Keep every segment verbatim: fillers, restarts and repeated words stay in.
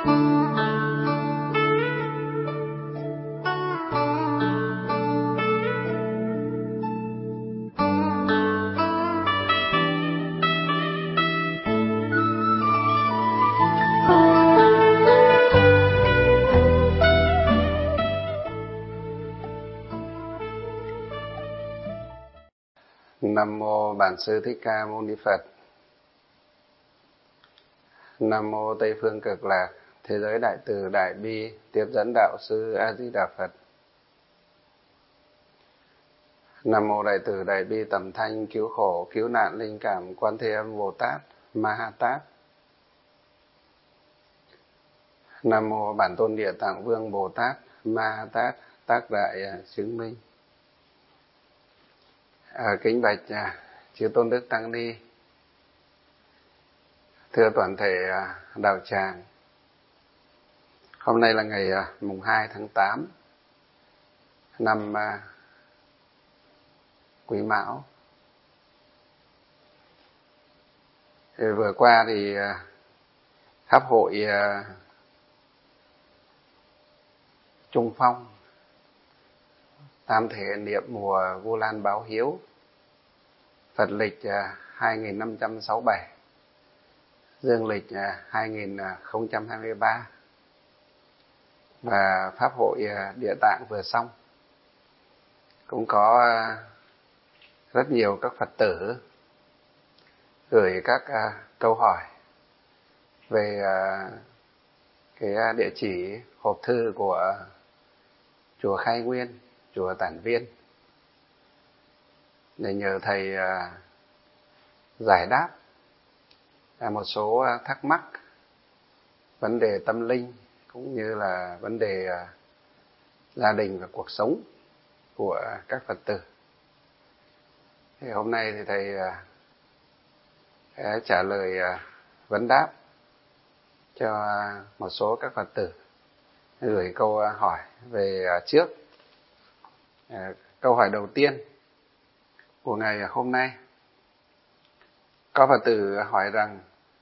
Nam mô Bản Sư Thích Ca Mâu Ni Phật. Nam mô Tây Phương Cực Lạc, Thế giới Đại Từ Đại Bi, Tiếp dẫn Đạo Sư A Di Đà Phật. Nam mô Đại Từ Đại Bi Tầm Thanh, cứu khổ cứu nạn linh cảm Quan Thế Âm Bồ Tát Ma Ha Tát. Nam mô Bản Tôn Địa Tạng Vương Bồ Tát Ma Ha Tát, tác đại chứng minh. À, kính bạch à, chư Tôn Đức Tăng Ni, thưa toàn thể à, đạo tràng. Hôm nay là ngày à, mùng hai tháng tám năm à, Quý Mão. Thì vừa qua thì à, khắp hội à, Trung Phong tam thể niệm mùa Vu Lan báo hiếu, Phật lịch à, hai nghìn năm trăm sáu mươi bảy, dương lịch à, hai nghìn không trăm hai mươi ba, và pháp hội à, Địa Tạng vừa xong. Cũng có à, rất nhiều các Phật tử gửi các à, câu hỏi về à, cái à, địa chỉ hộp thư của chùa Khai Nguyên, chùa Tản Viên, để nhờ thầy à, giải đáp à, một số à, thắc mắc, vấn đề tâm linh cũng như là vấn đề à, gia đình và cuộc sống của các Phật tử. Thì hôm nay thì thầy à, sẽ trả lời à, vấn đáp cho à, một số các Phật tử gửi câu à, hỏi về à, trước. À, câu hỏi đầu tiên của ngày hôm nay, có Phật tử hỏi rằng: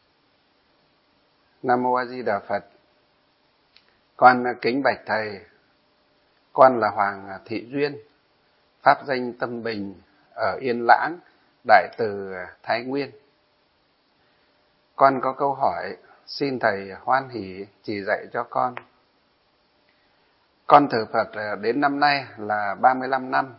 Nam mô A Di Đà Phật, con kính bạch thầy, con là Hoàng Thị Duyên, pháp danh Tâm Bình, ở Yên Lãng, Đại Từ Thái Nguyên. Con có câu hỏi xin thầy hoan hỷ chỉ dạy cho con. Con thờ Phật đến năm nay là ba mươi lăm năm.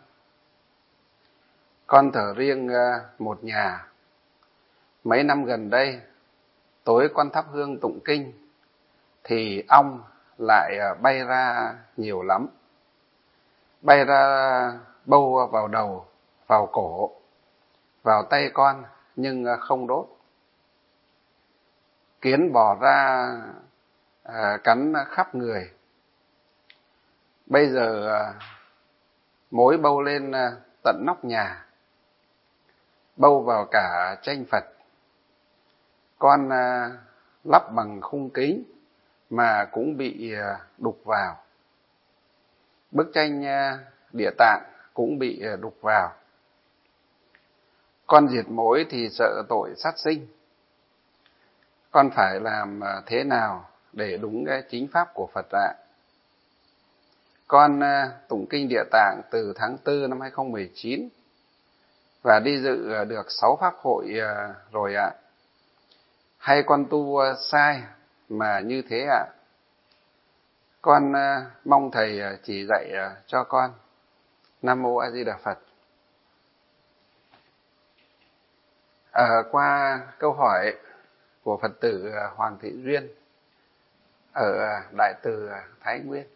Con thờ riêng một nhà. Mấy năm gần đây, tối con thắp hương tụng kinh thì ong lại bay ra nhiều lắm. Bay ra bâu vào đầu, vào cổ, vào tay con nhưng không đốt. Kiến bò ra à, cắn khắp người. Bây giờ à, mối bâu lên à, tận nóc nhà, bâu vào cả tranh Phật. Con à, lắp bằng khung kính mà cũng bị à, đục vào. Bức tranh à, Địa Tạng cũng bị à, đục vào. Con diệt mối thì sợ tội sát sinh. Con phải làm à, thế nào để đúng cái chính pháp của Phật ạ? Con à, tụng kinh Địa Tạng từ tháng tư năm hai nghìn không trăm mười chín và đi dự à, được sáu pháp hội à, rồi ạ. Hay con tu à, sai mà như thế ạ? Con à, mong thầy à, chỉ dạy à, cho con. Nam mô A Di Đà Phật. À, qua câu hỏi của Phật tử à, Hoàng Thị Duyên ở à, Đại Từ à, Thái Nguyên,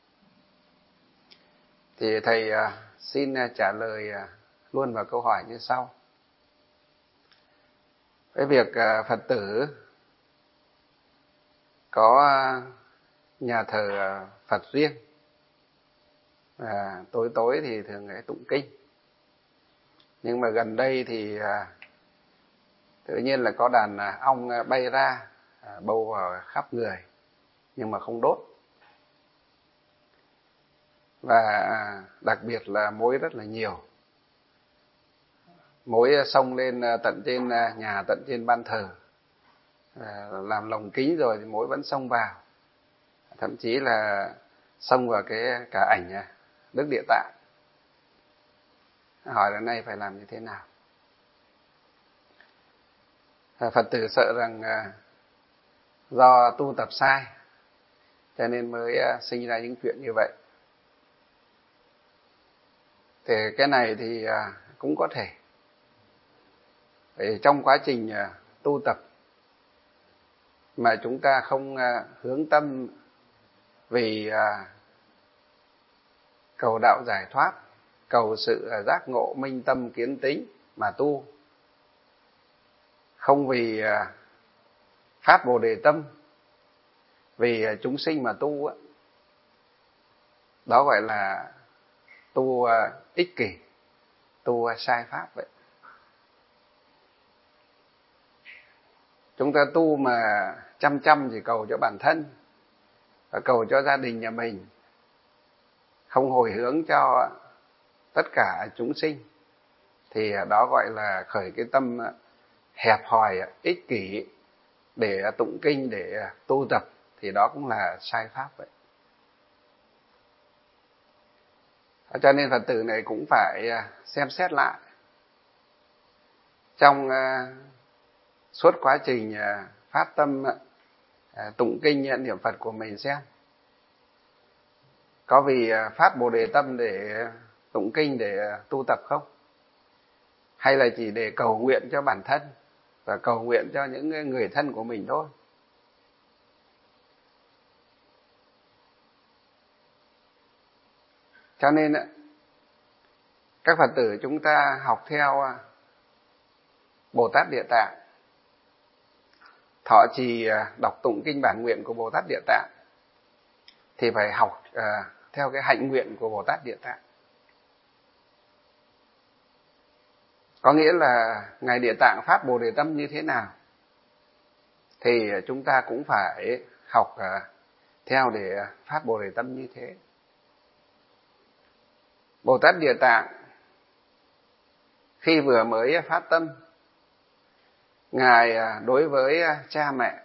thì thầy à, xin à, trả lời à, luôn vào câu hỏi như sau. Cái việc à, Phật tử có à, nhà thờ à, Phật riêng, à, tối tối thì thường ngày tụng kinh, nhưng mà gần đây thì à, tự nhiên là có đàn à, ong bay ra à, bâu vào khắp người nhưng mà không đốt. Và à, đặc biệt là mối rất là nhiều. Mối xông lên tận trên nhà, tận trên ban thờ, à, làm lồng kính rồi thì mối vẫn xông vào. thậm chí là xông vào cái cả ảnh Đức Địa Tạng, hỏi là nay phải làm như thế nào. Phật tử sợ rằng do tu tập sai cho nên mới sinh ra những chuyện như vậy. Thì cái này thì cũng có thể. Vì trong quá trình tu tập mà chúng ta không hướng tâm vì cầu đạo giải thoát, cầu sự giác ngộ minh tâm kiến tính mà tu, không vì phát Bồ Đề tâm, vì chúng sinh mà tu, đó gọi là tu ích kỷ, tu sai pháp vậy. Chúng ta tu mà chăm chăm chỉ cầu cho bản thân và cầu cho gia đình nhà mình, không hồi hướng cho tất cả chúng sinh, thì đó gọi là khởi cái tâm hẹp hòi, ích kỷ để tụng kinh, để tu tập, thì đó cũng là sai pháp vậy. Cho nên Phật tử này cũng phải xem xét lại trong suốt quá trình phát tâm tụng kinh niệm Phật của mình, xem có vì phát Bồ Đề tâm để tụng kinh, để tu tập không, hay là chỉ để cầu nguyện cho bản thân và cầu nguyện cho những người thân của mình thôi. Cho nên các Phật tử chúng ta học theo Bồ Tát Địa Tạng, thọ trì đọc tụng kinh bản nguyện của Bồ Tát Địa Tạng, thì phải học theo cái hạnh nguyện của Bồ Tát Địa Tạng. Có nghĩa là Ngài Địa Tạng phát Bồ Đề tâm như thế nào thì chúng ta cũng phải học theo để phát Bồ Đề tâm như thế. Bồ Tát Địa Tạng khi vừa mới phát tâm, Ngài đối với cha mẹ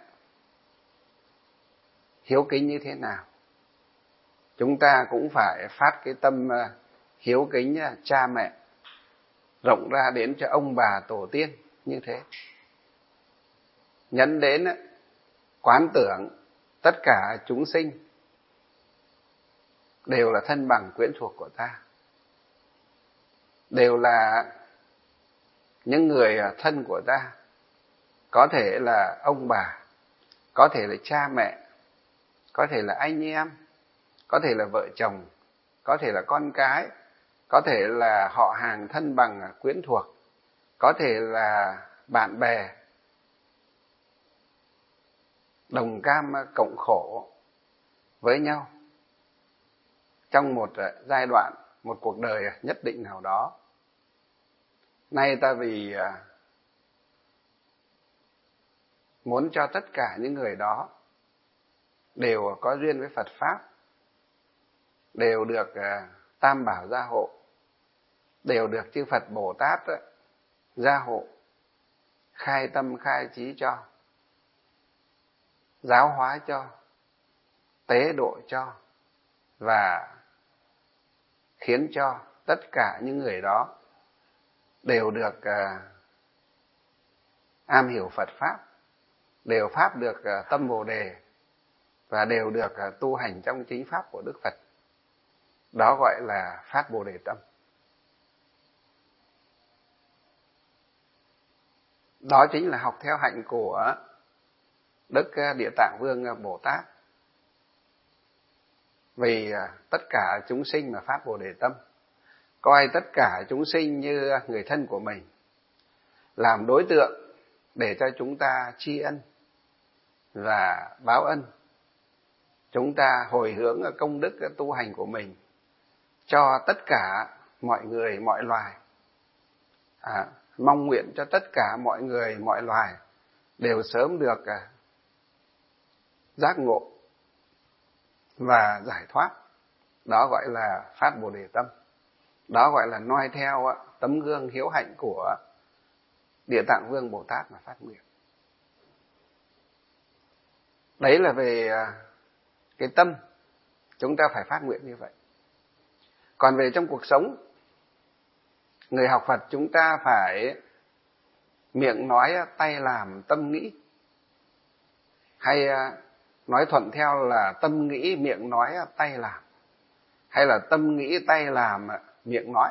hiếu kính như thế nào, chúng ta cũng phải phát cái tâm hiếu kính cha mẹ rộng ra đến cho ông bà tổ tiên như thế. Nhấn đến quán tưởng tất cả chúng sinh đều là thân bằng quyến thuộc của ta, đều là những người thân của ta, có thể là ông bà, có thể là cha mẹ, có thể là anh em, có thể là vợ chồng, có thể là con cái, có thể là họ hàng thân bằng quyến thuộc, có thể là bạn bè đồng cam cộng khổ với nhau trong một giai đoạn, một cuộc đời nhất định nào đó. Nay ta vì muốn cho tất cả những người đó đều có duyên với Phật Pháp, đều được Tam Bảo gia hộ, đều được chư Phật Bồ Tát gia hộ, khai tâm khai trí cho, giáo hóa cho, tế độ cho, và khiến cho tất cả những người đó đều được uh, am hiểu Phật Pháp, đều phát được uh, tâm Bồ Đề, và đều được uh, tu hành trong chính Pháp của Đức Phật. Đó gọi là phát Bồ Đề tâm. Đó chính là học theo hạnh của Đức Địa Tạng Vương Bồ Tát. Vì tất cả chúng sinh mà phát Bồ Đề tâm, coi tất cả chúng sinh như người thân của mình, làm đối tượng để cho chúng ta tri ân và báo ân. Chúng ta hồi hướng công đức tu hành của mình cho tất cả mọi người, mọi loài. À, mong nguyện cho tất cả mọi người, mọi loài đều sớm được giác ngộ và giải thoát. Đó gọi là phát Bồ Đề tâm. Đó gọi là noi theo tấm gương hiếu hạnh của Địa Tạng Vương Bồ Tát mà phát nguyện. Đấy là về cái tâm chúng ta phải phát nguyện như vậy. Còn về trong cuộc sống, người học Phật chúng ta phải miệng nói, tay làm, tâm nghĩ. Hay nói thuận theo là tâm nghĩ, miệng nói, tay làm. Hay là tâm nghĩ, tay làm, miệng nói.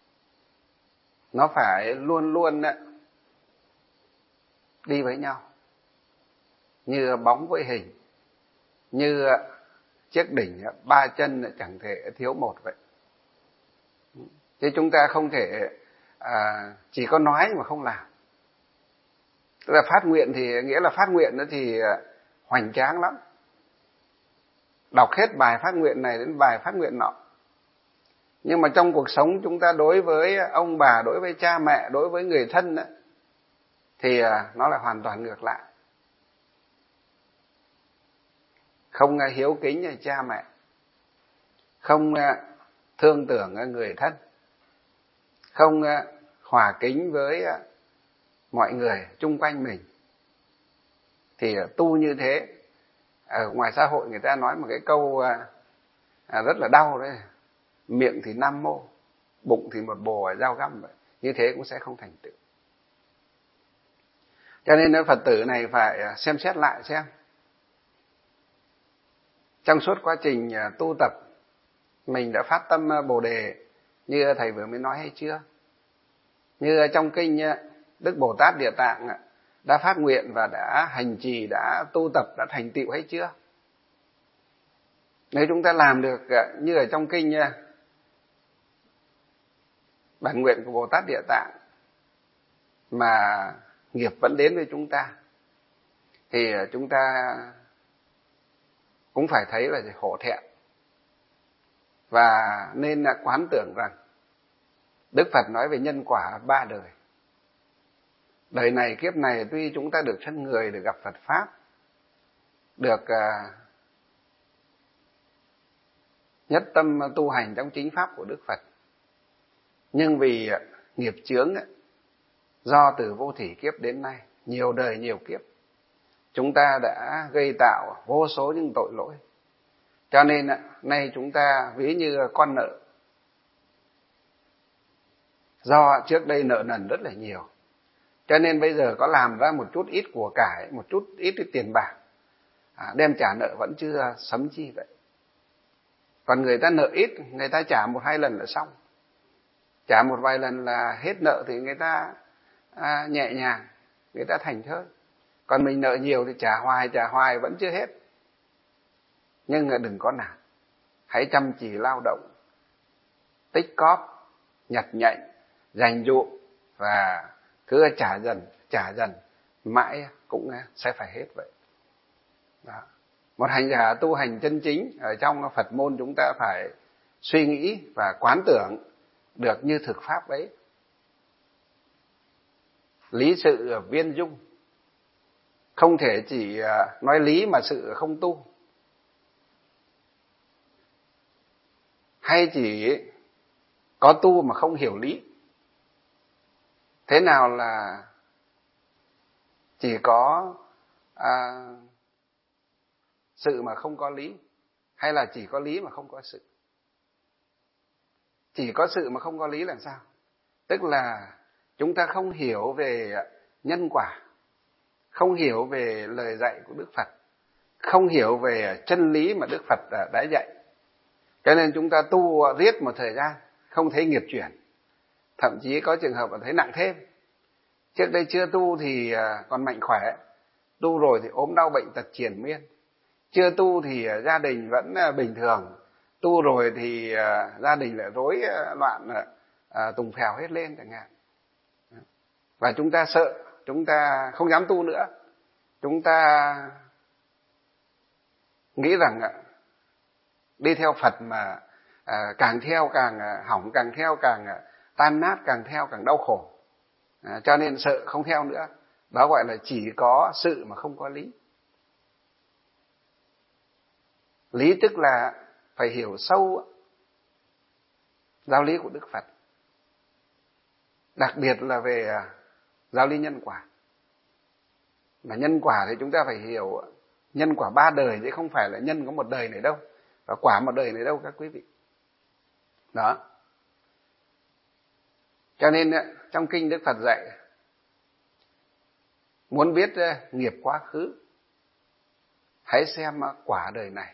Nó phải luôn luôn đi với nhau. Như bóng với hình, như chiếc đỉnh ba chân chẳng thể thiếu một vậy. Chứ chúng ta không thể à, chỉ có nói mà không làm. Tức là phát nguyện thì nghĩa là phát nguyện đó thì hoành tráng lắm. Đọc hết bài phát nguyện này đến bài phát nguyện nọ. Nhưng mà trong cuộc sống chúng ta đối với ông bà, đối với cha mẹ, đối với người thân đó, thì nó là hoàn toàn ngược lại. Không hiếu kính cha mẹ, không thương tưởng người thân, không hòa kính với mọi người chung quanh mình, thì tu như thế. Ở ngoài xã hội người ta nói một cái câu rất là đau đấy: miệng thì nam mô, bụng thì một bồ dao găm vậy. Như thế cũng sẽ không thành tựu. Cho nên Phật tử này phải xem xét lại xem trong suốt quá trình tu tập mình đã phát tâm Bồ Đề như thầy vừa mới nói hay chưa. Như trong kinh Đức Bồ Tát Địa Tạng đã phát nguyện và đã hành trì, đã tu tập, đã thành tựu hay chưa. Nếu chúng ta làm được như ở trong kinh bản nguyện của Bồ Tát Địa Tạng mà nghiệp vẫn đến với chúng ta, thì chúng ta cũng phải thấy là hổ thẹn. Và nên quán tưởng rằng Đức Phật nói về nhân quả ba đời. Đời này, kiếp này tuy chúng ta được thân người, được gặp Phật Pháp, được uh, nhất tâm tu hành trong chính Pháp của Đức Phật, nhưng vì nghiệp chướng do từ vô thỉ kiếp đến nay, nhiều đời nhiều kiếp, chúng ta đã gây tạo vô số những tội lỗi. Cho nên nay chúng ta ví như con nợ. Do trước đây nợ nần rất là nhiều, cho nên bây giờ có làm ra một chút ít của cải, một chút ít cái tiền bạc, à, đem trả nợ vẫn chưa sấm chi vậy. Còn người ta nợ ít, người ta trả một hai lần là xong. Trả một vài lần là hết nợ thì người ta à, nhẹ nhàng, người ta thành thơi. Còn mình nợ nhiều thì trả hoài, trả hoài vẫn chưa hết. Nhưng đừng có nản, hãy chăm chỉ lao động, tích cóp, nhặt nhạnh, dành dụm và cứ trả dần, trả dần, mãi cũng sẽ phải hết vậy. Đó. Một hành giả tu hành chân chính ở trong Phật môn chúng ta phải suy nghĩ và quán tưởng được như thực pháp ấy. Lý sự viên dung, không thể chỉ nói lý mà sự không tu, hay chỉ có tu mà không hiểu lý. Thế nào là chỉ có à, sự mà không có lý, hay là chỉ có lý mà không có sự? Chỉ có sự mà không có lý là sao? Tức là chúng ta không hiểu về nhân quả, không hiểu về lời dạy của Đức Phật, không hiểu về chân lý mà Đức Phật đã dạy. Cho nên chúng ta tu riết một thời gian không thấy nghiệp chuyển, thậm chí có trường hợp thấy nặng thêm. Trước đây chưa tu thì còn mạnh khỏe, tu rồi thì ốm đau bệnh tật triền miên. Chưa tu thì gia đình vẫn bình thường, tu rồi thì gia đình lại rối loạn, tùng phèo hết lên chẳng hạn. Và chúng ta sợ, chúng ta không dám tu nữa. Chúng ta nghĩ rằng đi theo Phật mà càng theo càng hỏng, càng theo càng tan nát, càng theo càng đau khổ. Cho nên sợ không theo nữa. Đó gọi là chỉ có sự mà không có lý. Lý tức là phải hiểu sâu giáo lý của Đức Phật, đặc biệt là về giáo lý nhân quả. Mà nhân quả thì chúng ta phải hiểu Nhân quả ba đời chứ không phải là nhân có một đời này đâu, và quả một đời này đâu các quý vị. Đó. Cho nên trong kinh Đức Phật dạy, muốn biết nghiệp quá khứ, hãy xem quả đời này.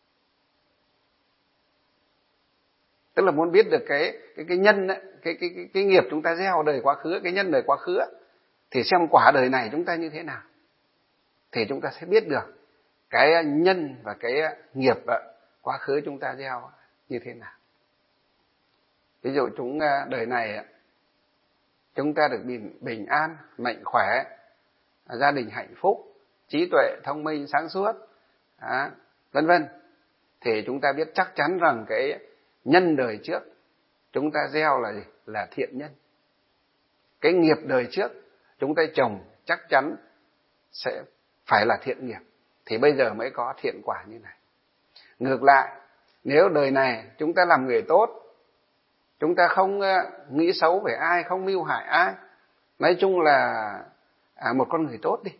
Tức là muốn biết được cái cái cái nhân ấy, cái cái cái cái nghiệp chúng ta gieo đời quá khứ, cái nhân đời quá khứ ấy, thì xem quả đời này chúng ta như thế nào, thì chúng ta sẽ biết được cái nhân và cái nghiệp quá khứ chúng ta gieo như thế nào. Ví dụ chúng đời này chúng ta được bình, bình an, mạnh khỏe, gia đình hạnh phúc, trí tuệ, thông minh, sáng suốt, à, vân vân, thì chúng ta biết chắc chắn rằng cái nhân đời trước chúng ta gieo là gì? Là thiện nhân. Cái nghiệp đời trước chúng ta trồng chắc chắn sẽ phải là thiện nghiệp, thì bây giờ mới có thiện quả như này. Ngược lại, nếu đời này chúng ta làm người tốt, chúng ta không nghĩ xấu về ai, không mưu hại ai, nói chung là à, một con người tốt đi,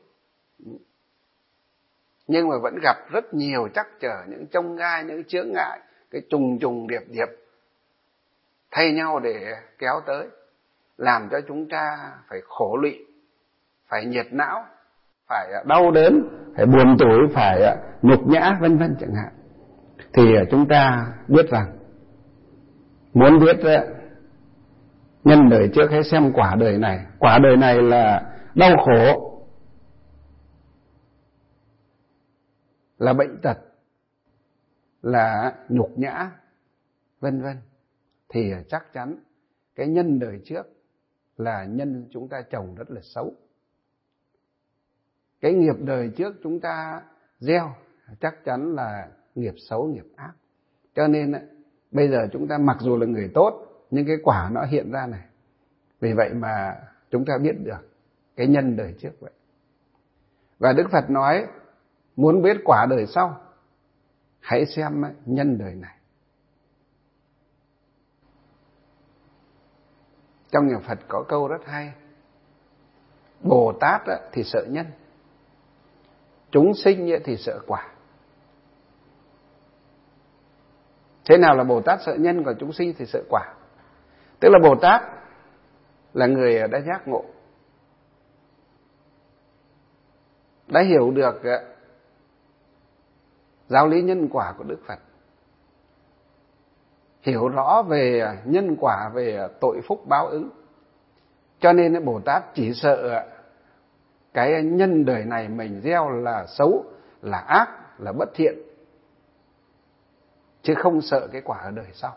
nhưng mà vẫn gặp rất nhiều trắc trở, những chông gai, những chướng ngại, cái trùng trùng điệp điệp thay nhau để kéo tới, làm cho chúng ta phải khổ lụy, phải nhiệt não, phải đau đớn, phải buồn tủi, phải nhục nhã, vân vân chẳng hạn. Thì chúng ta biết rằng muốn biết nhân đời trước, hãy xem quả đời này. Quả đời này là đau khổ, là bệnh tật, là nhục nhã, vân vân, thì chắc chắn cái nhân đời trước là nhân chúng ta trồng rất là xấu. Cái nghiệp đời trước chúng ta gieo chắc chắn là nghiệp xấu, nghiệp ác. Cho nên bây giờ chúng ta mặc dù là người tốt, nhưng cái quả nó hiện ra này. Vì vậy mà chúng ta biết được cái nhân đời trước vậy. Và Đức Phật nói, muốn biết quả đời sau, hãy xem nhân đời này. Trong nhà Phật có câu rất hay: Bồ Tát thì sợ nhân, chúng sinh thì sợ quả. Thế nào là Bồ Tát sợ nhân, còn chúng sinh thì sợ quả? Tức là Bồ Tát là người đã giác ngộ, đã hiểu được giáo lý nhân quả của Đức Phật, hiểu rõ về nhân quả, về tội phúc báo ứng. Cho nên Bồ Tát chỉ sợ cái nhân đời này mình gieo là xấu, là ác, là bất thiện, chứ không sợ cái quả ở đời sau.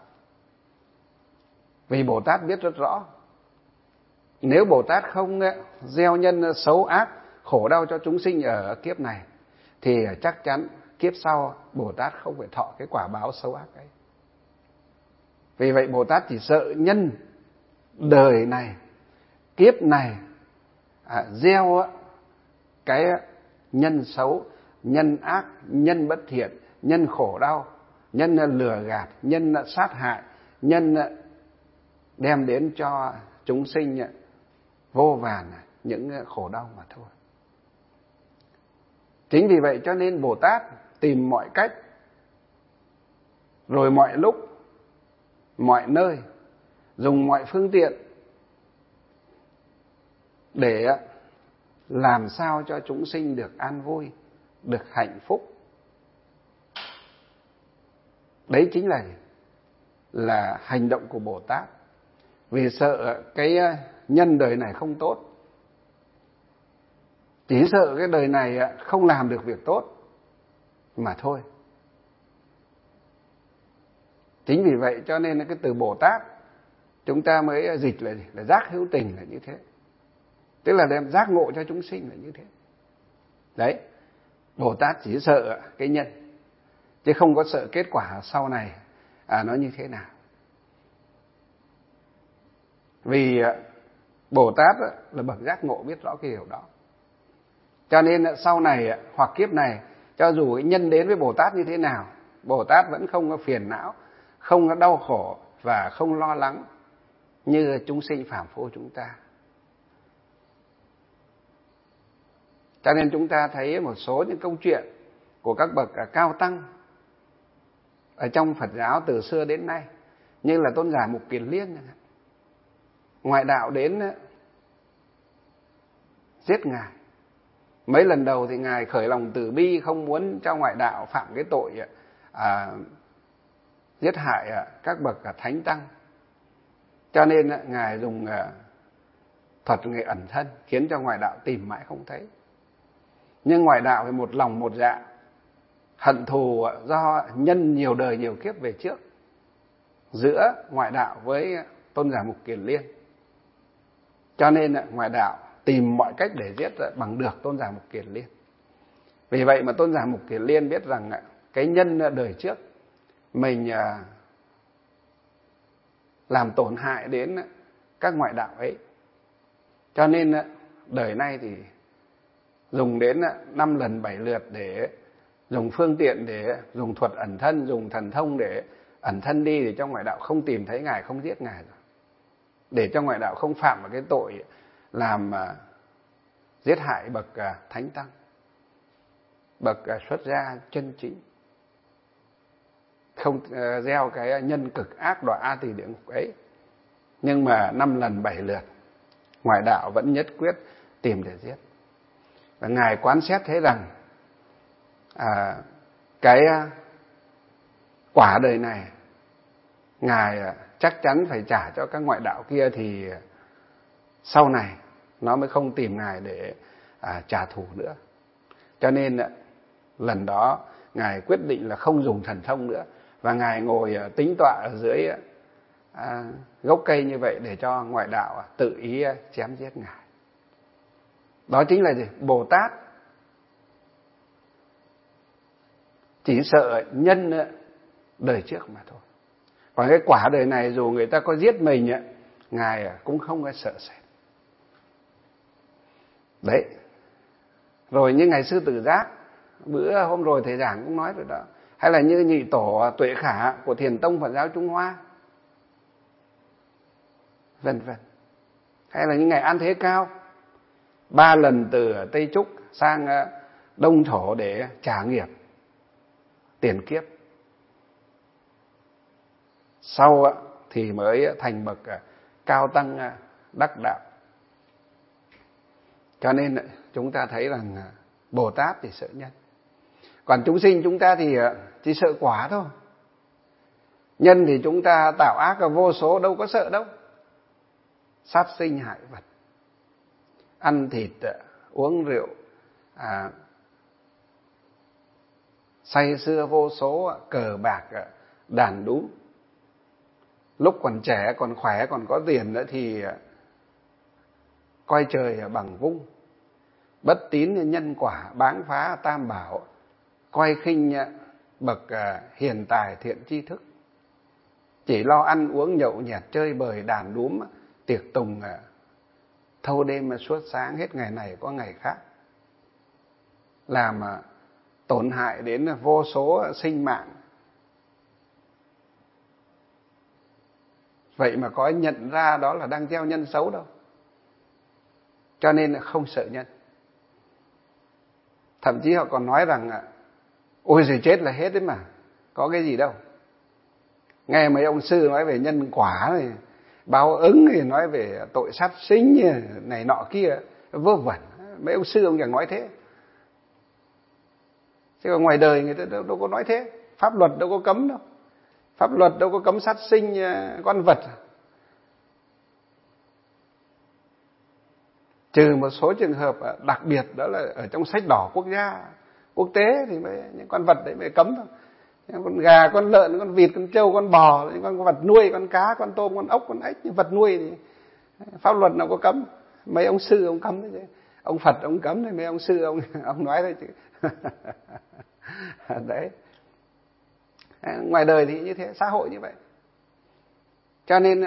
Vì Bồ Tát biết rất rõ, nếu Bồ Tát không gieo nhân xấu ác, khổ đau cho chúng sinh ở kiếp này, thì chắc chắn kiếp sau Bồ Tát không phải thọ cái quả báo xấu ác ấy. Vì vậy Bồ Tát chỉ sợ nhân đời này, kiếp này à, gieo cái nhân xấu, nhân ác, nhân bất thiện, nhân khổ đau, nhân lừa gạt, nhân sát hại, nhân đem đến cho chúng sinh vô vàn những khổ đau mà thôi. Chính vì vậy cho nên Bồ Tát tìm mọi cách, rồi mọi lúc, mọi nơi, dùng mọi phương tiện để làm sao cho chúng sinh được an vui, được hạnh phúc. Đấy chính là là hành động của Bồ Tát. Vì sợ cái nhân đời này không tốt, chỉ sợ cái đời này không làm được việc tốt mà thôi. Chính vì vậy cho nên cái từ Bồ Tát chúng ta mới dịch là gì? Là giác hữu tình, là như thế. Tức là đem giác ngộ cho chúng sinh là như thế. Đấy, Bồ Tát chỉ sợ cái nhân, chứ không có sợ kết quả sau này à, nó như thế nào. Vì Bồ Tát là bậc giác ngộ, biết rõ cái điều đó. Cho nên sau này hoặc kiếp này, cho dù cái nhân đến với Bồ Tát như thế nào, Bồ Tát vẫn không có phiền não, không có đau khổ và không lo lắng như chúng sinh phàm phu chúng ta. Cho nên chúng ta thấy một số những câu chuyện của các bậc cao tăng ở trong Phật giáo từ xưa đến nay, như là Tôn giả Mục Kiền Liên. Ngoại đạo đến giết Ngài. Mấy lần đầu thì Ngài khởi lòng từ bi, không muốn cho ngoại đạo phạm cái tội à, giết hại à, các bậc à, thánh tăng. Cho nên à, Ngài dùng à, thuật nghệ ẩn thân, khiến cho ngoại đạo tìm mãi không thấy. Nhưng ngoại đạo thì một lòng một dạ, hận thù do nhân nhiều đời nhiều kiếp về trước giữa ngoại đạo với Tôn giả Mục Kiền Liên. Cho nên ngoại đạo tìm mọi cách để giết bằng được Tôn giả Mục Kiền Liên. Vì vậy mà Tôn giả Mục Kiền Liên biết rằng cái nhân đời trước mình làm tổn hại đến các ngoại đạo ấy. Cho nên đời nay thì dùng đến năm lần bảy lượt để dùng phương tiện, để dùng thuật ẩn thân, dùng thần thông để ẩn thân đi, để cho ngoại đạo không tìm thấy Ngài, không giết Ngài rồi. Để cho ngoại đạo không phạm vào cái tội làm uh, giết hại bậc uh, thánh tăng, bậc uh, xuất gia chân chính, không uh, gieo cái nhân cực ác đọa A Tỳ địa ngục ấy. Nhưng mà năm lần bảy lượt ngoại đạo vẫn nhất quyết tìm để giết. Và Ngài quán xét thấy rằng à, cái uh, quả đời này Ngài uh, chắc chắn phải trả cho các ngoại đạo kia, thì sau này nó mới không tìm Ngài để à, trả thù nữa. Cho nên lần đó Ngài quyết định là không dùng thần thông nữa, và Ngài ngồi tính tọa ở dưới à, gốc cây như vậy để cho ngoại đạo tự ý chém giết Ngài. Đó chính là gì? Bồ Tát chỉ sợ nhân đời trước mà thôi. Còn cái quả đời này dù người ta có giết mình, Ngài cũng không có sợ sệt. Đấy. Rồi như Ngài Sư Tử Giác, bữa hôm rồi thầy giảng cũng nói rồi đó. Hay là như nhị tổ Tuệ Khả của Thiền Tông Phật giáo Trung Hoa, vân vân. Hay là như Ngài An Thế Cao, ba lần từ Tây Trúc sang Đông Thổ để trả nghiệp tiền kiếp. Sau thì mới thành bậc cao tăng đắc đạo. Cho nên chúng ta thấy rằng Bồ Tát thì sợ nhân. Còn chúng sinh chúng ta thì chỉ sợ quả thôi. Nhân thì chúng ta tạo ác ở vô số, đâu có sợ đâu. Sát sinh hại vật, ăn thịt, uống rượu, à, say sưa vô số, cờ bạc, đàn đúm. Lúc còn trẻ, còn khỏe, còn có tiền nữa thì coi trời bằng vung. Bất tín nhân quả, báng phá tam bảo, coi khinh bậc hiền tài thiện tri thức. Chỉ lo ăn uống nhậu nhẹt, chơi bời đàn đúm, tiệc tùng thâu đêm mà suốt sáng, hết ngày này có ngày khác, làm tổn hại đến vô số sinh mạng. Vậy mà có nhận ra đó là đang gieo nhân xấu đâu. Cho nên là không sợ nhân. Thậm chí họ còn nói rằng ôi rồi chết là hết đấy mà, có cái gì đâu. Nghe mấy ông sư nói về nhân quả này, báo ứng thì nói về tội sát sinh này nọ kia, vớ vẩn. Mấy ông sư ông chẳng nói thế. Chứ còn ngoài đời người ta đâu, đâu có nói thế. Pháp luật đâu có cấm đâu. Pháp luật đâu có cấm sát sinh con vật. Trừ một số trường hợp đặc biệt, đó là ở trong sách đỏ quốc gia, quốc tế thì mới, những con vật đấy mới cấm thôi. Con gà, con lợn, con vịt, con trâu, con bò, những con vật nuôi, con cá, con tôm, con ốc, con ếch, những vật nuôi thì pháp luật nào có cấm. Mấy ông sư ông cấm đấy chứ. Ông Phật ông cấm thì mấy ông sư ông ông nói thôi chứ. Đấy. Ngoài đời thì như thế, xã hội như vậy. Cho nên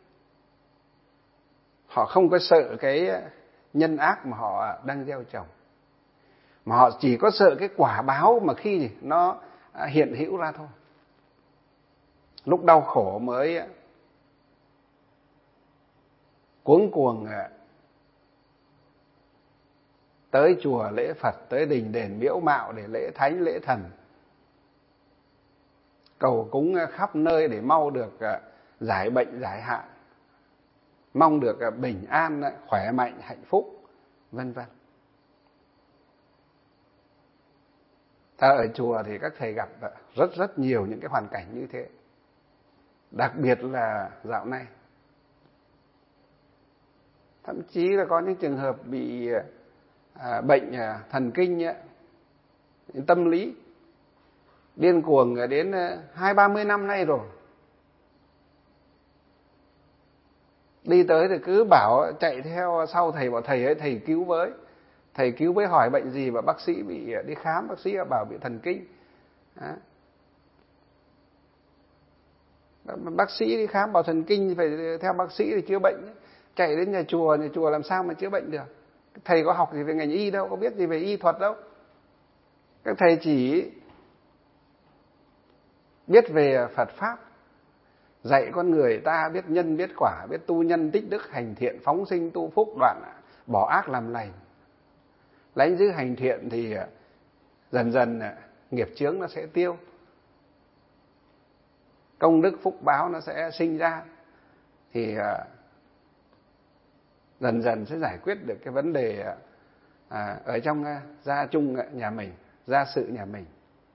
họ không có sợ cái nhân ác mà họ đang gieo trồng, mà họ chỉ có sợ cái quả báo mà khi nó hiện hữu ra thôi. Lúc đau khổ mới cuống cuồng tới chùa lễ Phật, tới đình đền miễu mạo để lễ thánh lễ thần, cầu cúng khắp nơi để mau được giải bệnh giải hạn, mong được bình an, khỏe mạnh, hạnh phúc, vân vân. Ta ở chùa thì các thầy gặp rất rất nhiều những cái hoàn cảnh như thế. Đặc biệt là dạo này, thậm chí là có những trường hợp bị à, bệnh à, thần kinh, à, tâm lý, điên cuồng đến hai ba mươi năm nay rồi. Đi tới thì cứ bảo chạy theo sau thầy, bảo thầy ơi thầy cứu với. Thầy cứu với hỏi bệnh gì, và bác sĩ bị đi khám, bác sĩ bảo bị thần kinh. Đó. Bác sĩ đi khám bảo thần kinh phải theo bác sĩ để chữa bệnh. Chạy đến nhà chùa, nhà chùa làm sao mà chữa bệnh được. Thầy có học gì về ngành y đâu, có biết gì về y thuật đâu. Các thầy chỉ biết về Phật Pháp, dạy con người ta biết nhân biết quả, biết tu nhân tích đức, hành thiện phóng sinh tu phúc, đoạn bỏ ác làm lành. Lấy giữ hành thiện thì dần dần nghiệp chướng nó sẽ tiêu, công đức phúc báo nó sẽ sinh ra, thì dần dần sẽ giải quyết được cái vấn đề ở trong gia chung nhà mình, gia sự nhà mình.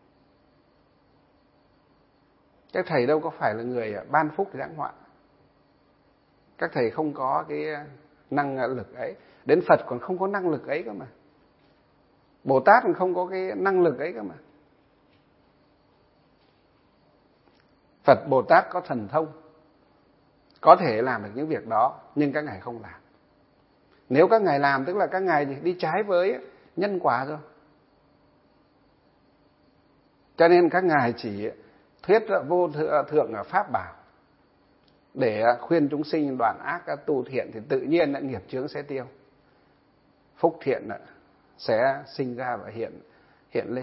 Các thầy đâu có phải là người ban phúc giáng họa. Các thầy không có cái năng lực ấy. Đến Phật còn không có năng lực ấy cơ mà. Bồ Tát còn không có cái năng lực ấy cơ mà. Phật Bồ Tát có thần thông, có thể làm được những việc đó, nhưng các ngài không làm. Nếu các ngài làm tức là các ngài đi trái với nhân quả rồi. Cho nên các ngài chỉ thuyết vô thượng pháp bảo để khuyên chúng sinh đoạn ác tu thiện, thì tự nhiên nghiệp chướng sẽ tiêu, phúc thiện sẽ sinh ra và hiện hiện lên.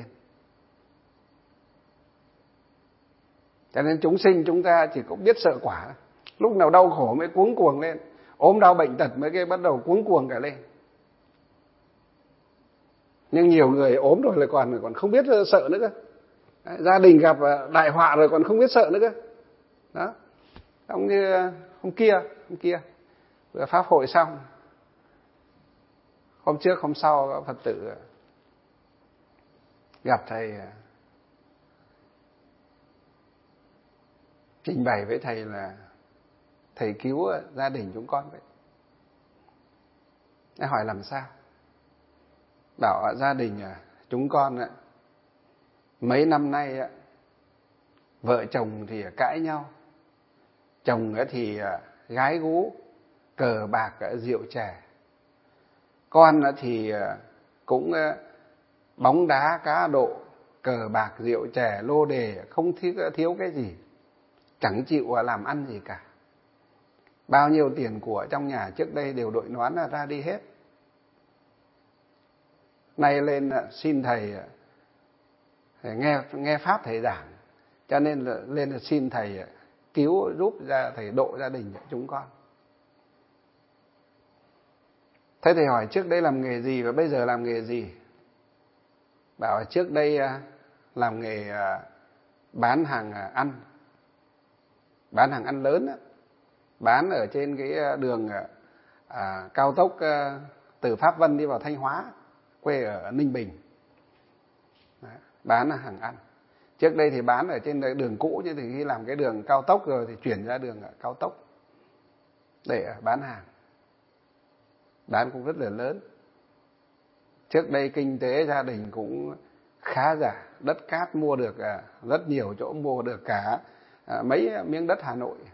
Cho nên chúng sinh chúng ta chỉ có biết sợ quả, lúc nào đau khổ mới cuống cuồng lên, ốm đau bệnh tật mới cái bắt đầu cuống cuồng cả lên. Nhưng nhiều người ốm rồi lại còn còn không biết sợ nữa cơ. Đấy, gia đình gặp đại họa rồi còn không biết sợ nữa cơ. Đó. Ông như hôm kia, hôm kia vừa pháp hội xong, hôm trước hôm sau Phật tử gặp thầy, trình bày với thầy là thầy cứu gia đình chúng con vậy. Thầy hỏi làm sao? Bảo gia đình chúng con mấy năm nay vợ chồng thì cãi nhau, chồng thì gái gú, cờ bạc, rượu chè, con thì cũng bóng đá, cá độ, cờ bạc, rượu chè, lô đề, không thiếu, thiếu cái gì, chẳng chịu làm ăn gì cả. Bao nhiêu tiền của trong nhà trước đây đều đội nón ra đi hết. Nay lên xin thầy nghe nghe pháp thầy giảng, cho nên là lên là xin thầy cứu giúp ra, thầy độ gia đình chúng con. Thế thầy hỏi trước đây làm nghề gì và bây giờ làm nghề gì? Bảo trước đây làm nghề bán hàng ăn, bán hàng ăn lớn, bán ở trên cái đường à, cao tốc từ Pháp Vân đi vào Thanh Hóa, quê ở Ninh Bình. Đấy, bán hàng ăn. Trước đây thì bán ở trên đường cũ, nhưng thì khi làm cái đường cao tốc rồi thì chuyển ra đường cao tốc để bán hàng. Bán cũng rất là lớn. Trước đây kinh tế gia đình cũng khá giả, đất cát mua được rất nhiều chỗ, mua được cả mấy miếng đất Hà Nội.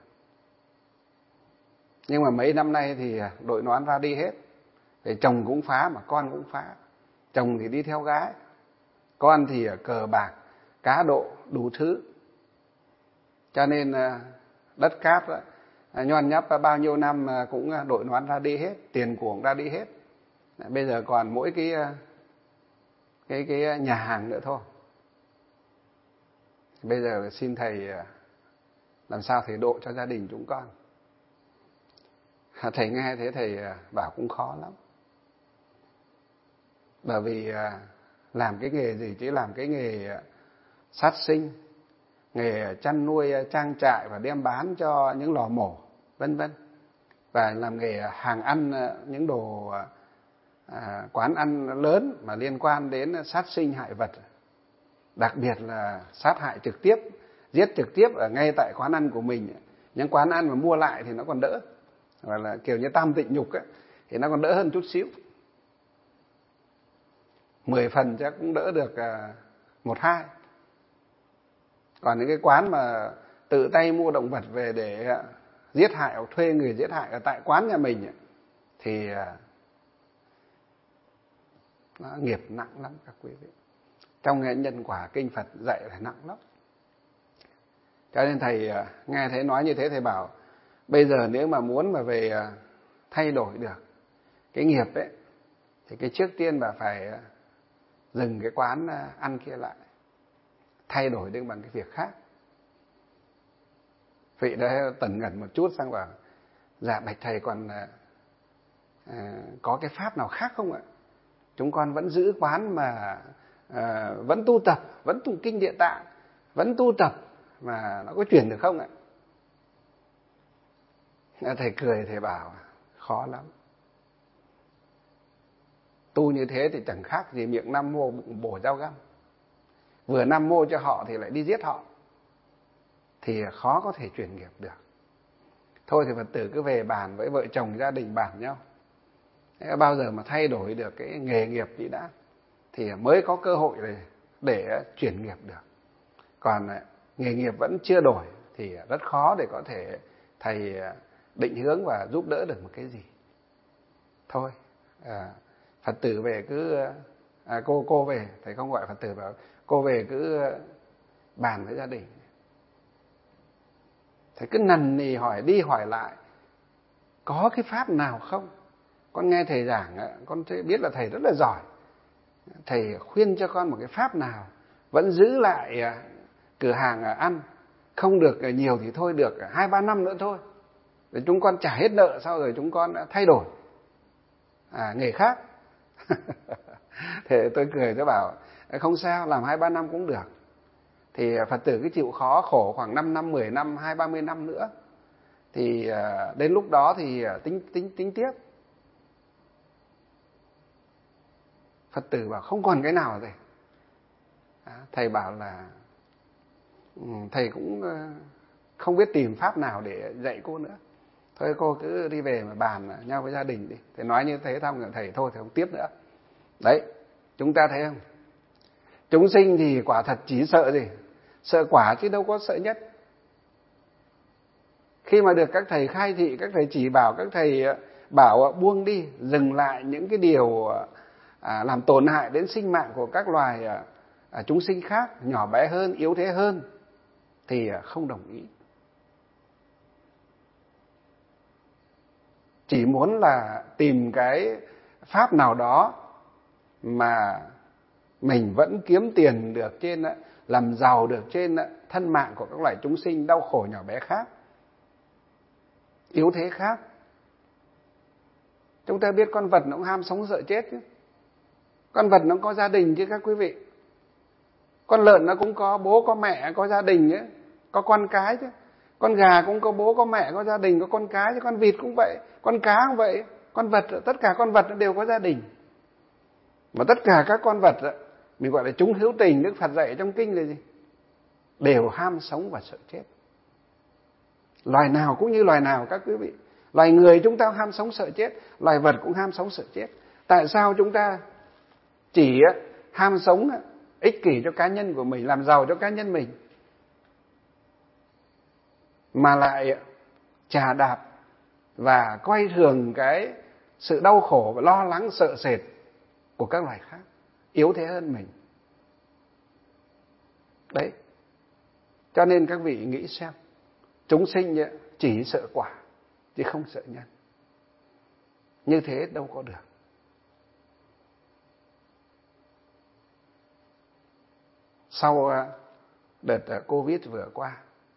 Nhưng mà mấy năm nay thì đội nón ra đi hết. Thì chồng cũng phá mà con cũng phá. Chồng thì đi theo gái, con thì cờ bạc, cá độ, đủ thứ. Cho nên đất cát nhon nhấp bao nhiêu năm cũng đội nón ra đi hết, tiền của cũng ra đi hết. Bây giờ còn mỗi cái cái cái nhà hàng nữa thôi. Bây giờ xin thầy làm sao thầy độ cho gia đình chúng con. Thầy nghe thế thầy bảo cũng khó lắm. Bởi vì làm cái nghề gì chứ làm cái nghề sát sinh, nghề chăn nuôi trang trại và đem bán cho những lò mổ vân vân, và làm nghề hàng ăn những đồ à, quán ăn lớn mà liên quan đến sát sinh hại vật, đặc biệt là sát hại trực tiếp, giết trực tiếp ở ngay tại quán ăn của mình. Những quán ăn mà mua lại thì nó còn đỡ, hoặc là kiểu như tam tịnh nhục ấy, thì nó còn đỡ hơn chút xíu, mười phần chắc cũng đỡ được một hai. Còn những cái quán mà tự tay mua động vật về để giết hại hoặc thuê người giết hại ở tại quán nhà mình ấy, thì nó nghiệp nặng lắm các quý vị. Trong cái nhân quả kinh Phật dạy là nặng lắm. Cho nên thầy nghe thấy nói như thế, thầy bảo bây giờ nếu mà muốn mà về thay đổi được cái nghiệp ấy, thì cái trước tiên bà phải dừng cái quán ăn kia lại, thay đổi được bằng cái việc khác. Vị đã tẩn ngẩn một chút sang bảo dạ bạch thầy còn à, có cái pháp nào khác không ạ? Chúng con vẫn giữ quán mà à, vẫn tu tập, vẫn tụng kinh Địa Tạng, vẫn tu tập mà nó có chuyển được không ạ? Thầy cười, thầy bảo khó lắm. Tu như thế thì chẳng khác gì miệng Nam Mô bụng bổ dao găm. Vừa Nam Mô cho họ thì lại đi giết họ, thì khó có thể chuyển nghiệp được. Thôi thì Phật tử cứ về bàn với vợ chồng gia đình bàn nhau. Thế bao giờ mà thay đổi được cái nghề nghiệp đi đã, thì mới có cơ hội để, để chuyển nghiệp được. Còn nghề nghiệp vẫn chưa đổi thì rất khó để có thể thầy định hướng và giúp đỡ được một cái gì. Thôi à, Phật tử về cứ à, cô cô về, thầy không gọi Phật tử vào, cô về cứ bàn với gia đình. Thầy cứ nằn nì hỏi đi hỏi lại, có cái pháp nào không? Con nghe thầy giảng, con biết là thầy rất là giỏi. Thầy khuyên cho con một cái pháp nào vẫn giữ lại cửa hàng ăn, không được nhiều thì thôi, được hai ba năm nữa thôi, để chúng con trả hết nợ, sau rồi chúng con đã thay đổi à, nghề khác. Thế tôi cười, tôi bảo không sao, làm hai ba năm cũng được. Thì Phật tử cứ chịu khó khổ khoảng năm năm, mười năm, hai ba mươi năm nữa, thì đến lúc đó thì tính tính tính tiếp. Phật tử bảo không còn cái nào rồi. Thầy bảo là thầy cũng không biết tìm pháp nào để dạy cô nữa. Thôi cô cứ đi về mà bàn nhau với gia đình đi. Thầy nói như thế xong rồi thầy thôi, thầy không tiếp nữa. Đấy, chúng ta thấy không? Chúng sinh thì quả thật chỉ sợ gì? Sợ quả chứ đâu có sợ nhất. Khi mà được các thầy khai thị, các thầy chỉ bảo, các thầy bảo buông đi, dừng lại những cái điều à, làm tổn hại đến sinh mạng của các loài à, chúng sinh khác, nhỏ bé hơn, yếu thế hơn, thì không đồng ý. Chỉ muốn là tìm cái pháp nào đó mà mình vẫn kiếm tiền được trên, làm giàu được trên thân mạng của các loài chúng sinh đau khổ nhỏ bé khác, yếu thế khác. Chúng ta biết con vật nó cũng ham sống sợ chết chứ. Con vật nó có gia đình chứ các quý vị. Con lợn nó cũng có bố có mẹ, có gia đình ấy, có con cái chứ. Con gà cũng có bố có mẹ, có gia đình, có con cái chứ. Con vịt cũng vậy, con cá cũng vậy. Con vật, tất cả con vật nó đều có gia đình. Mà tất cả các con vật mình gọi là chúng hữu tình, Đức Phật dạy trong kinh là gì? Đều ham sống và sợ chết. Loài nào cũng như loài nào các quý vị. Loài người chúng ta ham sống sợ chết, loài vật cũng ham sống sợ chết. Tại sao chúng ta chỉ ham sống ích kỷ cho cá nhân của mình, làm giàu cho cá nhân mình, mà lại chà đạp và coi thường cái sự đau khổ và lo lắng sợ sệt của các loài khác, yếu thế hơn mình. Đấy. Cho nên các vị nghĩ xem, chúng sinh chỉ sợ quả chứ không sợ nhân. Như thế đâu có được. Sau đợt Covid vừa qua,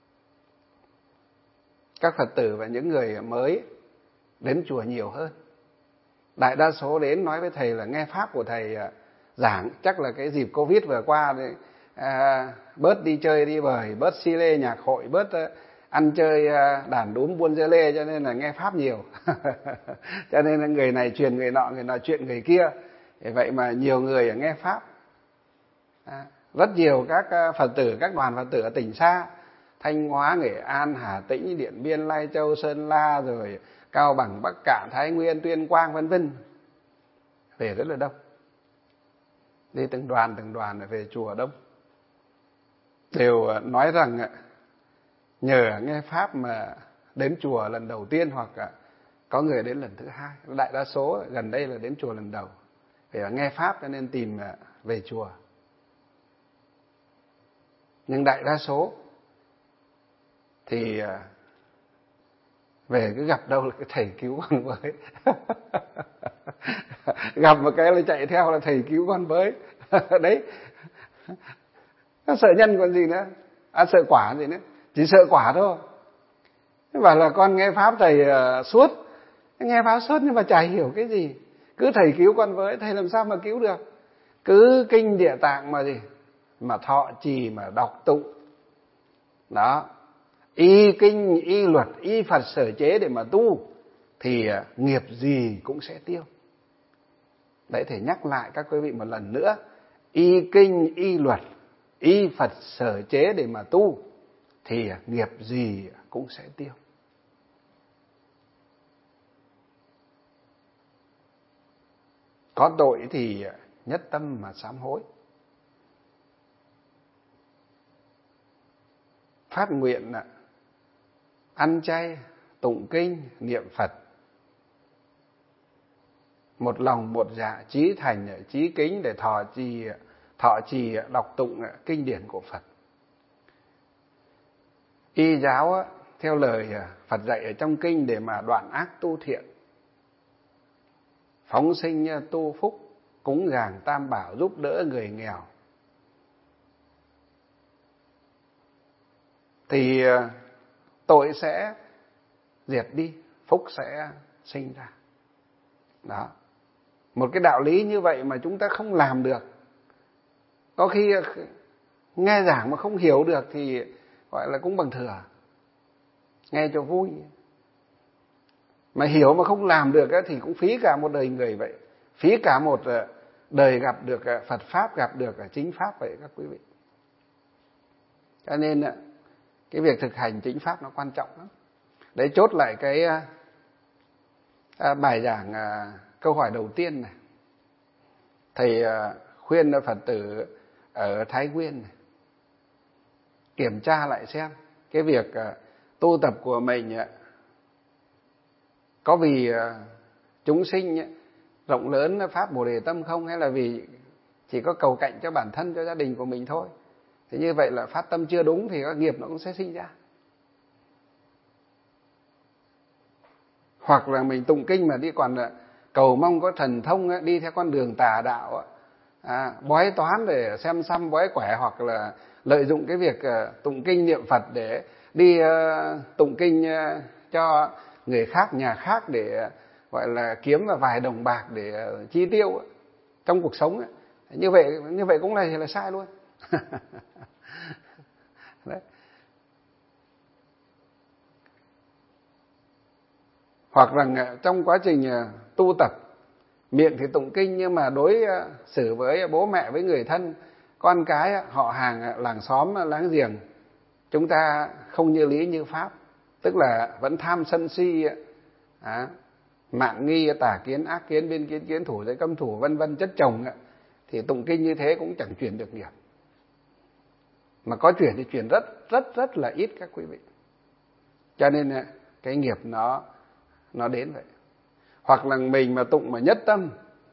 các Phật tử và những người mới đến chùa nhiều hơn. Đại đa số đến nói với thầy là nghe pháp của thầy giảng, chắc là cái dịp Covid vừa qua thì à, bớt đi chơi đi bời, bớt xi lê nhạc hội, bớt uh, ăn chơi uh, đàn đúm buôn dê lê, cho nên là nghe pháp nhiều. Cho nên là người này truyền người nọ, người nọ chuyện người kia. Vì vậy mà nhiều người nghe pháp. À, rất nhiều các uh, Phật tử, các đoàn Phật tử ở tỉnh xa, Thanh Hóa, Nghệ An, Hà Tĩnh, Điện Biên, Lai Châu, Sơn La, rồi Cao Bằng, Bắc Kạn, Thái Nguyên, Tuyên Quang vân vân, về rất là đông. Đi từng đoàn từng đoàn về chùa đông. Đều nói rằng nhờ nghe pháp mà đến chùa lần đầu tiên, hoặc có người đến lần thứ hai. Đại đa số gần đây là đến chùa lần đầu, vì nghe pháp cho nên tìm về chùa. Nhưng đại đa số thì về cứ gặp đâu là cái thầy cứu con với. Gặp một cái là chạy theo là thầy cứu con với. Đấy, nó sợ nhân còn gì nữa, à, sợ quả gì nữa, chỉ sợ quả thôi. Thế bảo là con nghe pháp thầy uh, suốt, nghe pháp suốt nhưng mà chả hiểu cái gì, cứ thầy cứu con với, thầy làm sao mà cứu được. Cứ kinh Địa Tạng mà gì mà thọ trì, mà đọc tụng đó, y kinh y luật y Phật sở chế để mà tu, thì uh, nghiệp gì cũng sẽ tiêu. Đấy, thầy nhắc lại các quý vị một lần nữa, y kinh y luật y Phật sở chế để mà tu, thì nghiệp gì cũng sẽ tiêu. Có tội thì nhất tâm mà sám hối, phát nguyện ăn chay, tụng kinh, niệm Phật, một lòng một dạ, chí thành chí kính để thọ trì thọ trì đọc tụng kinh điển của Phật. Y giáo theo lời Phật dạy ở trong kinh để mà đoạn ác tu thiện, phóng sinh tu phúc, cúng dường tam bảo, giúp đỡ người nghèo, thì tội sẽ diệt đi, phúc sẽ sinh ra. Đó, một cái đạo lý như vậy mà chúng ta không làm được. Có khi nghe giảng mà không hiểu được thì gọi là cũng bằng thừa, nghe cho vui. Mà hiểu mà không làm được thì cũng phí cả một đời người vậy, phí cả một đời gặp được Phật Pháp, gặp được chính Pháp vậy các quý vị. Cho nên cái việc thực hành chính Pháp nó quan trọng lắm. Để chốt lại cái bài giảng câu hỏi đầu tiên này, thầy khuyên Phật tử ở Thái Nguyên này, kiểm tra lại xem cái việc tu tập của mình có vì chúng sinh rộng lớn pháp Bồ Đề tâm không, hay là vì chỉ có cầu cạnh cho bản thân, cho gia đình của mình thôi. Thì như vậy là phát tâm chưa đúng thì các nghiệp nó cũng sẽ sinh ra. Hoặc là mình tụng kinh mà đi còn cầu mong có thần thông, đi theo con đường tà đạo, à, bói toán để xem xăm bói quẻ, hoặc là lợi dụng cái việc tụng kinh niệm Phật để đi uh, tụng kinh uh, cho người khác, nhà khác, để uh, gọi là kiếm vài đồng bạc để uh, chi tiêu uh, trong cuộc sống uh. Như vậy như vậy cũng là là sai luôn. Đấy. Hoặc rằng trong quá trình tu tập, miệng thì tụng kinh nhưng mà đối xử với bố mẹ, với người thân, con cái, họ hàng, làng xóm, láng giềng, chúng ta không như lý như pháp, tức là vẫn tham sân si, à, mạn nghi, tà kiến, ác kiến, biên kiến, kiến thủ, giới cấm thủ, vân vân chất chồng, thì tụng kinh như thế cũng chẳng chuyển được nghiệp. Mà có chuyển thì chuyển rất rất rất là ít các quý vị. Cho nên cái nghiệp nó nó đến vậy. Hoặc là mình mà tụng mà nhất tâm,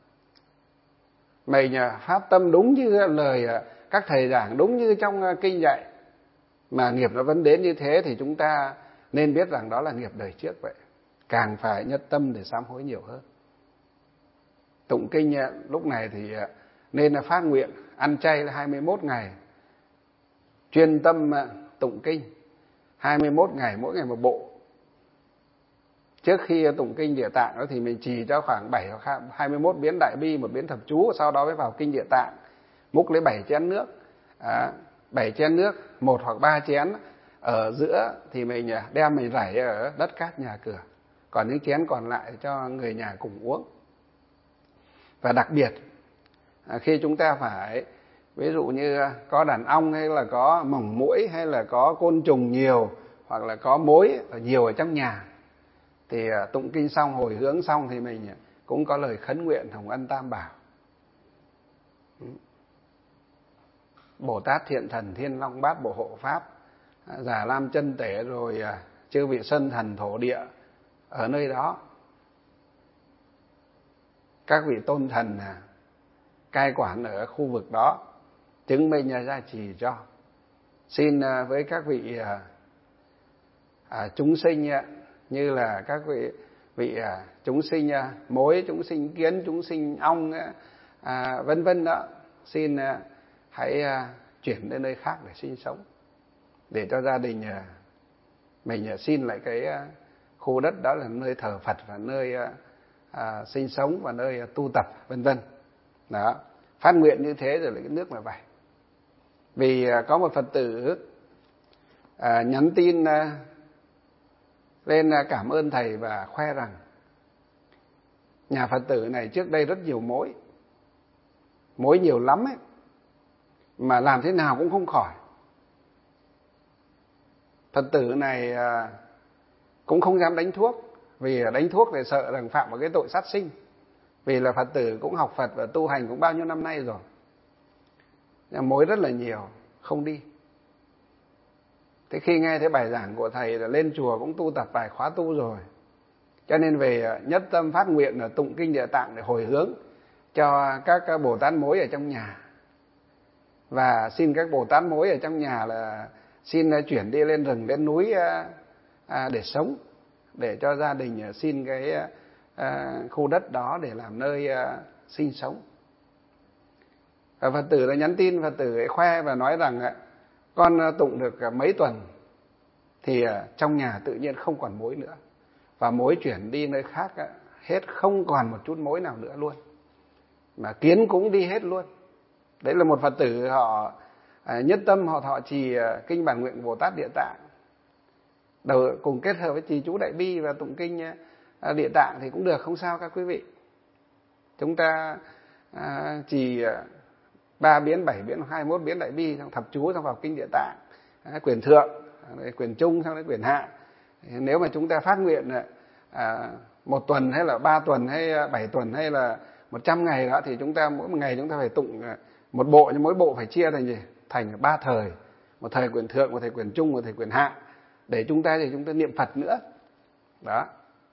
mình phát tâm đúng như lời các thầy giảng, đúng như trong kinh dạy, mà nghiệp nó vẫn đến như thế, thì chúng ta nên biết rằng đó là nghiệp đời trước vậy. Càng phải nhất tâm để sám hối nhiều hơn. Tụng kinh lúc này thì nên là phát nguyện ăn chay là hai mươi mốt ngày, chuyên tâm tụng kinh hai mươi mốt ngày, mỗi ngày một bộ. Trước khi tụng kinh Địa Tạng đó thì mình trì cho khoảng bảy hoặc hai mươi mốt biến Đại Bi, một biến thập chú, sau đó mới vào kinh Địa Tạng, múc lấy bảy chén nước, à, bảy chén nước, một hoặc ba chén ở giữa thì mình đem mình rải ở đất cát nhà cửa, còn những chén còn lại cho người nhà cùng uống. Và đặc biệt khi chúng ta phải, ví dụ như có đàn ong hay là có mỏng muỗi hay là có côn trùng nhiều hoặc là có mối nhiều ở trong nhà, thì tụng kinh xong, hồi hướng xong thì mình cũng có lời khấn nguyện Hồng Ân Tam Bảo. Bồ Tát Thiện Thần Thiên Long Bát Bộ Hộ Pháp, Già Lam Chân Tể, rồi chư vị Sơn Thần Thổ Địa ở nơi đó, các vị tôn thần cai quản ở khu vực đó chứng minh gia trì cho. Xin với các vị à, chúng sinh như là các vị vị à, chúng sinh à, mối, chúng sinh kiến, chúng sinh ong à, vân vân đó, xin à, hãy à, chuyển đến nơi khác để sinh sống, để cho gia đình à, mình à, xin lại cái à, khu đất đó là nơi thờ Phật và nơi à, à, sinh sống và nơi à, tu tập vân vân. Đó, phát nguyện như thế rồi lấy cái nước mà vậy. Vì à, có một Phật tử à, nhắn tin à, lên cảm ơn thầy và khoe rằng nhà Phật tử này trước đây rất nhiều mối, mối nhiều lắm ấy, mà làm thế nào cũng không khỏi. Phật tử này cũng không dám đánh thuốc, vì đánh thuốc thì sợ rằng phạm vào cái tội sát sinh, vì là Phật tử cũng học Phật và tu hành cũng bao nhiêu năm nay rồi. Mối rất là nhiều, không đi. Thế khi nghe thấy bài giảng của thầy là lên chùa cũng tu tập vài khóa tu rồi, cho nên về nhất tâm phát nguyện là tụng kinh Địa Tạng để hồi hướng cho các Bồ Tát mối ở trong nhà. Và xin các Bồ Tát mối ở trong nhà là xin chuyển đi lên rừng, lên núi để sống, để cho gia đình xin cái khu đất đó để làm nơi sinh sống. Và Phật tử đã nhắn tin, Phật tử ấy khoe và nói rằng con tụng được mấy tuần thì trong nhà tự nhiên không còn mối nữa, và mối chuyển đi nơi khác hết, không còn một chút mối nào nữa luôn, mà kiến cũng đi hết luôn. Đấy là một Phật tử họ nhất tâm họ thọ trì kinh bản nguyện Bồ Tát Địa Tạng, đầu cùng kết hợp với trì chú Đại Bi và tụng kinh Địa Tạng thì cũng được, không sao các quý vị. Chúng ta à, trì ba biến, bảy biến, hai mươi mốt biến Đại Bi, xong thập chú, xong vào kinh Địa Tạng, quyền thượng, quyền trung, xong đến quyền hạ. Nếu mà chúng ta phát nguyện à, một tuần hay là ba tuần hay bảy tuần hay là một trăm ngày đó, thì chúng ta mỗi một ngày chúng ta phải tụng một bộ, nhưng mỗi bộ phải chia thành gì? Thành ba thời, một thời quyền thượng, một thời quyền trung, một thời quyền hạ, để chúng ta thì chúng ta niệm Phật nữa. Đó.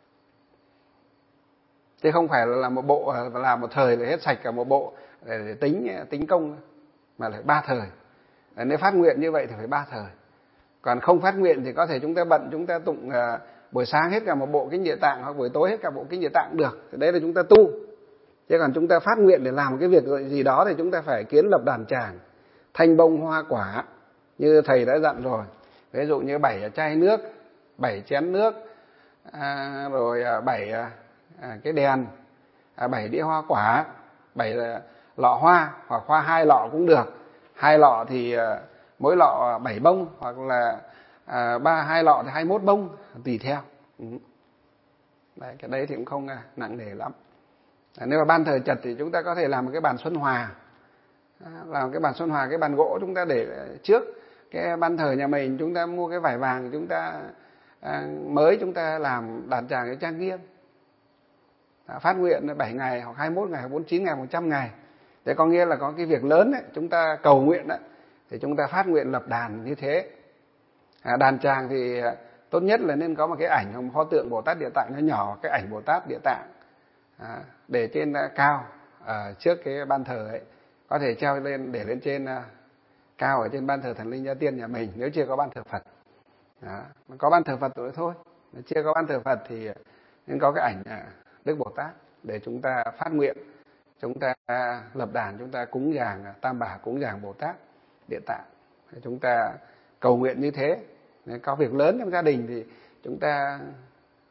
Chứ không phải là làm một bộ và làm một thời để hết sạch cả một bộ để, để tính tính công, mà phải ba thời. Nếu phát nguyện như vậy thì phải ba thời. Còn không phát nguyện thì có thể chúng ta bận, chúng ta tụng uh, buổi sáng hết cả một bộ kinh Địa Tạng, hoặc buổi tối hết cả bộ kinh Địa Tạng được. Thì đấy là chúng ta tu. Chứ còn chúng ta phát nguyện để làm một cái việc gì đó thì chúng ta phải kiến lập đàn tràng, thanh bông hoa quả như thầy đã dặn rồi. Ví dụ như bảy chai nước, bảy chén nước, à, rồi bảy à, cái đèn, à, bảy đĩa hoa quả, bảy lọ hoa, hoặc hoa hai lọ cũng được. Hai lọ thì à, mỗi lọ bảy bông, hoặc là à, ba hai lọ thì hai mươi mốt bông, tùy theo. Ừ. Đấy, cái đấy thì cũng không à, nặng nề lắm. À, nếu mà ban thờ Chật thì chúng ta có thể làm một cái bàn Xuân Hòa, à, làm cái bàn Xuân Hòa, cái bàn gỗ chúng ta để trước cái ban thờ nhà mình, chúng ta mua cái vải vàng, chúng ta à, mới chúng ta làm đàn tràng cái trang nghiêm, à, phát nguyện bảy ngày hoặc hai mươi mốt ngày hoặc bốn mươi chín ngày, một trăm ngày. Thế có nghĩa là có cái việc lớn ấy, chúng ta cầu nguyện ấy, thì chúng ta phát nguyện lập đàn như thế. À, đàn tràng thì tốt nhất là nên có một cái ảnh hoặc pho tượng Bồ Tát Địa Tạng nó nhỏ, cái ảnh Bồ Tát Địa Tạng à, để trên uh, cao ở uh, trước cái ban thờ ấy, có thể treo lên để lên trên uh, cao ở trên ban thờ Thần Linh Gia Tiên nhà mình, nếu chưa có ban thờ Phật. Đó. Có ban thờ Phật rồi thôi, nếu chưa có ban thờ Phật thì nên có cái ảnh uh, Đức Bồ Tát để chúng ta phát nguyện, chúng ta uh, lập đàn, chúng ta cúng dường uh, Tam Bảo, cúng dường Bồ Tát Địa Tạng, để chúng ta cầu nguyện như thế. Nếu có việc lớn trong gia đình thì chúng ta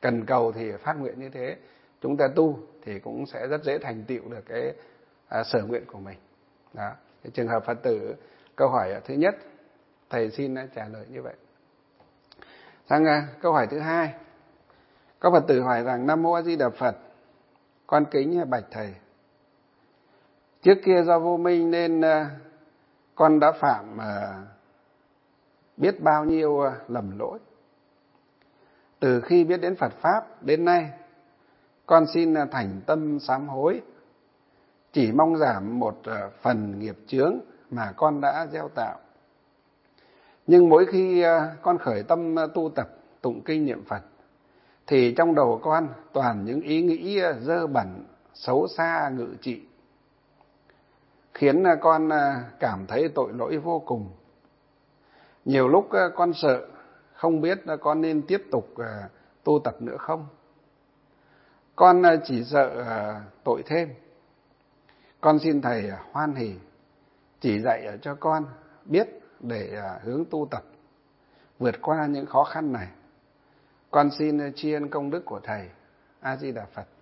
cần cầu thì phát nguyện như thế. Chúng ta tu thì cũng sẽ rất dễ thành tựu được cái à, sở nguyện của mình. Đó. Cái trường hợp Phật tử câu hỏi thứ nhất, thầy xin trả lời như vậy. Sang à, câu hỏi thứ hai, có Phật tử hỏi rằng: Nam Mô A Di Đà Phật, con kính bạch thầy. Trước kia do vô minh nên à, con đã phạm à, biết bao nhiêu à, lầm lỗi. Từ khi biết đến Phật Pháp đến nay, con xin à, thành tâm sám hối, chỉ mong giảm một à, phần nghiệp chướng mà con đã gieo tạo. Nhưng mỗi khi à, con khởi tâm à, tu tập tụng kinh niệm Phật, thì trong đầu con toàn những ý nghĩ à, dơ bẩn, xấu xa, ngự trị, khiến à, con à, cảm thấy tội lỗi vô cùng. Nhiều lúc à, con sợ, không biết à, con nên tiếp tục à, tu tập nữa không. Con à, chỉ sợ à, tội thêm. Con xin thầy à, hoan hỉ chỉ dạy à, cho con biết để à, hướng tu tập, vượt qua những khó khăn này. Con xin à, tri ân công đức của thầy. A Di Đà Phật.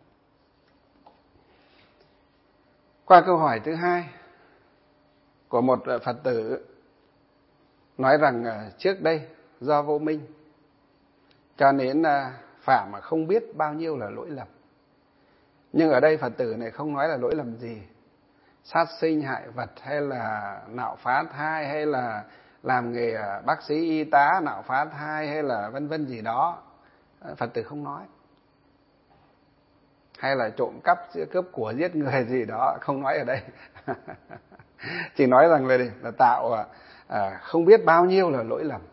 Qua câu hỏi thứ hai của một Phật tử nói rằng à, trước đây do vô minh cho nên à, phạm mà không biết bao nhiêu là lỗi lầm. Nhưng ở đây Phật tử này không nói là lỗi lầm gì, sát sinh hại vật hay là nạo phá thai hay là làm nghề bác sĩ y tá nạo phá thai hay là vân vân gì đó, Phật tử không nói. Hay là trộm cắp, cướp của, giết người gì đó, không nói ở đây. Chỉ nói rằng là, là tạo à, không biết bao nhiêu là lỗi lầm.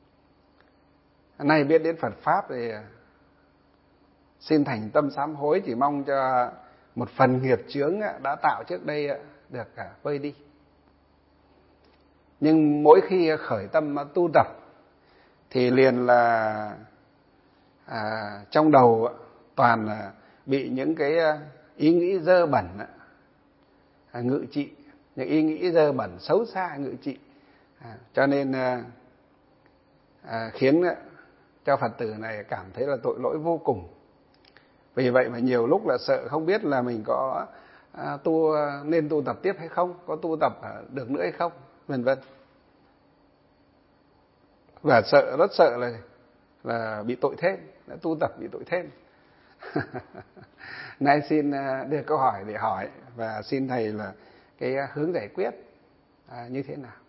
Nay biết đến Phật Pháp thì xin thành tâm sám hối, chỉ mong cho một phần nghiệp chướng đã tạo trước đây được vơi đi. Nhưng mỗi khi khởi tâm tu tập thì liền là à, trong đầu toàn là bị những cái ý nghĩ dơ bẩn à, ngự trị, những ý nghĩ dơ bẩn xấu xa ngự trị, à, cho nên à, à, khiến cho Phật tử này cảm thấy là tội lỗi vô cùng. Vì vậy mà nhiều lúc là sợ không biết là mình có à, tu nên tu tập tiếp hay không, có tu tập được nữa hay không, vân vân. Và sợ, rất sợ là là bị tội thêm, tu tập bị tội thêm. Nay xin đưa câu hỏi để hỏi và xin thầy là cái hướng giải quyết à, như thế nào.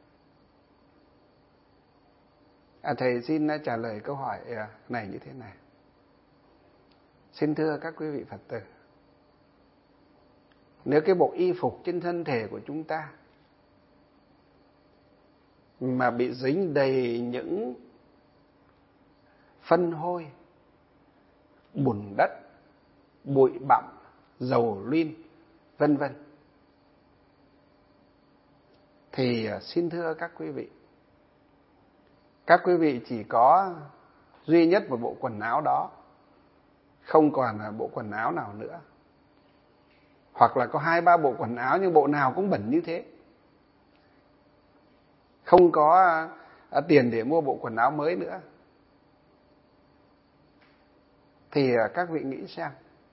À, thầy xin trả lời câu hỏi này như thế này. Xin thưa các quý vị Phật tử, nếu cái bộ y phục trên thân thể của chúng ta mà bị dính đầy những phân hôi, bùn đất, bụi bặm, dầu luyên, vân vân, thì xin thưa các quý vị, các quý vị chỉ có duy nhất một bộ quần áo đó, không còn là bộ quần áo nào nữa. Hoặc là có hai ba bộ quần áo nhưng bộ nào cũng bẩn như thế, không có tiền để mua bộ quần áo mới nữa. Thì các vị nghĩ xem,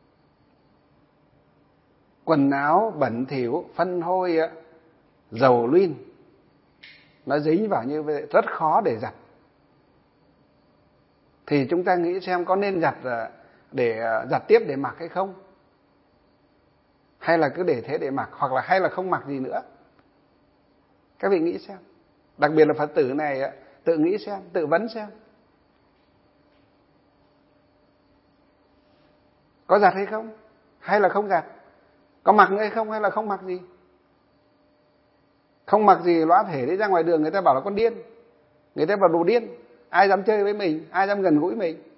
quần áo bẩn thỉu, phân hôi, dầu luyên, nó dính vào như vậy rất khó để giặt. Thì chúng ta nghĩ xem có nên giặt để giặt tiếp để mặc hay không? Hay là cứ để thế để mặc, hoặc là hay là không mặc gì nữa? Các vị nghĩ xem. Đặc biệt là Phật tử này tự nghĩ xem, tự vấn xem. Có giặt hay không? Hay là không giặt? Có mặc nữa hay không? Hay là không mặc gì? Không mặc gì lõa thể đi ra ngoài đường người ta bảo là con điên, người ta bảo đồ điên. Ai dám chơi với mình, ai dám gần gũi mình.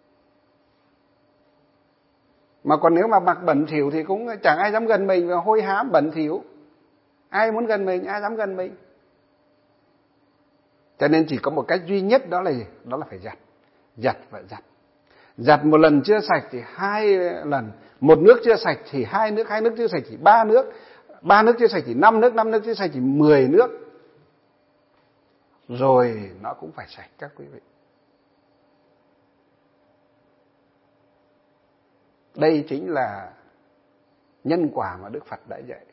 Mà còn nếu mà mặc bẩn thỉu thì cũng chẳng ai dám gần mình, và hôi hám bẩn thỉu, ai muốn gần mình, ai dám gần mình. Cho nên chỉ có một cách duy nhất, đó là gì? Đó là phải giặt. Giặt và giặt. Giặt một lần chưa sạch thì hai lần. Một nước chưa sạch thì hai nước, hai nước chưa sạch thì ba nước, ba nước chưa sạch thì năm nước, năm nước chưa sạch thì mười nước. Rồi nó cũng phải sạch các quý vị. Đây chính là nhân quả mà Đức Phật đã dạy.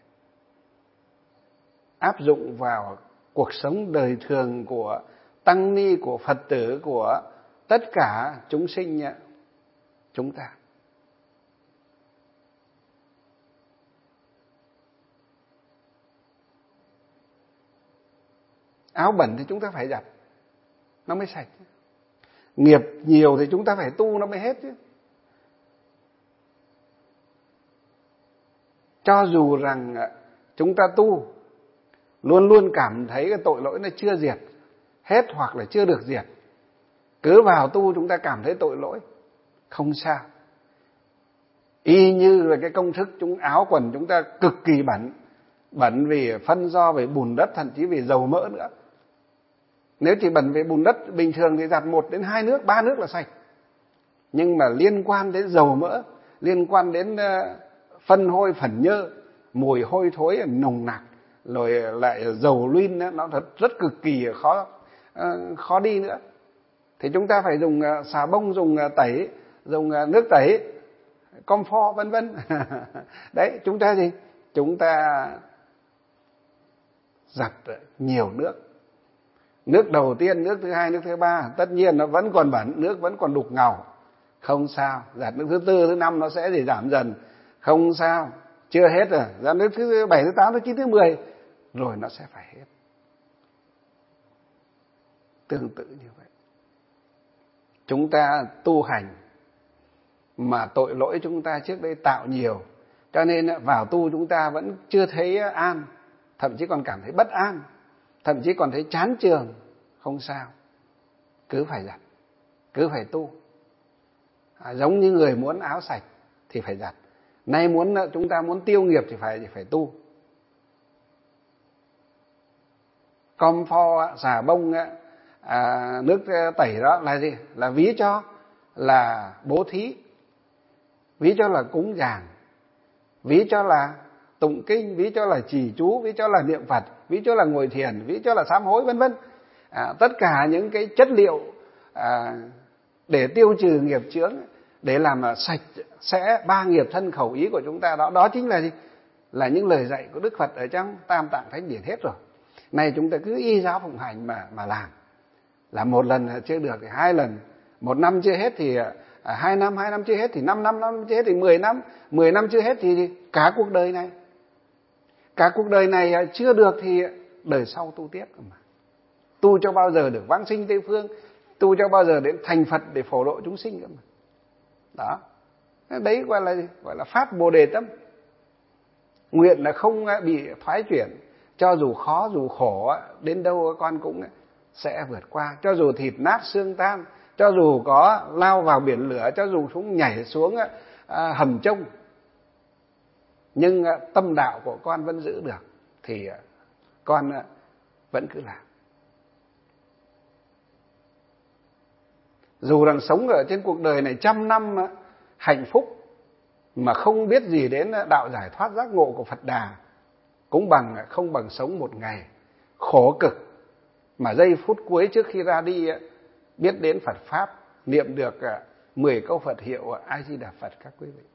Áp dụng vào cuộc sống đời thường của tăng ni, của Phật tử, của tất cả chúng sinh chúng ta. Áo bẩn thì chúng ta phải giặt, nó mới sạch. Nghiệp nhiều thì chúng ta phải tu, nó mới hết chứ. Cho dù rằng chúng ta tu, luôn luôn cảm thấy cái tội lỗi nó chưa diệt hết hoặc là chưa được diệt, cứ vào tu chúng ta cảm thấy tội lỗi, không sao. Y như là cái công thức chúng áo quần chúng ta cực kỳ bẩn, bẩn vì phân do, về bùn đất, thậm chí vì dầu mỡ nữa. Nếu chỉ bẩn về bùn đất bình thường thì giặt một đến hai nước, ba nước là sạch. Nhưng mà liên quan đến dầu mỡ, liên quan đến phân hôi phẩn nhơ, mùi hôi thối nồng nặc, rồi lại dầu luyên, nó thật rất cực kỳ khó khó đi nữa. Thì chúng ta phải dùng xà bông, dùng tẩy, dùng nước tẩy, comfort vân vân. Đấy, chúng ta gì? Chúng ta giặt nhiều nước. Nước đầu tiên, nước thứ hai, nước thứ ba, tất nhiên nó vẫn còn bẩn, nước vẫn còn đục ngầu, không sao. Giặt nước thứ tư, thứ năm nó sẽ để giảm dần, không sao. Chưa hết rồi, giặt nước thứ bảy, thứ tám, thứ chín, thứ mười, rồi nó sẽ phải hết. Tương tự như vậy, chúng ta tu hành mà tội lỗi chúng ta trước đây tạo nhiều, cho nên vào tu chúng ta vẫn chưa thấy an, thậm chí còn cảm thấy bất an, thậm chí còn thấy chán chường. Không sao, cứ phải giặt, cứ phải tu. À, giống như người muốn áo sạch thì phải giặt. Nay muốn chúng ta muốn tiêu nghiệp thì phải thì phải tu. Comfort, xà bông, à, nước tẩy đó là gì? Là ví cho là bố thí, ví cho là cúng dường, ví cho là tụng kinh, ví cho là trì chú, ví cho là niệm Phật, ví cho là ngồi thiền, ví cho là sám hối, vân vân. À, tất cả những cái chất liệu à, để tiêu trừ nghiệp chướng, để làm sạch sẽ ba nghiệp thân khẩu ý của chúng ta đó, đó chính là gì? Là những lời dạy của Đức Phật ở trong Tam Tạng Thánh Điển hết rồi. Này chúng ta cứ y giáo phụng hành mà mà làm. Là một lần chưa được thì hai lần, một năm chưa hết thì à, hai năm, hai năm chưa hết thì năm năm, năm chưa hết thì mười năm, mười năm chưa hết thì cả cuộc đời này. Cả cuộc đời này chưa được thì đời sau tu tiếp mà. Tu cho bao giờ được vãng sinh Tây Phương, tu cho bao giờ đến thành Phật để phổ độ chúng sinh cơ mà. Đó. Đấy gọi là gì? Gọi là phát Bồ Đề tâm. Nguyện là không bị thoái chuyển, cho dù khó dù khổ đến đâu con cũng sẽ vượt qua, cho dù thịt nát xương tan, cho dù có lao vào biển lửa, cho dù chúng nhảy xuống hầm trông, nhưng tâm đạo của con vẫn giữ được thì con vẫn cứ làm. Dù rằng sống ở trên cuộc đời này trăm năm hạnh phúc mà không biết gì đến đạo giải thoát giác ngộ của Phật Đà, cũng bằng không bằng sống một ngày khổ cực mà giây phút cuối trước khi ra đi biết đến Phật Pháp, niệm được mười câu Phật hiệu A Di Đà Phật các quý vị.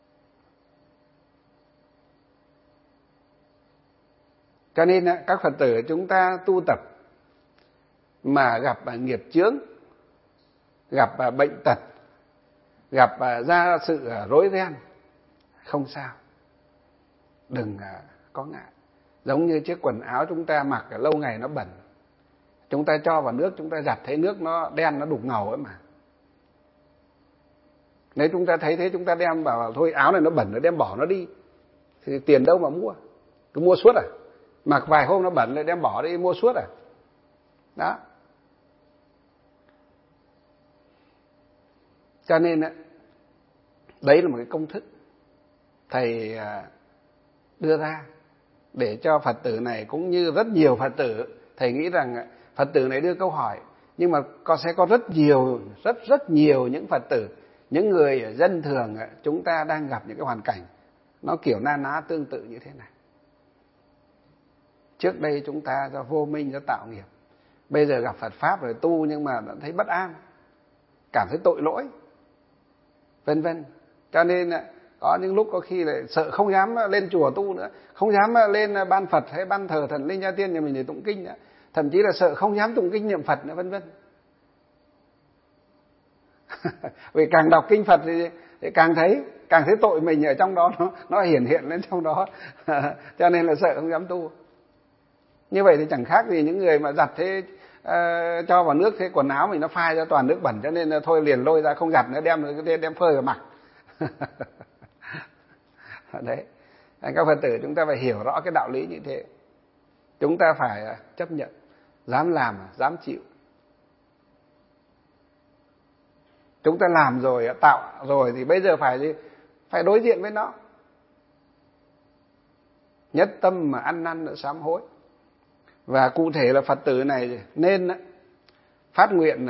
Cho nên các Phật tử chúng ta tu tập mà gặp nghiệp chướng, gặp bệnh tật, gặp ra sự rối ren, không sao, đừng có ngại. Giống như chiếc quần áo chúng ta mặc lâu ngày nó bẩn, chúng ta cho vào nước, chúng ta giặt thấy nước nó đen, nó đục ngầu ấy mà. Nếu chúng ta thấy thế chúng ta đem bảo thôi áo này nó bẩn rồi đem bỏ nó đi, thì tiền đâu mà mua, cứ mua suốt à? Mặc vài hôm nó bẩn lại đem bỏ đi mua suốt à? Đó. Cho nên đấy là một cái công thức thầy đưa ra để cho Phật tử này cũng như rất nhiều Phật tử. Thầy nghĩ rằng Phật tử này đưa câu hỏi, nhưng mà có sẽ có rất nhiều, rất rất nhiều những Phật tử, những người dân thường chúng ta đang gặp những cái hoàn cảnh nó kiểu na ná tương tự như thế này. Trước đây chúng ta do vô minh, do tạo nghiệp, bây giờ gặp Phật Pháp rồi tu nhưng mà thấy bất an, cảm thấy tội lỗi, vân vân. Cho nên có những lúc có khi lại sợ không dám lên chùa tu nữa, không dám lên ban Phật hay ban thờ thần linh gia tiên nhà mình để tụng kinh nữa, thậm chí là sợ không dám tụng kinh niệm Phật nữa, vân vân. Vì càng đọc kinh Phật thì, thì càng thấy càng thấy tội mình ở trong đó, nó nó hiển hiện lên trong đó. Cho nên là sợ không dám tu. Như vậy thì chẳng khác gì những người mà giặt thế uh, cho vào nước thế quần áo mình nó phai ra toàn nước bẩn, cho nên là thôi liền lôi ra không giặt nữa, đem đem phơi vào mặc. Đấy, các Phật tử chúng ta phải hiểu rõ cái đạo lý như thế. Chúng ta phải chấp nhận, dám làm, dám chịu. Chúng ta làm rồi, tạo rồi thì bây giờ phải gì? Phải đối diện với nó. Nhất tâm mà ăn năn nữa sám hối. Và cụ thể là Phật tử này nên phát nguyện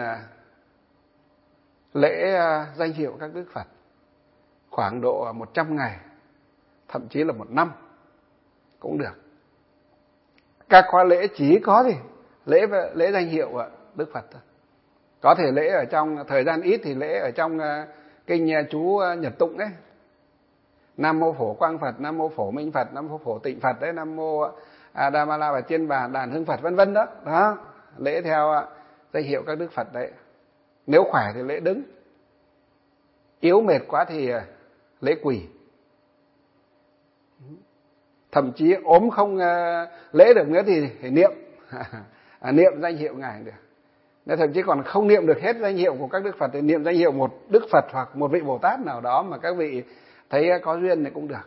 lễ danh hiệu các Đức Phật khoảng độ một trăm ngày, thậm chí là một năm cũng được. Các khóa lễ chỉ có gì? Lễ lễ danh hiệu Đức Phật thôi. Có thể lễ ở trong thời gian ít thì lễ ở trong kinh chú Nhật Tụng đấy. Nam mô Phổ Quang Phật, Nam mô Phổ Minh Phật, Nam mô Phổ Tịnh Phật đấy, Nam mô Adamala và Chiên Bà Đàn Hương Phật, vân vân đó. Đó, lễ theo danh hiệu các Đức Phật đấy. Nếu khỏe thì lễ đứng, yếu mệt quá thì lễ quỳ. Thậm chí ốm không lễ được nữa thì phải niệm niệm danh hiệu Ngài được. Nếu thậm chí còn không niệm được hết danh hiệu của các Đức Phật thì niệm danh hiệu một Đức Phật hoặc một vị Bồ Tát nào đó mà các vị thấy có duyên thì cũng được.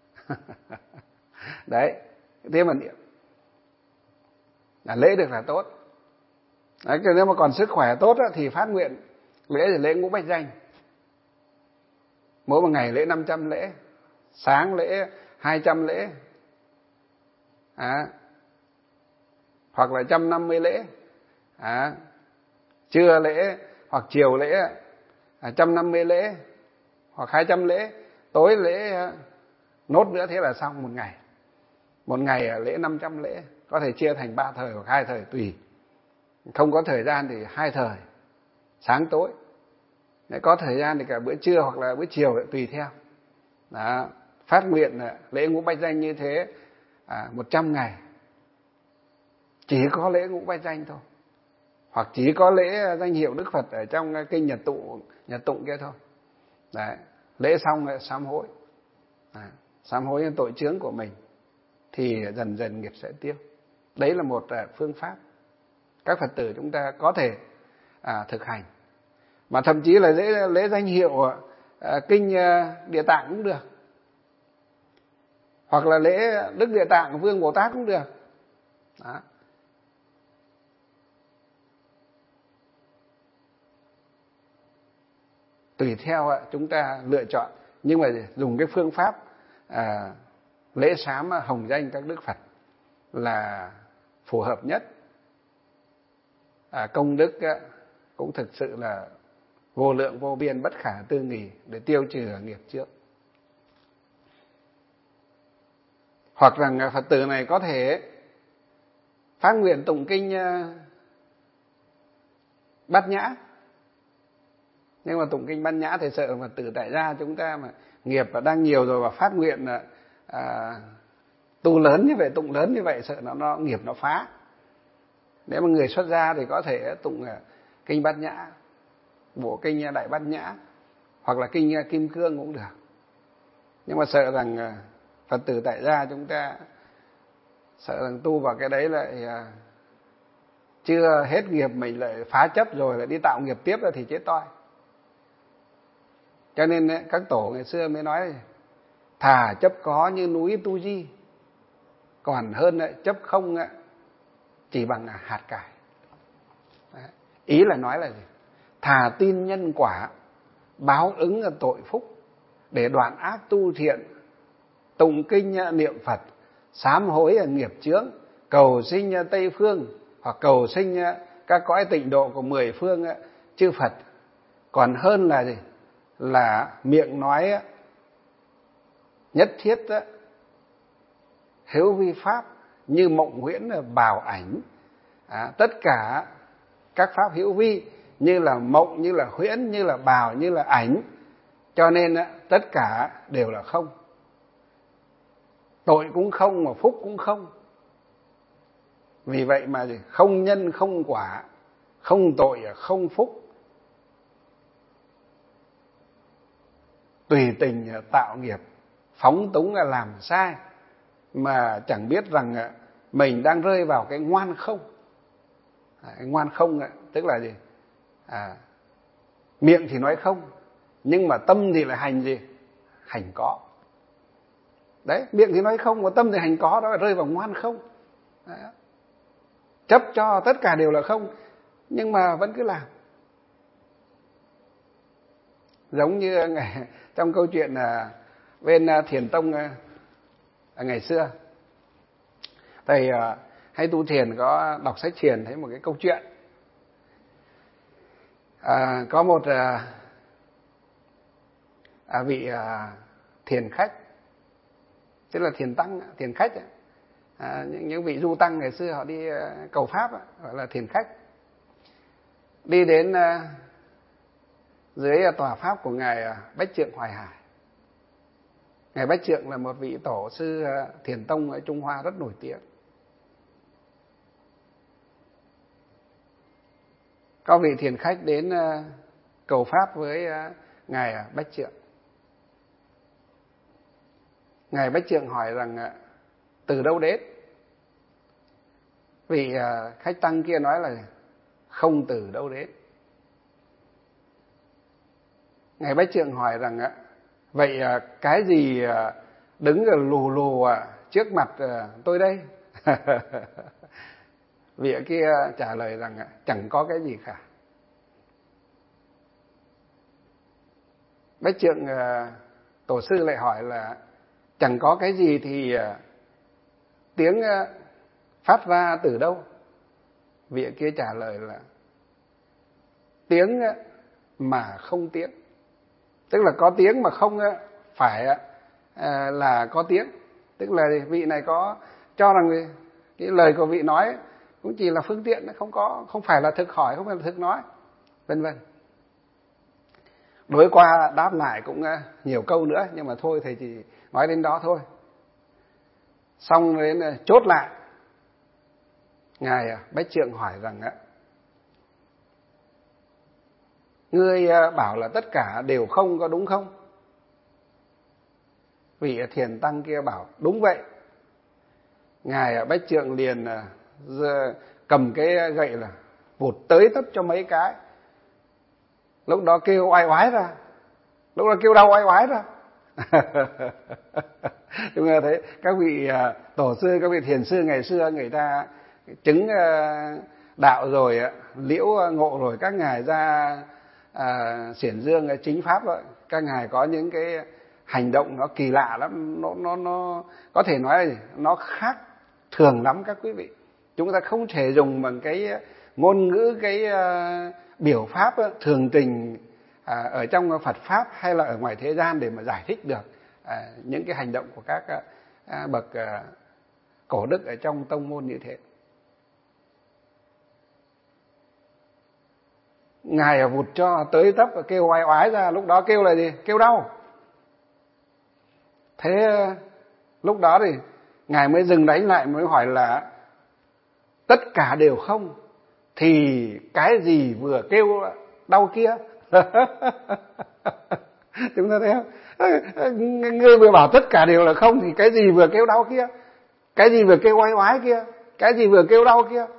Đấy, thế mà niệm là lễ được là tốt. Đấy, nếu mà còn sức khỏe tốt thì phát nguyện lễ thì lễ ngũ bách danh. Mỗi một ngày lễ năm trăm lễ, sáng lễ hai trăm lễ, à, hoặc là một trăm năm mươi lễ, à, trưa lễ hoặc chiều lễ một trăm năm mươi lễ hoặc hai trăm lễ, tối lễ nốt nữa, thế là xong một ngày. Một ngày lễ năm trăm lễ, có thể chia thành ba thời hoặc hai thời tùy. Không có thời gian thì hai thời, sáng tối. Nếu có thời gian thì cả bữa trưa hoặc là bữa chiều lại tùy theo. Đó, phát nguyện lễ ngũ bách danh như thế à, một trăm ngày. Chỉ có lễ ngũ bách danh thôi. Hoặc chỉ có lễ danh hiệu Đức Phật ở trong kinh Nhật Tụng, Nhật Tụng kia thôi. Đấy, lễ xong lại sám hối. Đấy, sám hối những tội chướng của mình thì dần dần nghiệp sẽ tiêu. Đấy là một phương pháp các Phật tử chúng ta có thể à, thực hành. Mà thậm chí là lễ, lễ danh hiệu à, kinh à, Địa Tạng cũng được. Hoặc là lễ Đức Địa Tạng Vương Bồ Tát cũng được. Đó. Tùy theo chúng ta lựa chọn. Nhưng mà dùng cái phương pháp à, lễ sám hồng danh các Đức Phật là phù hợp nhất. À, công đức cũng thực sự là vô lượng vô biên, bất khả tư nghì để tiêu trừ nghiệp trước. Hoặc rằng Phật tử này có thể phát nguyện tụng kinh Bát Nhã. Nhưng mà tụng kinh Bát Nhã thì sợ Phật tử tại gia chúng ta mà nghiệp đang nhiều rồi và phát nguyện à, tu lớn như vậy, tụng lớn như vậy, sợ nó, nó nghiệp nó phá. Nếu mà người xuất gia thì có thể tụng kinh Bát Nhã, bộ kinh Đại Bát Nhã, hoặc là kinh Kim Cương cũng được. Nhưng mà sợ rằng Phật tử tại gia chúng ta sợ rằng tu vào cái đấy lại chưa hết nghiệp, mình lại phá chấp rồi lại đi tạo nghiệp tiếp là thì chết toi. Cho nên các tổ ngày xưa mới nói thà chấp có như núi Tu Di, còn hơn chấp không chỉ bằng hạt cải. Đấy. Ý là nói là gì? Thà tin nhân quả, báo ứng tội phúc, để đoạn ác tu thiện, tụng kinh niệm Phật, sám hối nghiệp chướng, cầu sinh Tây Phương hoặc cầu sinh các cõi tịnh độ của mười phương chư Phật, còn hơn là gì? Là miệng nói nhất thiết hiếu vi pháp, như mộng huyễn bào ảnh. À, tất cả các pháp hữu vi như là mộng, như là huyễn, như là bào, như là ảnh, Cho nên tất cả đều là không. Tội cũng không mà phúc cũng không. Vì vậy mà gì? Không nhân không quả, không tội không phúc. Tùy tình tạo nghiệp, phóng túng làm sai mà chẳng biết rằng mình đang rơi vào cái ngoan không. À, ngoan không tức là gì? À, miệng thì nói không, nhưng mà tâm thì lại hành gì? Hành có. Đấy, miệng thì nói không, mà tâm thì hành có, đó là rơi vào ngoan không. Đấy. Chấp cho tất cả đều là không, nhưng mà vẫn cứ làm. Giống như ngày, trong câu chuyện là bên Thiền Tông ngày xưa, thầy hay tu thiền có đọc sách thiền thấy một cái câu chuyện. À, có một à, vị à, thiền khách, tức là thiền tăng, thiền khách, à, những, những vị du tăng ngày xưa họ đi cầu pháp gọi là thiền khách, đi đến à, dưới tòa pháp của ngài Bách Trượng Hoài Hải. Ngài Bách Trượng là một vị tổ sư thiền tông ở Trung Hoa rất nổi tiếng. Có vị thiền khách đến cầu pháp với ngài Bách Trượng. Ngài Bách Trượng hỏi rằng từ đâu đến? Vị khách tăng kia nói là không từ đâu đến. Ngài Bách Trượng hỏi rằng vậy cái gì đứng lù lù trước mặt tôi đây? Vị kia trả lời rằng chẳng có cái gì cả. Bách Trượng tổ sư lại hỏi là chẳng có cái gì thì tiếng phát ra từ đâu? Vị kia trả lời là tiếng mà không tiếng. Tức là có tiếng mà không phải là có tiếng. Tức là vị này có cho rằng cái lời của vị nói cũng chỉ là phương tiện, không có không phải là thực hỏi, không phải là thực nói, vân vân. Đối qua đáp lại cũng nhiều câu nữa, nhưng mà thôi thầy chỉ nói đến đó thôi. Xong đến chốt lại, ngài Bách Trượng hỏi rằng ngươi bảo là tất cả đều không, có đúng không? Vị thiền tăng kia bảo đúng vậy. Ngài Bách Trượng liền cầm cái gậy là vụt tới tấp cho mấy cái. Lúc đó kêu oai oái ra, lúc đó kêu đau oai oái ra. Chúng ta thấy các vị tổ sư, các vị thiền sư ngày xưa người ta chứng đạo rồi, liễu ngộ rồi, các ngài ra à, xiển dương chính pháp rồi, các ngài có những cái hành động nó kỳ lạ lắm, nó nó nó có thể nói là nó khác thường lắm các quý vị. Chúng ta không thể dùng bằng cái ngôn ngữ, cái uh, biểu pháp uh, thường tình uh, ở trong Phật pháp hay là ở ngoài thế gian để mà giải thích được uh, những cái hành động của các uh, bậc uh, cổ đức ở trong tông môn như thế. Ngài vụt cho tới tấp và kêu oai oái ra. Lúc đó kêu là gì? Kêu đau. Thế lúc đó thì ngài mới dừng đánh lại, mới hỏi là tất cả đều không thì cái gì vừa kêu đau kia? Chúng ta thấy không? Ngươi vừa bảo tất cả đều là không thì cái gì vừa kêu đau kia? Cái gì vừa kêu oai oái kia? Cái gì vừa kêu đau kia?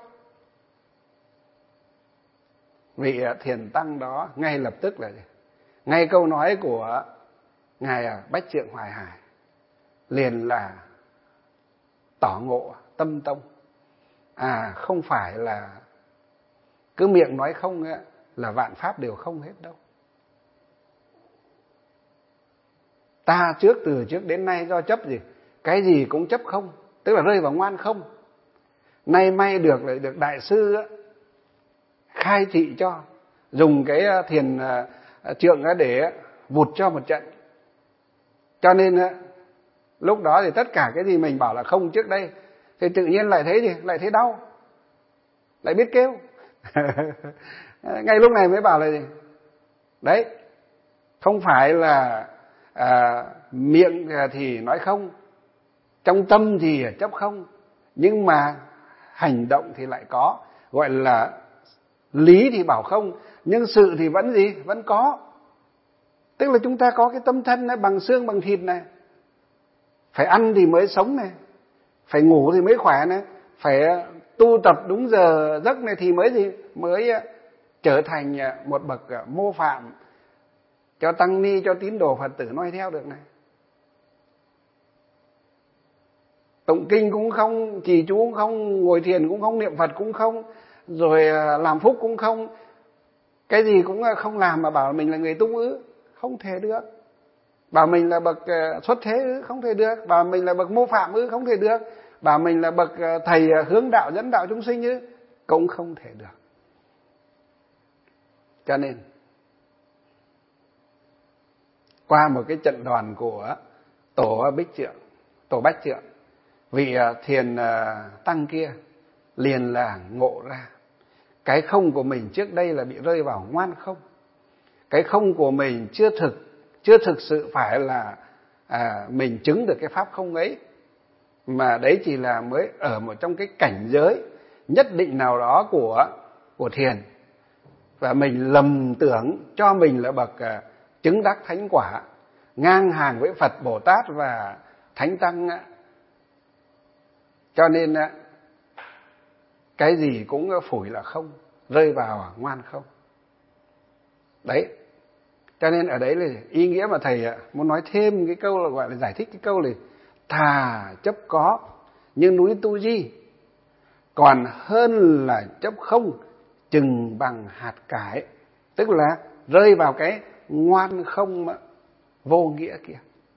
Vị thiền tăng đó ngay lập tức là gì? Ngay câu nói của ngài Bách Trượng Hoài Hải liền là tỏ ngộ tâm tông. À, không phải là cứ miệng nói không ấy, là vạn pháp đều không hết đâu. Ta trước từ trước đến nay do chấp gì? Cái gì cũng chấp không, tức là rơi vào ngoan không. Nay may được lại được đại sư ấy, khai thị cho, dùng cái thiền trượng để vụt cho một trận. Cho nên lúc đó thì tất cả cái gì mình bảo là không trước đây thì tự nhiên lại thấy gì? Lại thấy đau, lại biết kêu. Ngay lúc này mới bảo là gì? Đấy, Không phải là à, miệng thì nói không, trong tâm thì chấp không, nhưng mà hành động thì lại có. Gọi là lý thì bảo không, nhưng sự thì vẫn gì? Vẫn có. Tức là chúng ta có cái tâm thân này, bằng xương bằng thịt này, phải ăn thì mới sống này, phải ngủ thì mới khỏe này, phải tu tập đúng giờ giấc này thì mới gì? Mới trở thành một bậc mô phạm cho tăng ni, cho tín đồ Phật tử noi theo được này. Tụng kinh cũng không, trì chú cũng không, ngồi thiền cũng không, niệm Phật cũng không, rồi làm phúc cũng không, cái gì cũng không làm mà bảo mình là người tu ư? Không thể được. Bảo mình là bậc xuất thế ư? Không thể được. Bảo mình là bậc mô phạm ư? Không thể được. Bảo mình là bậc thầy hướng đạo dẫn đạo chúng sinh ư? Cũng không thể được. Cho nên qua một cái trận đoàn của tổ Bích Trượng, tổ Bách Trượng, vị thiền tăng kia liền là ngộ ra cái không của mình trước đây là bị rơi vào ngoan không. Cái không của mình chưa thực chưa thực sự phải là à, mình chứng được cái pháp không ấy, mà đấy chỉ là mới ở một trong cái cảnh giới nhất định nào đó của của thiền, và mình lầm tưởng cho mình là bậc à, chứng đắc thánh quả, ngang hàng với Phật, Bồ Tát và Thánh Tăng. Cho nên cái gì cũng phủi là không, rơi vào ngoan không. Đấy. Cho nên ở đấy là ý nghĩa mà thầy muốn nói thêm cái câu là gọi là giải thích cái câu này: thà chấp có như núi Tu Di, còn hơn là chấp không chừng bằng hạt cải. Tức là rơi vào cái ngoan không mà vô nghĩa kia.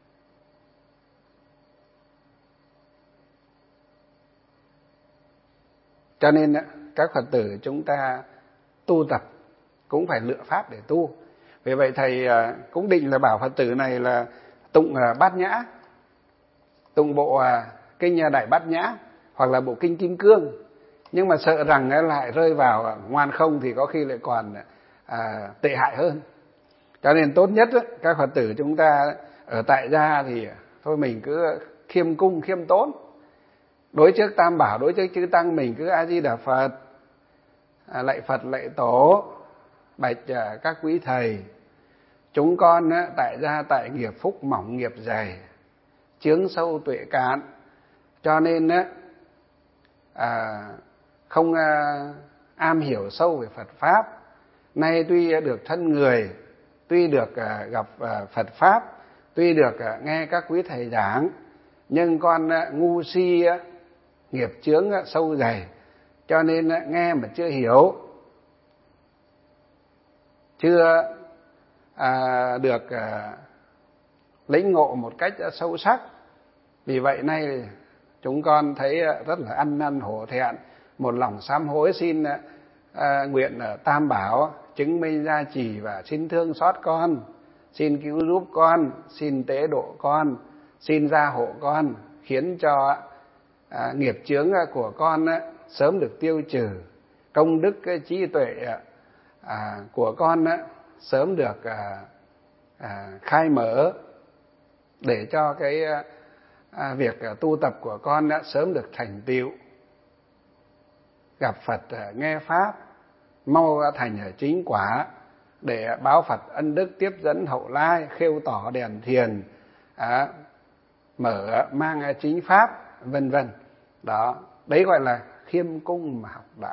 Cho nên các Phật tử chúng ta tu tập cũng phải lựa pháp để tu. Vì vậy thầy cũng định là bảo Phật tử này là tụng Bát Nhã, tụng bộ kinh Đại Bát Nhã hoặc là bộ kinh Kim Cương. Nhưng mà sợ rằng lại rơi vào ngoan không thì có khi lại còn à, tệ hại hơn. Cho nên tốt nhất các Phật tử chúng ta ở tại gia thì thôi mình cứ khiêm cung khiêm tốn. Đối trước Tam Bảo, đối trước chư Tăng mình cứ A Di Đà Phật, à, lạy Phật lạy Tổ, bạch các quý thầy. Chúng con tại gia tại nghiệp phúc mỏng nghiệp dày, chướng sâu tuệ cạn, cho nên à, không à, am hiểu sâu về Phật Pháp. Nay tuy được thân người, tuy được à, gặp à, Phật Pháp, tuy được à, nghe các quý thầy giảng, nhưng con à, ngu si à, nghiệp chướng à, sâu dày, cho nên à, nghe mà chưa hiểu, chưa à, được à, lĩnh ngộ một cách à, sâu sắc. Vì vậy nay chúng con thấy rất là ăn năn hổ thẹn, một lòng sám hối, xin à, nguyện à, Tam Bảo chứng minh gia trì và xin thương xót con, xin cứu giúp con, xin tế độ con, xin gia hộ con, khiến cho à, nghiệp chướng của con á, sớm được tiêu trừ, công đức cái trí tuệ à, của con á, sớm được à, à, khai mở, để cho cái à, việc à, tu tập của con đã sớm được thành tựu, gặp Phật à, nghe Pháp, mau thành chính quả, để báo Phật ân đức tiếp dẫn hậu lai, khêu tỏ đèn thiền, à, mở mang chính Pháp, vân vân. Đó, đấy gọi là khiêm cung mà học đạo.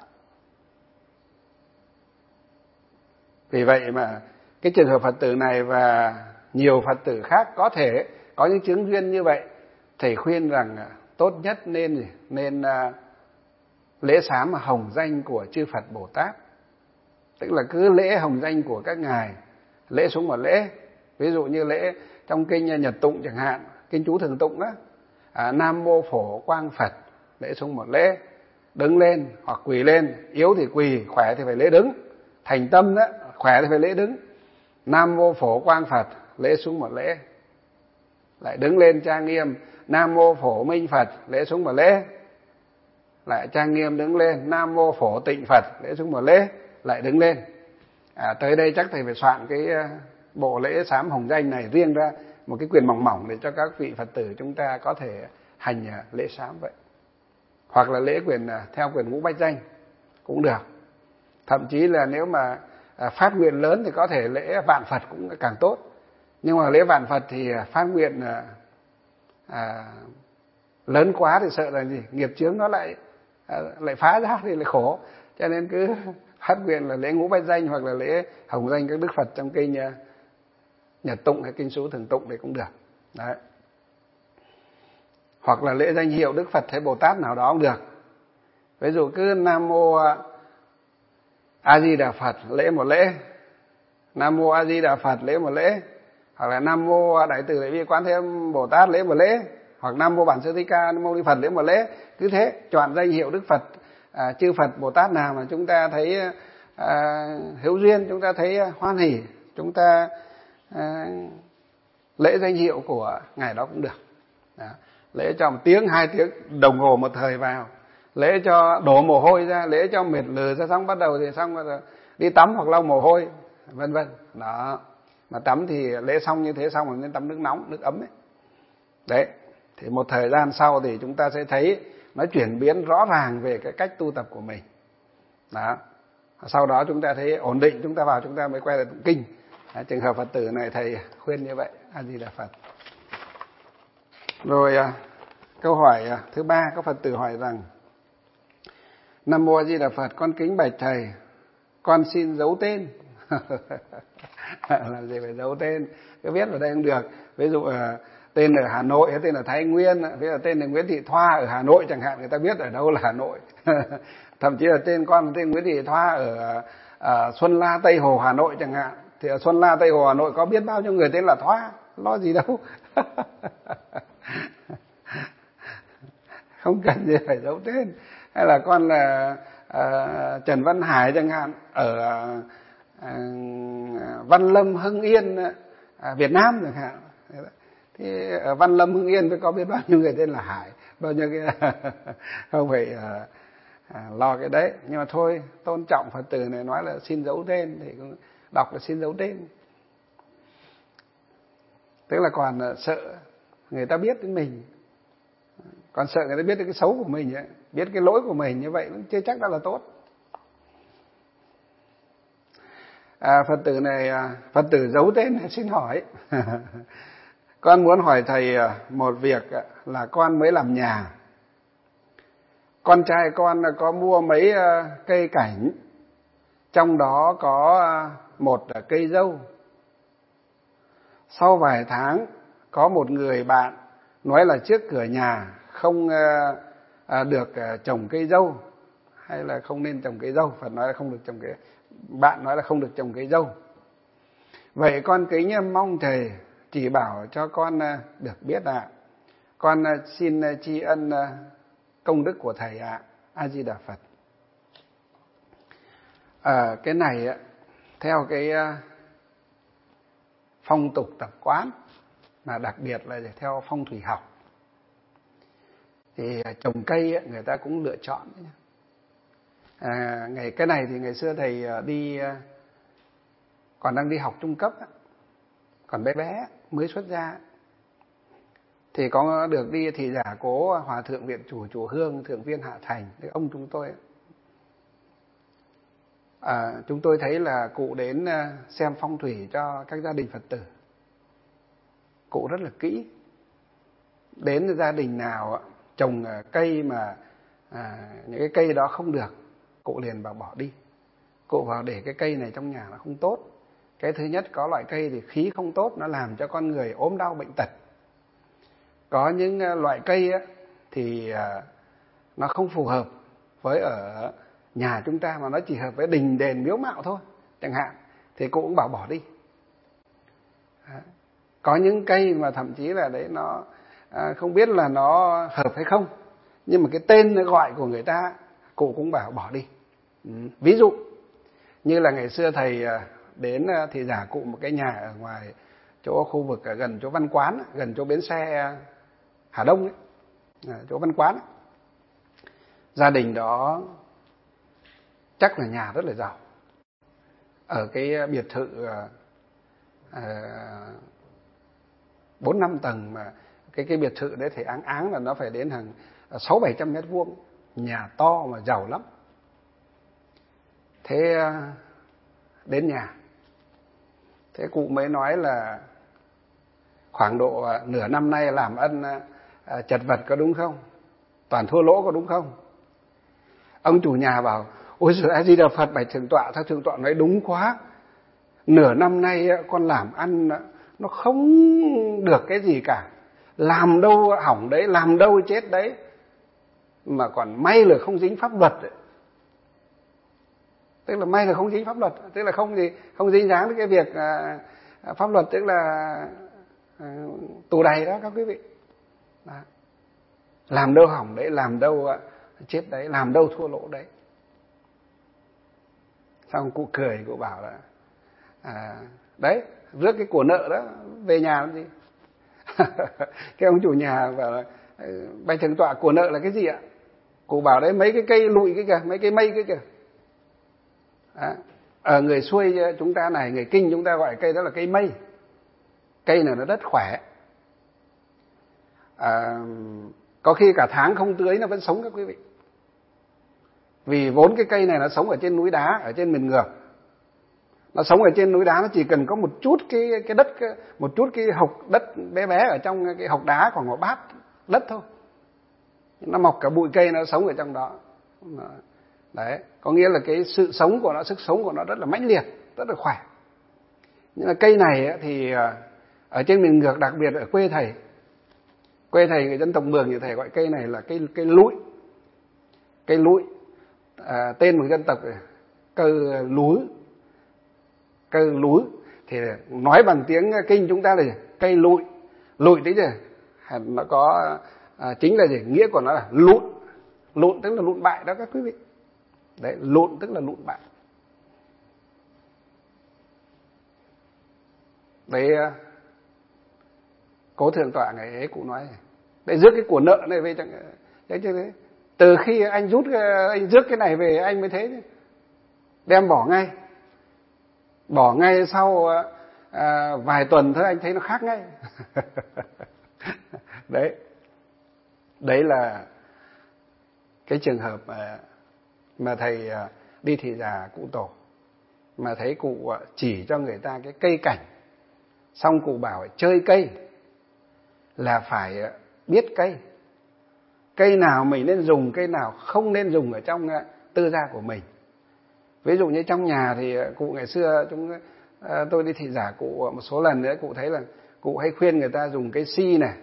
Vì vậy mà cái trường hợp Phật tử này và nhiều Phật tử khác có thể có những chứng duyên như vậy, thầy khuyên rằng tốt nhất nên nên uh, lễ sám hồng danh của chư Phật Bồ Tát. Tức là cứ lễ hồng danh của các ngài, lễ xuống một lễ. Ví dụ như lễ trong kinh Nhật Tụng chẳng hạn, kinh chú thường tụng đó, à, Nam Mô Phổ Quang Phật, lễ xuống một lễ, đứng lên hoặc quỳ lên, yếu thì quỳ, khỏe thì phải lễ đứng, thành tâm đó, khỏe thì phải lễ đứng. Nam Mô Phổ Quang Phật, lễ xuống một lễ, lại đứng lên trang nghiêm. Nam Mô Phổ Minh Phật, lễ xuống một lễ, lại trang nghiêm đứng lên. Nam Mô Phổ Tịnh Phật, lễ xuống một lễ, lại đứng lên. À, tới đây chắc thầy phải soạn cái bộ lễ sám hồng danh này riêng ra một cái quyền mỏng mỏng để cho các vị Phật tử chúng ta có thể hành lễ sám vậy. Hoặc là lễ quyền theo quyền ngũ bách danh cũng được. Thậm chí là nếu mà phát nguyện lớn thì có thể lễ vạn Phật cũng càng tốt. Nhưng mà lễ vạn Phật thì phát nguyện à, lớn quá thì sợ là gì? Nghiệp chướng nó lại à, lại phá ra thì lại khổ. Cho nên cứ phát nguyện là lễ ngũ bách danh hoặc là lễ hồng danh các đức Phật trong kinh Nhật tụng hay kinh Sú Thường tụng thì cũng được. Đấy. Hoặc là lễ danh hiệu Đức Phật hay Bồ Tát nào đó cũng được. Ví dụ cứ Nam Mô A Di Đà Phật lễ một lễ, Nam Mô A Di Đà Phật lễ một lễ, hoặc là Nam Mô Đại Từ Đại Bi Quán Thế Âm Bồ Tát lễ một lễ, hoặc Nam Mô Bản Sư Thích Ca Mâu Ni Phật lễ một lễ. Cứ thế chọn danh hiệu Đức Phật, à, chư Phật Bồ Tát nào mà chúng ta thấy à, hữu duyên, chúng ta thấy hoan hỉ, chúng ta à, lễ danh hiệu của ngài đó cũng được. Đó. Lễ cho một tiếng, hai tiếng đồng hồ một thời vào, lễ cho đổ mồ hôi ra, lễ cho mệt lừ ra, xong bắt đầu thì xong rồi đi tắm hoặc lau mồ hôi, vân vân. Đó. Mà tắm thì lễ xong như thế xong rồi nên tắm nước nóng, nước ấm ấy. Đấy. Thì một thời gian sau thì chúng ta sẽ thấy nó chuyển biến rõ ràng về cái cách tu tập của mình. Đó. Sau đó chúng ta thấy ổn định, chúng ta vào chúng ta mới quay lại tụng kinh. Đấy, trường hợp Phật tử này thầy khuyên như vậy. A Di Đà Phật. Rồi câu hỏi thứ ba, có Phật tử hỏi rằng: Nam Mô A Di Đà Phật, con kính bạch thầy, con xin giấu tên. Làm gì phải giấu tên, cứ viết vào đây cũng được. Ví dụ tên ở Hà Nội, tên ở Thái Nguyên, ví dụ tên là Nguyễn Thị Thoa ở Hà Nội chẳng hạn, người ta biết ở đâu là Hà Nội. Thậm chí là tên con tên Nguyễn Thị Thoa ở, ở Xuân La Tây Hồ Hà Nội chẳng hạn, thì ở Xuân La Tây Hồ Hà Nội có biết bao nhiêu người tên là Thoa, lo gì đâu. Không cần gì phải giấu tên. Hay là con là uh, Trần Văn Hải chẳng hạn, ở uh, Văn Lâm Hưng Yên uh, Việt Nam chẳng hạn. Thì ở Văn Lâm Hưng Yên mới có biết bao nhiêu người tên là Hải, bao nhiêu cái không phải uh, uh, lo cái đấy. Nhưng mà thôi, tôn trọng Phật tử này nói là xin giấu tên thì cũng đọc là xin giấu tên. Tức là còn uh, sợ người ta biết đến mình, còn sợ người ta biết được cái xấu của mình ấy, biết cái lỗi của mình, như vậy cũng chưa chắc đã là tốt. À, Phật tử này, Phật tử giấu tên xin hỏi. Con muốn hỏi thầy một việc là con mới làm nhà. Con trai con có mua mấy cây cảnh, trong đó có một cây dâu. Sau vài tháng có một người bạn nói là trước cửa nhà không được trồng cây dâu, hay là không nên trồng cây dâu. Phật nói là không được trồng cây, bạn nói là không được trồng cây dâu. Vậy con kính mong thầy chỉ bảo cho con được biết ạ. À. Con xin tri ân công đức của thầy ạ. À. A Di Đà Phật. À, cái này theo cái phong tục tập quán, mà đặc biệt là theo phong thủy học, thì trồng cây người ta cũng lựa chọn. À, ngày cái này thì ngày xưa thầy đi còn đang đi học trung cấp, còn bé bé mới xuất gia, thì có được đi thị giả cố Hòa thượng Viện Chủ Chùa Hương, Thượng viên Hạ Thành, cái ông chúng tôi. À, chúng tôi thấy là cụ đến xem phong thủy cho các gia đình Phật tử. Cụ rất là kỹ. Đến gia đình nào trồng cây mà à, những cái cây đó không được, cụ liền bảo bỏ đi. Cụ vào để cái cây này trong nhà là không tốt. Cái thứ nhất, có loại cây thì khí không tốt, nó làm cho con người ốm đau bệnh tật. Có những loại cây á, thì à, nó không phù hợp với ở nhà chúng ta, mà nó chỉ hợp với đình đền miếu mạo thôi chẳng hạn, thì cụ cũng bảo bỏ đi. À, có những cây mà thậm chí là đấy nó à, không biết là nó hợp hay không, nhưng mà cái tên nó gọi của người ta, cụ cũng bảo bỏ đi. Ừ. Ví dụ như là ngày xưa thầy đến thị giả cụ một cái nhà ở ngoài chỗ khu vực gần chỗ Văn Quán, gần chỗ bến xe Hà Đông ấy, chỗ Văn Quán ấy. Gia đình đó chắc là nhà rất là giàu, ở cái biệt thự bốn năm tầng, mà cái cái biệt thự đấy thì áng áng là nó phải đến hàng sáu bảy trăm mét vuông, nhà to mà giàu lắm. Thế đến nhà, thế cụ mới nói là khoảng độ nửa năm nay làm ăn chật vật có đúng không? Toàn thua lỗ có đúng không? Ông chủ nhà bảo: ôi giời, A Di Đà Phật, bạch thượng tọa. Thưa thượng tọa nói đúng quá. Nửa năm nay con làm ăn nó không được cái gì cả, làm đâu hỏng đấy, làm đâu chết đấy, mà còn may là không dính pháp luật đấy. Tức là may là không dính pháp luật, tức là không gì không dính dáng đến cái việc à, pháp luật, tức là à, tù đầy đó các quý vị. Đó. Làm đâu hỏng đấy, làm đâu à, chết đấy, làm đâu thua lỗ đấy. Xong cụ cười, cụ bảo là à, đấy, rước cái của nợ đó về nhà làm gì? Cái ông chủ nhà bảo là: bạch thượng tọa, của nợ là cái gì ạ? Cụ bảo đấy, mấy cái cây lụi cái kìa, mấy cái mây cái kìa. Đó. Ở người xuôi chúng ta này, người Kinh chúng ta gọi cây đó là cây mây. Cây này nó rất khỏe, à, có khi cả tháng không tưới nó vẫn sống các quý vị. Vì vốn cái cây này nó sống ở trên núi đá, ở trên miền ngược. Nó sống ở trên núi đá, nó chỉ cần có một chút cái cái đất, một chút cái hộc đất bé bé ở trong cái hộc đá, khoảng một bát đất thôi, nó mọc cả bụi cây, nó sống ở trong đó. Đấy, có nghĩa là cái sự sống của nó, sức sống của nó rất là mãnh liệt, rất là khỏe. Nhưng mà cây này thì ở trên miền ngược, đặc biệt ở quê thầy, quê thầy người dân tộc Mường thì thầy gọi cây này là cây cây lũi, cây lũi, à, tên một dân tộc cây lúi, cây lúi thì nói bằng tiếng Kinh chúng ta là cây lụi. Lụi đấy chứ, nó có à, chính là gì? Nghĩa của nó là lụn, lụn tức là lụn bại đó các quý vị. Đấy, lụn tức là lụn bại. Đấy, Cố Thượng Tọa ngày ấy cụ nói, để rước cái của nợ này về chẳng đấy chứ thế. Từ khi anh rút anh rước cái này về anh mới thế chứ. Đem bỏ ngay. Bỏ ngay sau à, vài tuần thôi anh thấy nó khác ngay. Đấy. Đấy là cái trường hợp mà, mà thầy đi thị già cụ tổ, mà thấy cụ chỉ cho người ta cái cây cảnh, xong cụ bảo chơi cây là phải biết cây. Cây nào mình nên dùng, cây nào không nên dùng ở trong tư gia của mình. Ví dụ như trong nhà thì cụ ngày xưa chúng tôi đi thị giả cụ một số lần nữa, cụ thấy là cụ hay khuyên người ta dùng cây si này,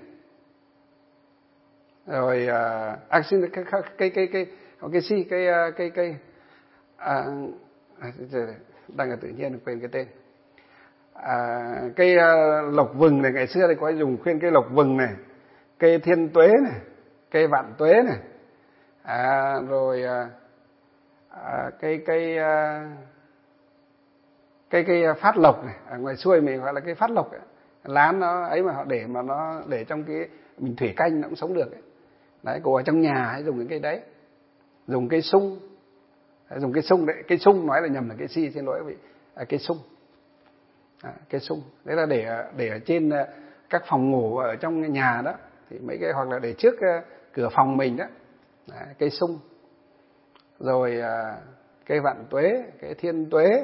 rồi à, xin cái cây cây cây cây si cây cây cây à, đang là tự nhiên quên cái tên à, cây lộc vừng này, ngày xưa thì có dùng khuyên cây lộc vừng này, cây thiên tuế này, cây vạn tuế này, à, rồi à, cây cây à, cây cây phát lộc này, ở ngoài xuôi mình gọi là cây phát lộc ấy. Lá nó ấy mà họ để mà nó để trong cái mình thủy canh nó cũng sống được ấy. Đấy, cô ở trong nhà hay dùng cái cây đấy. Dùng cây sung, dùng cây sung đấy, cây sung nói là nhầm là cây si, xin lỗi quý vị, à, cây sung, à, cây sung đấy là để để ở trên các phòng ngủ ở trong nhà đó, thì mấy cái hoặc là để trước cửa phòng mình đó, đấy, cây sung, rồi à, cây vạn tuế, cây thiên tuế,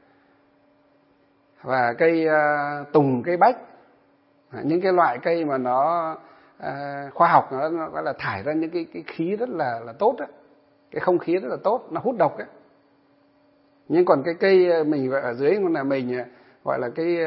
và cây à, tùng, cây bách, à, những cái loại cây mà nó à, khoa học nó, nó gọi là thải ra những cái cái khí rất là là tốt đó. Cái không khí rất là tốt, nó hút độc ấy. Nhưng còn cái cây mình ở dưới là mình gọi là cái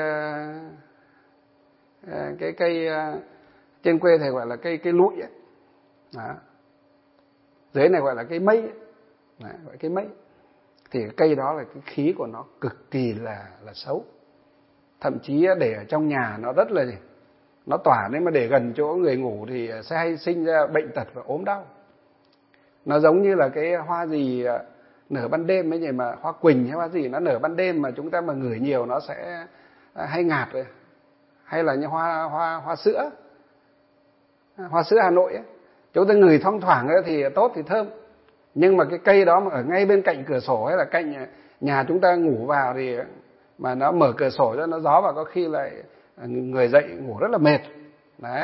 cái cây trên quê thầy gọi là cây cây lụi ấy. Đó. Dưới này gọi là cây mây ấy. Đó, gọi cây mây. Thì cái cây đó là cái khí của nó cực kỳ là là xấu. Thậm chí để ở trong nhà nó rất là nó tỏa, nếu mà để gần chỗ người ngủ thì sẽ hay sinh ra bệnh tật và ốm đau. Nó giống như là cái hoa gì nở ban đêm ấy nhỉ, mà hoa quỳnh hay hoa gì nó nở ban đêm mà chúng ta mà ngửi nhiều nó sẽ hay ngạt rồi. Hay là như hoa hoa hoa sữa, hoa sữa Hà Nội ấy, chúng ta ngửi thoang thoảng ấy thì tốt thì thơm. Nhưng mà cái cây đó mà ở ngay bên cạnh cửa sổ hay là cạnh nhà chúng ta ngủ vào thì mà nó mở cửa sổ cho nó gió vào, có khi lại người dậy ngủ rất là mệt. Đấy.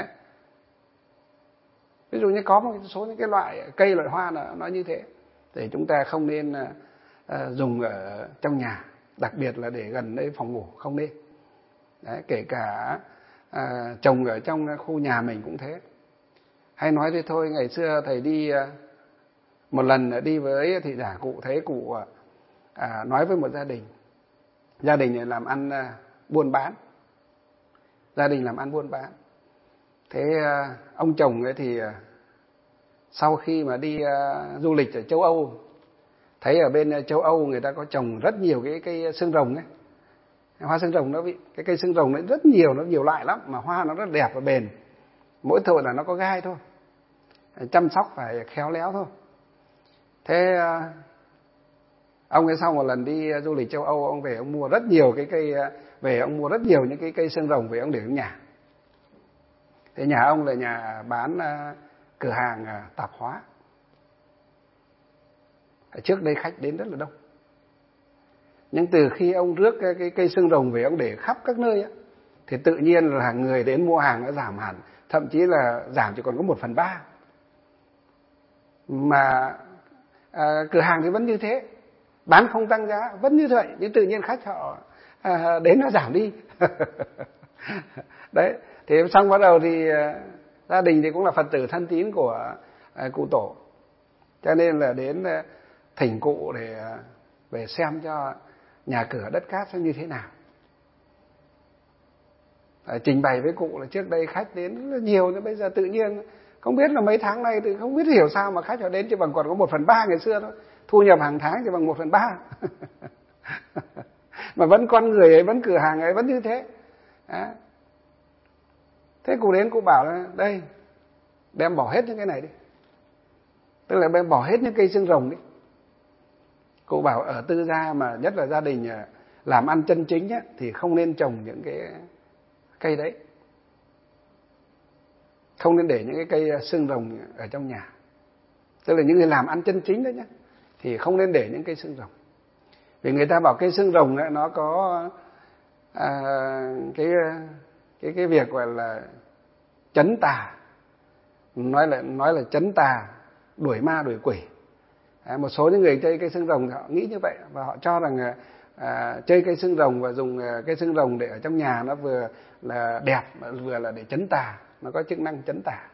Ví dụ như có một số những cái loại cây, loại hoa nó, nó như thế, thì chúng ta không nên uh, dùng ở trong nhà, đặc biệt là để gần nơi phòng ngủ, không nên. Đấy, kể cả uh, trồng ở trong khu nhà mình cũng thế. Hay nói thế thôi, ngày xưa thầy đi uh, một lần đi với thị giả cụ, thấy cụ uh, uh, nói với một gia đình, gia đình này làm ăn uh, buôn bán, gia đình làm ăn buôn bán. Thế uh, ông chồng ấy thì uh, sau khi mà đi uh, du lịch ở châu Âu, thấy ở bên châu Âu người ta có trồng rất nhiều cái cây xương rồng ấy, hoa xương rồng đó, vị cái cây xương rồng đấy rất nhiều, nó nhiều loại lắm, mà hoa nó rất đẹp và bền. Mỗi tội là nó có gai thôi, chăm sóc phải khéo léo thôi. Thế uh, ông ấy sau một lần đi du lịch châu Âu, ông về ông mua rất nhiều cái cây uh, về ông mua rất nhiều những cái cây xương rồng về ông để trong nhà. Thế nhà ông là nhà bán uh, cửa hàng uh, tạp hóa. Ở trước đây khách đến rất là đông. Nhưng từ khi ông rước cái, cái cây xương rồng về ông để khắp các nơi á, thì tự nhiên là người đến mua hàng nó giảm hẳn, thậm chí là giảm chỉ còn có một phần ba. Mà à, cửa hàng thì vẫn như thế, bán không tăng giá, vẫn như vậy, nhưng tự nhiên khách họ à, đến nó giảm đi. Đấy, thì xong bắt đầu thì à, gia đình thì cũng là Phật tử thân tín của à, cụ Tổ, cho nên là đến à, thỉnh cụ để à, về xem cho nhà cửa đất cát sẽ như thế nào. À, trình bày với cụ là trước đây khách đến rất là nhiều, nhưng bây giờ tự nhiên không biết là mấy tháng nay thì không biết hiểu sao mà khách họ đến chỉ bằng còn có một phần ba ngày xưa thôi, thu nhập hàng tháng chỉ bằng một phần ba. Mà vẫn con người ấy, vẫn cửa hàng ấy vẫn như thế. Đó. Thế cụ đến cụ bảo là đây, đem bỏ hết những cái này đi, tức là đem bỏ hết những cây xương rồng đi. Cụ bảo ở tư gia mà nhất là gia đình làm ăn chân chính á, thì không nên trồng những cái cây đấy, không nên để những cái cây xương rồng ở trong nhà. Tức là những người làm ăn chân chính đấy nhé, thì không nên để những cây xương rồng. Vì người ta bảo cây xương rồng ấy, nó có à, cái cái cái việc gọi là trấn tà, nói là nói là trấn tà, đuổi ma đuổi quỷ. À, một số những người chơi cây xương rồng họ nghĩ như vậy, và họ cho rằng à, chơi cây xương rồng và dùng cây xương rồng để ở trong nhà nó vừa là đẹp mà vừa là để trấn tà, nó có chức năng trấn tà.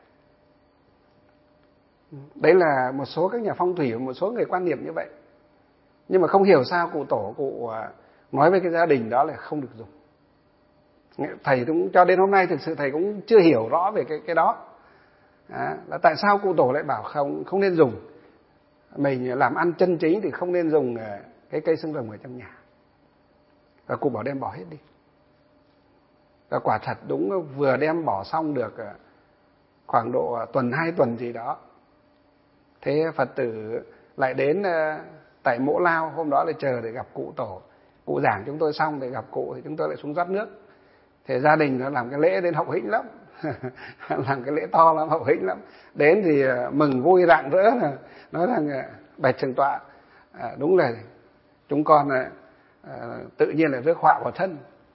Đấy là một số các nhà phong thủy và một số người quan niệm như vậy. Nhưng mà không hiểu sao cụ Tổ cụ nói với cái gia đình đó là không được dùng. Thầy cũng cho đến hôm nay thực sự thầy cũng chưa hiểu rõ về cái cái đó. À, là tại sao cụ Tổ lại bảo không không nên dùng. Mình làm ăn chân chính thì không nên dùng cái cây xương rồng ở trong nhà. Và cụ bảo đem bỏ hết đi. Và quả thật đúng, vừa đem bỏ xong được khoảng độ tuần hai tuần gì đó, thế Phật tử lại đến tại Mỗ Lao, hôm đó lại chờ để gặp cụ Tổ. Cụ giảng chúng tôi xong để gặp cụ thì chúng tôi lại xuống rót nước. Thế gia đình nó làm cái lễ đến hậu hĩnh lắm. Làm cái lễ to lắm, hậu hĩnh lắm. Đến thì mừng vui rạng rỡ, nói rằng bạch thượng tọa, à, đúng là chúng con à, tự nhiên là rước họa vào thân.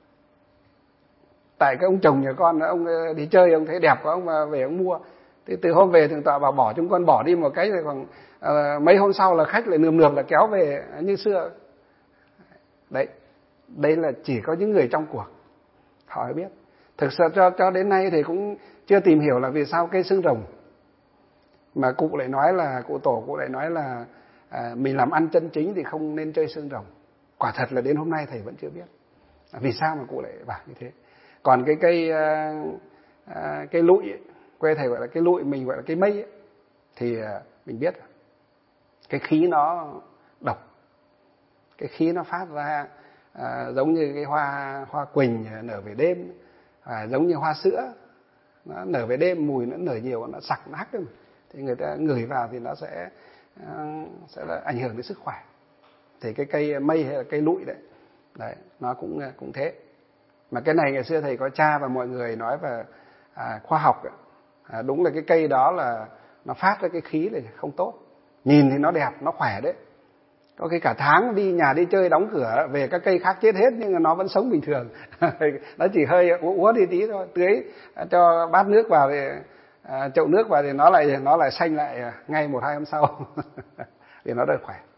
Tại cái ông chồng nhà con, ông đi chơi, ông thấy đẹp quá, ông về ông mua. Thế từ hôm về thượng tọa bảo bỏ chúng con bỏ đi một cái, rồi còn à, mấy hôm sau là khách lại nườm nượp là kéo về như xưa. Đấy, đây là chỉ có những người trong cuộc họ biết. Thực sự cho cho đến nay thì cũng chưa tìm hiểu là vì sao cây xương rồng mà cụ lại nói là cụ Tổ cụ lại nói là à, mình làm ăn chân chính thì không nên chơi xương rồng. Quả thật là đến hôm nay thầy vẫn chưa biết à, vì sao mà cụ lại bảo như thế. Còn cái cây à, à, cây lụi ấy, quê thầy gọi là cây lụi, mình gọi là cây mây ấy, thì à, mình biết cái khí nó độc, cái khí nó phát ra à, giống như cái hoa hoa quỳnh nở về đêm, à, giống như hoa sữa nó nở về đêm, mùi nó nở nhiều, nó sặc nó hắc đấy mà. Thì người ta ngửi vào thì nó sẽ uh, sẽ là ảnh hưởng đến sức khỏe. Thì cái cây mây hay là cây lụi đấy, đấy nó cũng cũng thế. Mà cái này ngày xưa thầy có cha và mọi người nói về à, khoa học ấy. À, đúng là cái cây đó là nó phát ra cái khí này không tốt. Nhìn thì nó đẹp, nó khỏe đấy, Có khi cả tháng đi nhà đi chơi đóng cửa về các cây khác chết hết nhưng mà nó vẫn sống bình thường. Nó chỉ hơi úa úa đi tí thôi, tưới cho bát nước vào thì à, chậu nước vào thì nó lại nó lại xanh lại ngay một hai hôm sau. Thì nó rất khỏe.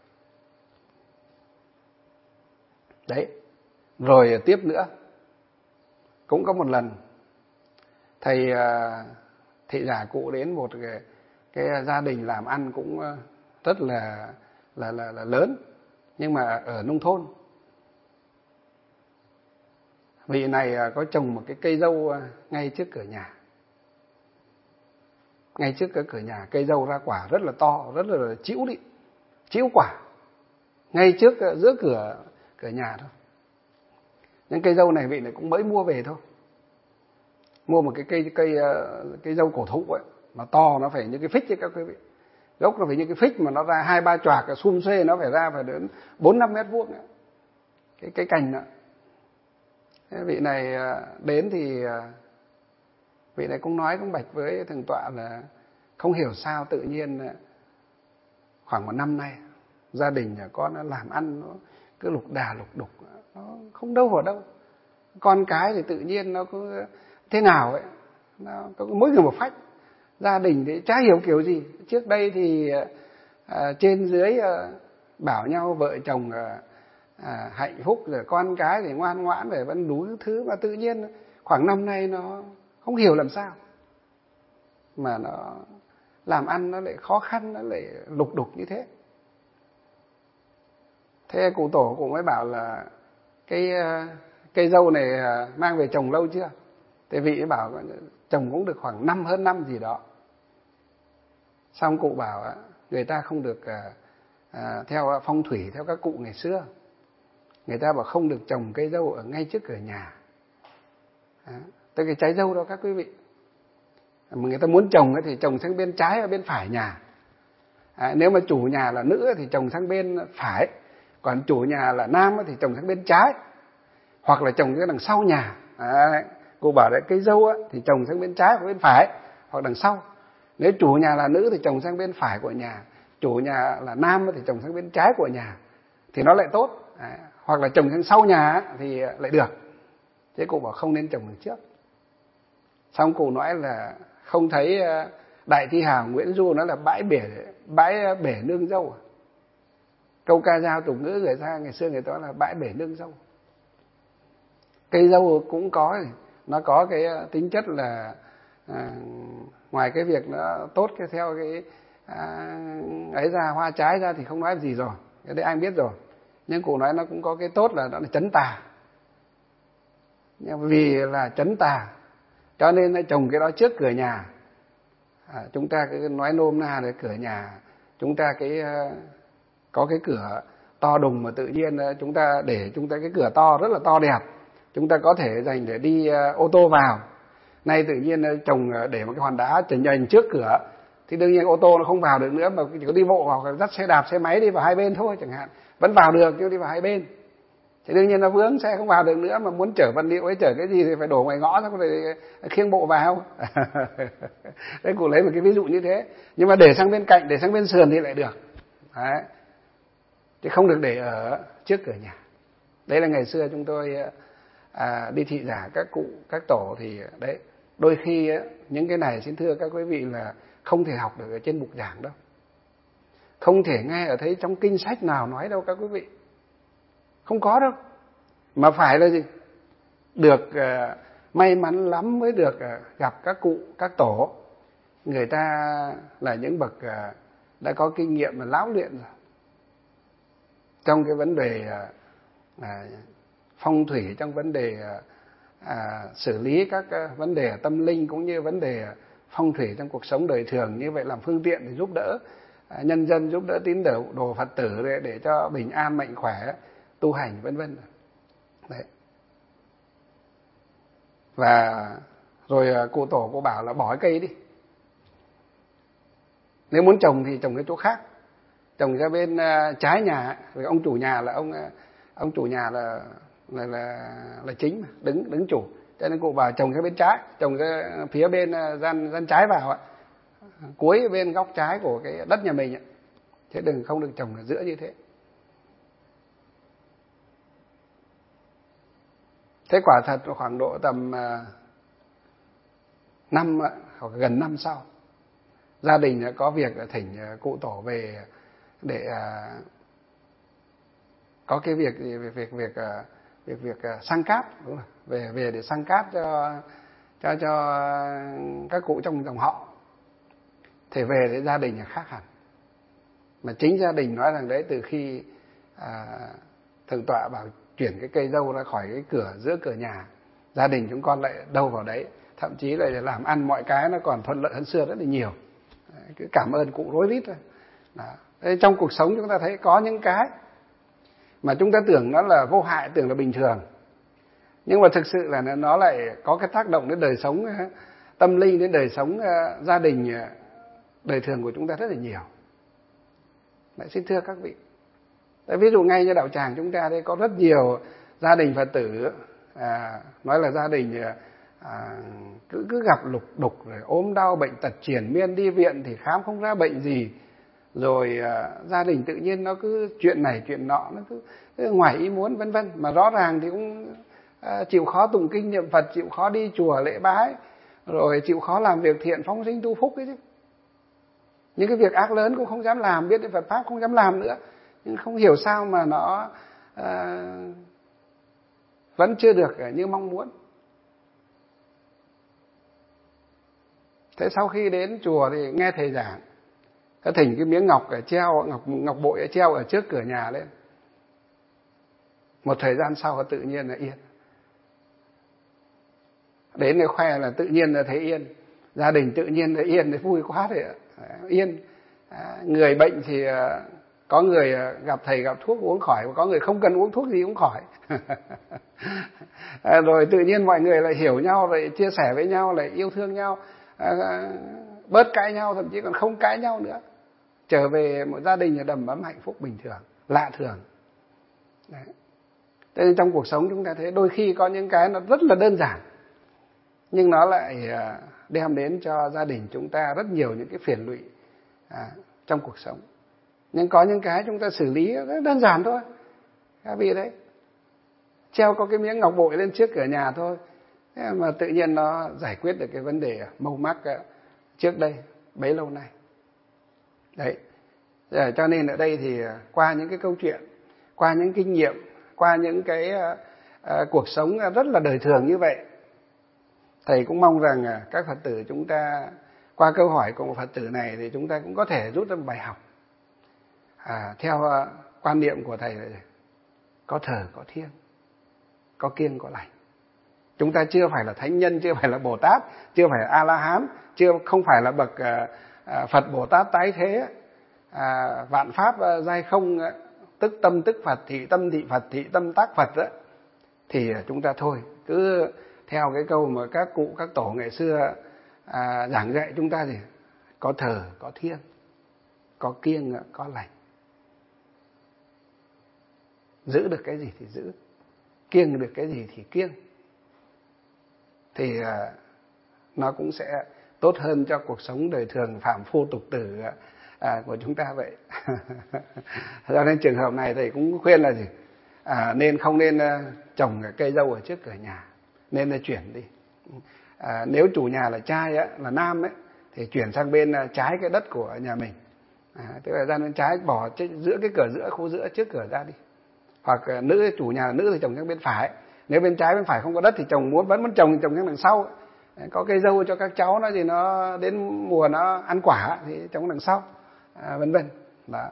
Đấy. Rồi tiếp nữa, cũng có một lần thầy thị giả cụ đến một cái, cái gia đình làm ăn cũng rất là là là, là lớn, nhưng mà ở nông thôn. Vị này có trồng một cái cây dâu ngay trước cửa nhà. Ngay trước cái cửa nhà, cây dâu ra quả rất là to, rất là chĩu đi, chĩu quả. Ngay trước giữa cửa cửa nhà thôi. Những cây dâu này vị này cũng mới mua về thôi. Mua một cái cây cây cây dâu cổ thụ ấy, nó to, nó phải như cái phích ấy các quý vị. Gốc nó phải như cái phích mà nó ra hai ba choạc, xum xuê nó phải ra phải đến bốn năm mét vuông ấy. Cái cái cành đó. Thế vị này đến thì vị này cũng nói cũng bạch với thượng tọa là không hiểu sao tự nhiên khoảng một năm nay gia đình nhà con nó làm ăn nó cứ lục đà lục đục, nó không đâu vào đâu. Con cái thì tự nhiên nó cứ thế nào ấy, nó có mỗi người một phách. Gia đình thì chả hiểu kiểu gì. Trước đây thì à, trên dưới à, bảo nhau vợ chồng à, à, hạnh phúc, rồi con cái thì ngoan ngoãn, rồi vẫn đủ thứ, mà tự nhiên khoảng năm nay nó không hiểu làm sao mà nó làm ăn nó lại khó khăn, nó lại lục đục như thế. Thế cụ tổ cũng mới bảo là cái cây dâu này mang về trồng lâu chưa? Thế vị ấy bảo trồng cũng được khoảng năm hơn năm gì đó. Xong cụ bảo người ta không được à, theo phong thủy, theo các cụ ngày xưa. Người ta bảo không được trồng cây dâu ở ngay trước cửa nhà. À, tới cái trái dâu đó các quý vị. Mà người ta muốn trồng thì trồng sang bên trái và bên phải nhà. À, nếu mà chủ nhà là nữ thì trồng sang bên phải, còn chủ nhà là nam thì trồng sang bên trái, hoặc là trồng cái đằng sau nhà. À, cô bảo đấy, cây dâu thì trồng sang bên trái và bên phải hoặc đằng sau. Nếu chủ nhà là nữ thì trồng sang bên phải của nhà, chủ nhà là nam thì trồng sang bên trái của nhà thì nó lại tốt. À, hoặc là trồng sang sau nhà thì lại được. Thế cô bảo không nên trồng đằng trước. Xong cô nói là không thấy Đại Thi Hào Nguyễn Du nói là bãi bể bãi bể nương dâu. Câu ca dao tục ngữ người ta ngày xưa người ta nói là bãi bể nương dâu. Cây dâu cũng có, nó có cái tính chất là à, ngoài cái việc nó tốt cái theo cái à, ấy ra hoa trái ra thì không nói gì rồi, cái đấy anh biết rồi. Nhưng cụ nói nó cũng có cái tốt là nó là trấn tà. Nhưng vì là trấn tà cho nên nó trồng cái đó trước cửa nhà. À, chúng ta cứ nói nôm na là cửa nhà chúng ta cái có cái cửa to đùng mà tự nhiên chúng ta để chúng ta cái cửa to rất là to đẹp, chúng ta có thể dành để đi ô tô vào. Nay tự nhiên trồng để một cái hòn đá chỉnh nhành trước cửa thì đương nhiên ô tô nó không vào được nữa, mà chỉ có đi bộ hoặc là dắt xe đạp xe máy đi vào hai bên thôi chẳng hạn, vẫn vào được nhưng đi vào hai bên thì đương nhiên nó vướng, xe không vào được nữa, mà muốn chở vật liệu ấy chở cái gì thì phải đổ ngoài ngõ xong rồi khiêng bộ vào. Đấy, cụ lấy một cái ví dụ như thế. Nhưng mà để sang bên cạnh, để sang bên sườn thì lại được. Đấy. Chứ không được để ở trước cửa nhà. Đấy là ngày xưa chúng tôi à, đi thị giả các cụ, các tổ thì đấy, đôi khi ấy, những cái này xin thưa các quý vị là không thể học được ở trên bục giảng đâu. Không thể nghe ở thấy trong kinh sách nào nói đâu các quý vị. Không có đâu. Mà phải là gì? Được uh, may mắn lắm mới được uh, gặp các cụ, các tổ. Người ta là những bậc uh, đã có kinh nghiệm và lão luyện rồi. Trong cái vấn đề uh, uh, phong thủy, trong vấn đề uh, uh, xử lý các uh, vấn đề tâm linh cũng như vấn đề uh, phong thủy trong cuộc sống đời thường, như vậy làm phương tiện để giúp đỡ uh, nhân dân, giúp đỡ tín đồ, đồ Phật tử để, để cho bình an, mạnh khỏe, tu hành vân vân. Đấy. Và rồi cụ tổ cô bảo là bỏ cái cây đi. Nếu muốn trồng thì trồng cái chỗ khác. Trồng ra bên uh, trái nhà, rồi ông chủ nhà là ông uh, ông chủ nhà là là là, là chính mà, đứng đứng chủ. Cho nên cụ bảo trồng ra bên trái, trồng ra phía bên uh, gian gian trái vào ạ. Cuối bên góc trái của cái đất nhà mình ạ. Thế đừng không được trồng ở giữa như thế. Thế quả thật khoảng độ tầm năm hoặc gần năm sau, gia đình có việc thỉnh cụ tổ về để có cái việc việc việc việc việc, việc sang cát, đúng rồi, về về để sang cát cho cho cho các cụ trong dòng họ. Thì về để gia đình là khác hẳn. Mà chính gia đình nói rằng đấy, từ khi à, thượng tọa bảo chuyển cái cây dâu ra khỏi cái cửa giữa cửa nhà, gia đình chúng con lại đâu vào đấy, thậm chí là làm ăn mọi cái nó còn thuận lợi hơn xưa rất là nhiều. Đấy, cứ cảm ơn cụ rối rít thôi. Đó. Trong cuộc sống chúng ta thấy có những cái mà chúng ta tưởng nó là vô hại, tưởng là bình thường, nhưng mà thực sự là nó lại có cái tác động đến đời sống tâm linh, đến đời sống gia đình, đời thường của chúng ta rất là nhiều. Đấy, xin thưa các vị, Đấy, ví dụ ngay như đạo tràng chúng ta đây có rất nhiều gia đình Phật tử à, nói là gia đình à, cứ cứ gặp lục đục, rồi ốm đau bệnh tật triền miên, đi viện thì khám không ra bệnh gì, rồi à, gia đình tự nhiên nó cứ chuyện này chuyện nọ, nó cứ, cứ ngoài ý muốn vân vân, mà rõ ràng thì cũng à, chịu khó tụng kinh niệm Phật, chịu khó đi chùa lễ bái, rồi chịu khó làm việc thiện phóng sinh tu phúc ấy chứ. Những cái việc ác lớn cũng không dám làm, biết đến Phật pháp không dám làm nữa, nhưng không hiểu sao mà nó à, vẫn chưa được như mong muốn. Thế sau khi đến chùa thì nghe thầy giảng, có thỉnh cái miếng ngọc ở treo, ngọc ngọc bội ở treo ở trước cửa nhà lên. Một thời gian sau tự nhiên là yên. Đến để khoe là tự nhiên là thấy yên, gia đình tự nhiên là yên, thì vui quá thì yên. Người bệnh thì có người gặp thầy gặp thuốc uống khỏi, có người không cần uống thuốc gì cũng khỏi. Rồi tự nhiên mọi người lại hiểu nhau, lại chia sẻ với nhau, lại yêu thương nhau, bớt cãi nhau, thậm chí còn không cãi nhau nữa, trở về một gia đình đầm ấm hạnh phúc bình thường, lạ thường. Đấy. Thế nên trong cuộc sống chúng ta thấy đôi khi có những cái nó rất là đơn giản, nhưng nó lại đem đến cho gia đình chúng ta rất nhiều những cái phiền lụy à, trong cuộc sống. Nhưng có những cái chúng ta xử lý rất đơn giản thôi. Các vị đấy, treo có cái miếng ngọc bội lên trước cửa nhà thôi, thế mà tự nhiên nó giải quyết được cái vấn đề mâu mắc trước đây bấy lâu nay. Đấy. Để cho nên ở đây thì qua những cái câu chuyện, qua những kinh nghiệm, qua những cái uh, cuộc sống rất là đời thường như vậy, thầy cũng mong rằng uh, các Phật tử chúng ta qua câu hỏi của một Phật tử này thì chúng ta cũng có thể rút ra một bài học. À, theo uh, quan niệm của thầy là có thờ có thiêng, có kiêng có lành. Chúng ta chưa phải là thánh nhân, chưa phải là Bồ Tát, chưa phải là A La Hán, chưa không phải là bậc uh, uh, Phật Bồ Tát tái thế, uh, vạn pháp uh, giai không, uh, tức tâm tức Phật, thị tâm thị Phật, thị tâm tác Phật đó. Thì chúng ta thôi cứ theo cái câu mà các cụ các tổ ngày xưa à, giảng dạy chúng ta gì, có thờ có thiêng, có kiêng có lành. Giữ được cái gì thì giữ, kiêng được cái gì thì kiêng, thì à, nó cũng sẽ tốt hơn cho cuộc sống đời thường phàm phu tục tử à, của chúng ta vậy. Cho nên trường hợp này thầy cũng khuyên là gì, à, nên không nên uh, trồng cây dâu ở trước cửa nhà, nên là chuyển đi. À, nếu chủ nhà là trai á, là nam ấy, thì chuyển sang bên uh, trái cái đất của nhà mình, à, tức là ra bên trái, bỏ giữa cái cửa giữa, khu giữa trước cửa ra đi. Hoặc uh, nữ chủ nhà là nữ thì trồng sang bên phải, nếu bên trái bên phải không có đất thì trồng muốn vẫn muốn trồng thì trồng sang đằng sau. Có cây dâu cho các cháu nó gì nó đến mùa nó ăn quả thì trồng đằng sau, à, vân vân. Đó.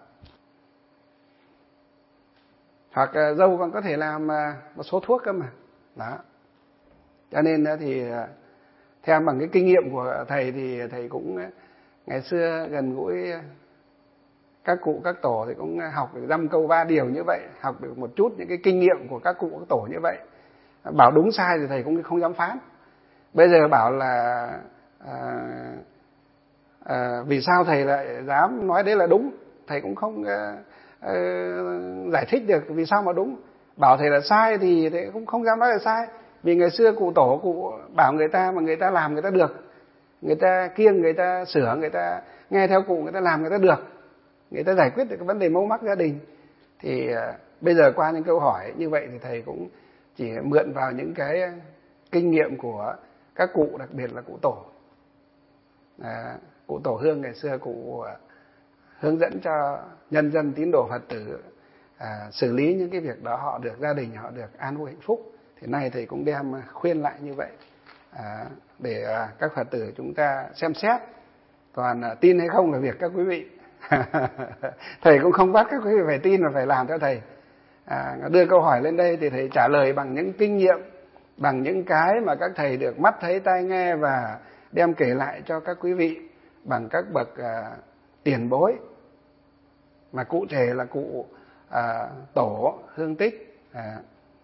Hoặc uh, dâu còn có thể làm uh, một số thuốc cơ mà. Đó. Cho nên uh, thì uh, theo bằng cái kinh nghiệm của thầy thì thầy cũng uh, ngày xưa gần gũi uh, các cụ các tổ thì cũng uh, học được dăm câu ba điều như vậy, học được một chút những cái kinh nghiệm của các cụ các tổ như vậy. Uh, bảo đúng sai thì thầy cũng không dám phán. Bây giờ bảo là à, à, vì sao thầy lại dám nói đấy là đúng, thầy cũng không à, à, giải thích được vì sao mà đúng. Bảo thầy là sai thì thầy cũng không dám nói là sai, vì ngày xưa cụ tổ cụ bảo người ta mà người ta làm người ta được, người ta kiêng, người ta sửa, người ta nghe theo cụ, người ta làm người ta được, người ta giải quyết được cái vấn đề mâu mắc gia đình. Thì à, bây giờ qua những câu hỏi như vậy thì thầy cũng chỉ mượn vào những cái kinh nghiệm của các cụ, đặc biệt là cụ tổ. À, cụ tổ Hương ngày xưa cụ hướng dẫn cho nhân dân tín đồ Phật tử à, xử lý những cái việc đó, họ được gia đình họ được an vui hạnh phúc. Thì nay thầy cũng đem khuyên lại như vậy à, để à, các Phật tử chúng ta xem xét. Còn à, tin hay không là việc các quý vị. Thầy cũng không bắt các quý vị phải tin mà phải làm theo thầy. À, đưa câu hỏi lên đây thì thầy trả lời bằng những kinh nghiệm, bằng những cái mà các thầy được mắt thấy tai nghe, và đem kể lại cho các quý vị bằng các bậc à, tiền bối, mà cụ thể là cụ à, Tổ Hương Tích, à,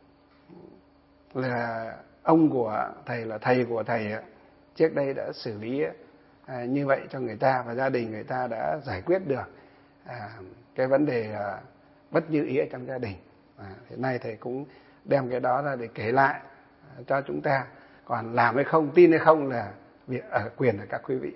là ông của thầy, là thầy của thầy, trước đây đã xử lý à, như vậy cho người ta, và gia đình người ta đã giải quyết được à, cái vấn đề à, bất như ý ở trong gia đình. À, hiện nay thầy cũng đem cái đó ra để kể lại cho chúng ta. Còn làm hay không, tin hay không là việc ở quyền của các quý vị.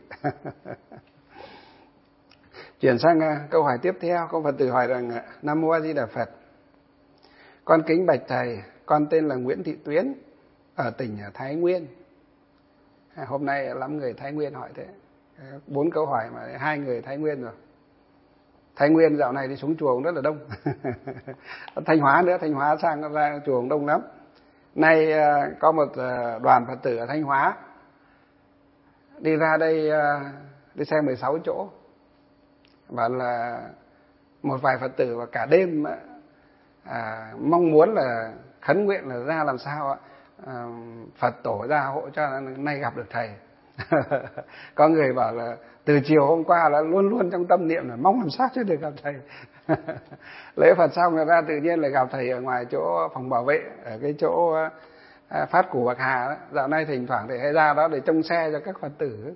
Chuyển sang uh, câu hỏi tiếp theo. Có Phật tử hỏi rằng: Nam Mô A Di Đà Phật, con kính bạch thầy, con tên là Nguyễn Thị Tuyến, ở tỉnh Thái Nguyên. À, hôm nay lắm người Thái Nguyên hỏi thế. Bốn câu hỏi mà hai người Thái Nguyên rồi. Thái Nguyên dạo này đi xuống chùa cũng rất là đông. Thanh Hóa nữa, Thanh Hóa sang ra chùa cũng đông lắm. Nay uh, có một uh, đoàn Phật tử ở Thanh Hóa đi ra đây, uh, đi xe mười sáu chỗ, và là một vài Phật tử và cả đêm à, mong muốn là khấn nguyện là ra làm sao à, Phật tổ ra hộ cho nay gặp được thầy. Có người bảo là từ chiều hôm qua là luôn luôn trong tâm niệm là mong làm sao chứ được gặp thầy. Lễ Phật xong rồi ra tự nhiên lại gặp thầy ở ngoài chỗ phòng bảo vệ, ở cái chỗ à, Phát Củ Bạc Hà đó. Dạo này thỉnh thoảng thầy hay ra đó để trông xe cho các Phật tử.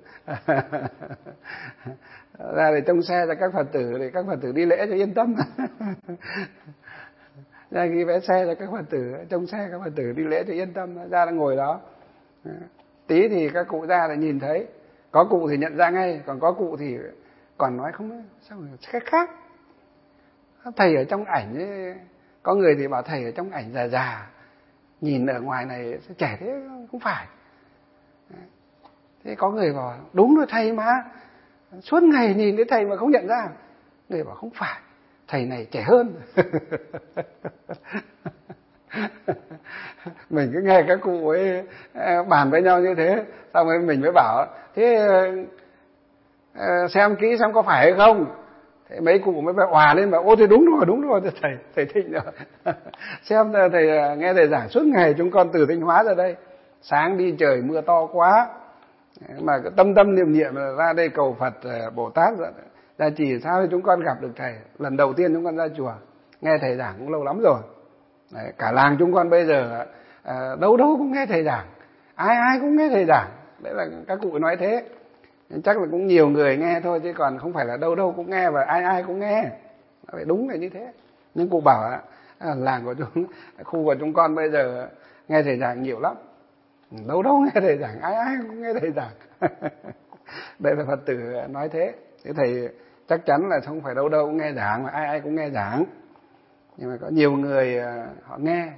Ra để trông xe cho các Phật tử, để các Phật tử đi lễ cho yên tâm. Ra ghi vé xe cho các Phật tử, trông xe các Phật tử đi lễ cho yên tâm. Ra đang ngồi đó, tí thì các cụ ra là nhìn thấy, có cụ thì nhận ra ngay, còn có cụ thì còn nói không biết sao khác khác. Thầy ở trong ảnh ấy, có người thì bảo thầy ở trong ảnh già già, nhìn ở ngoài này trẻ thế không phải. Thế có người bảo đúng rồi thầy mà, suốt ngày nhìn thấy thầy mà không nhận ra. Người bảo không phải, thầy này trẻ hơn. Mình cứ nghe các cụ ấy bàn với nhau như thế, xong rồi mình mới bảo thế xem kỹ xem có phải hay không. Thế mấy cụ mới òa lên và ô thì đúng rồi, đúng rồi, thầy thầy thịnh rồi. Xem thầy nghe thầy giảng suốt ngày, chúng con từ Thanh Hóa ra đây, sáng đi trời mưa to quá mà tâm tâm niệm niệm ra đây cầu Phật Bồ Tát ra chỉ sao chúng con gặp được thầy. Lần đầu tiên chúng con ra chùa nghe thầy giảng cũng lâu lắm rồi. Đấy, cả làng chúng con bây giờ à, đâu đâu cũng nghe thầy giảng, ai ai cũng nghe thầy giảng. Đấy là các cụ nói thế. Chắc là cũng nhiều người nghe thôi, chứ còn không phải là đâu đâu cũng nghe và ai ai cũng nghe. Phải đúng là như thế. Nhưng cụ bảo à, làng của chúng, khu của chúng con bây giờ nghe thầy giảng nhiều lắm, đâu đâu nghe thầy giảng, ai ai cũng nghe thầy giảng. Đây là Phật tử nói thế. Thế thầy chắc chắn là không phải đâu đâu cũng nghe giảng, mà ai ai cũng nghe giảng. Nhưng mà có nhiều người họ nghe,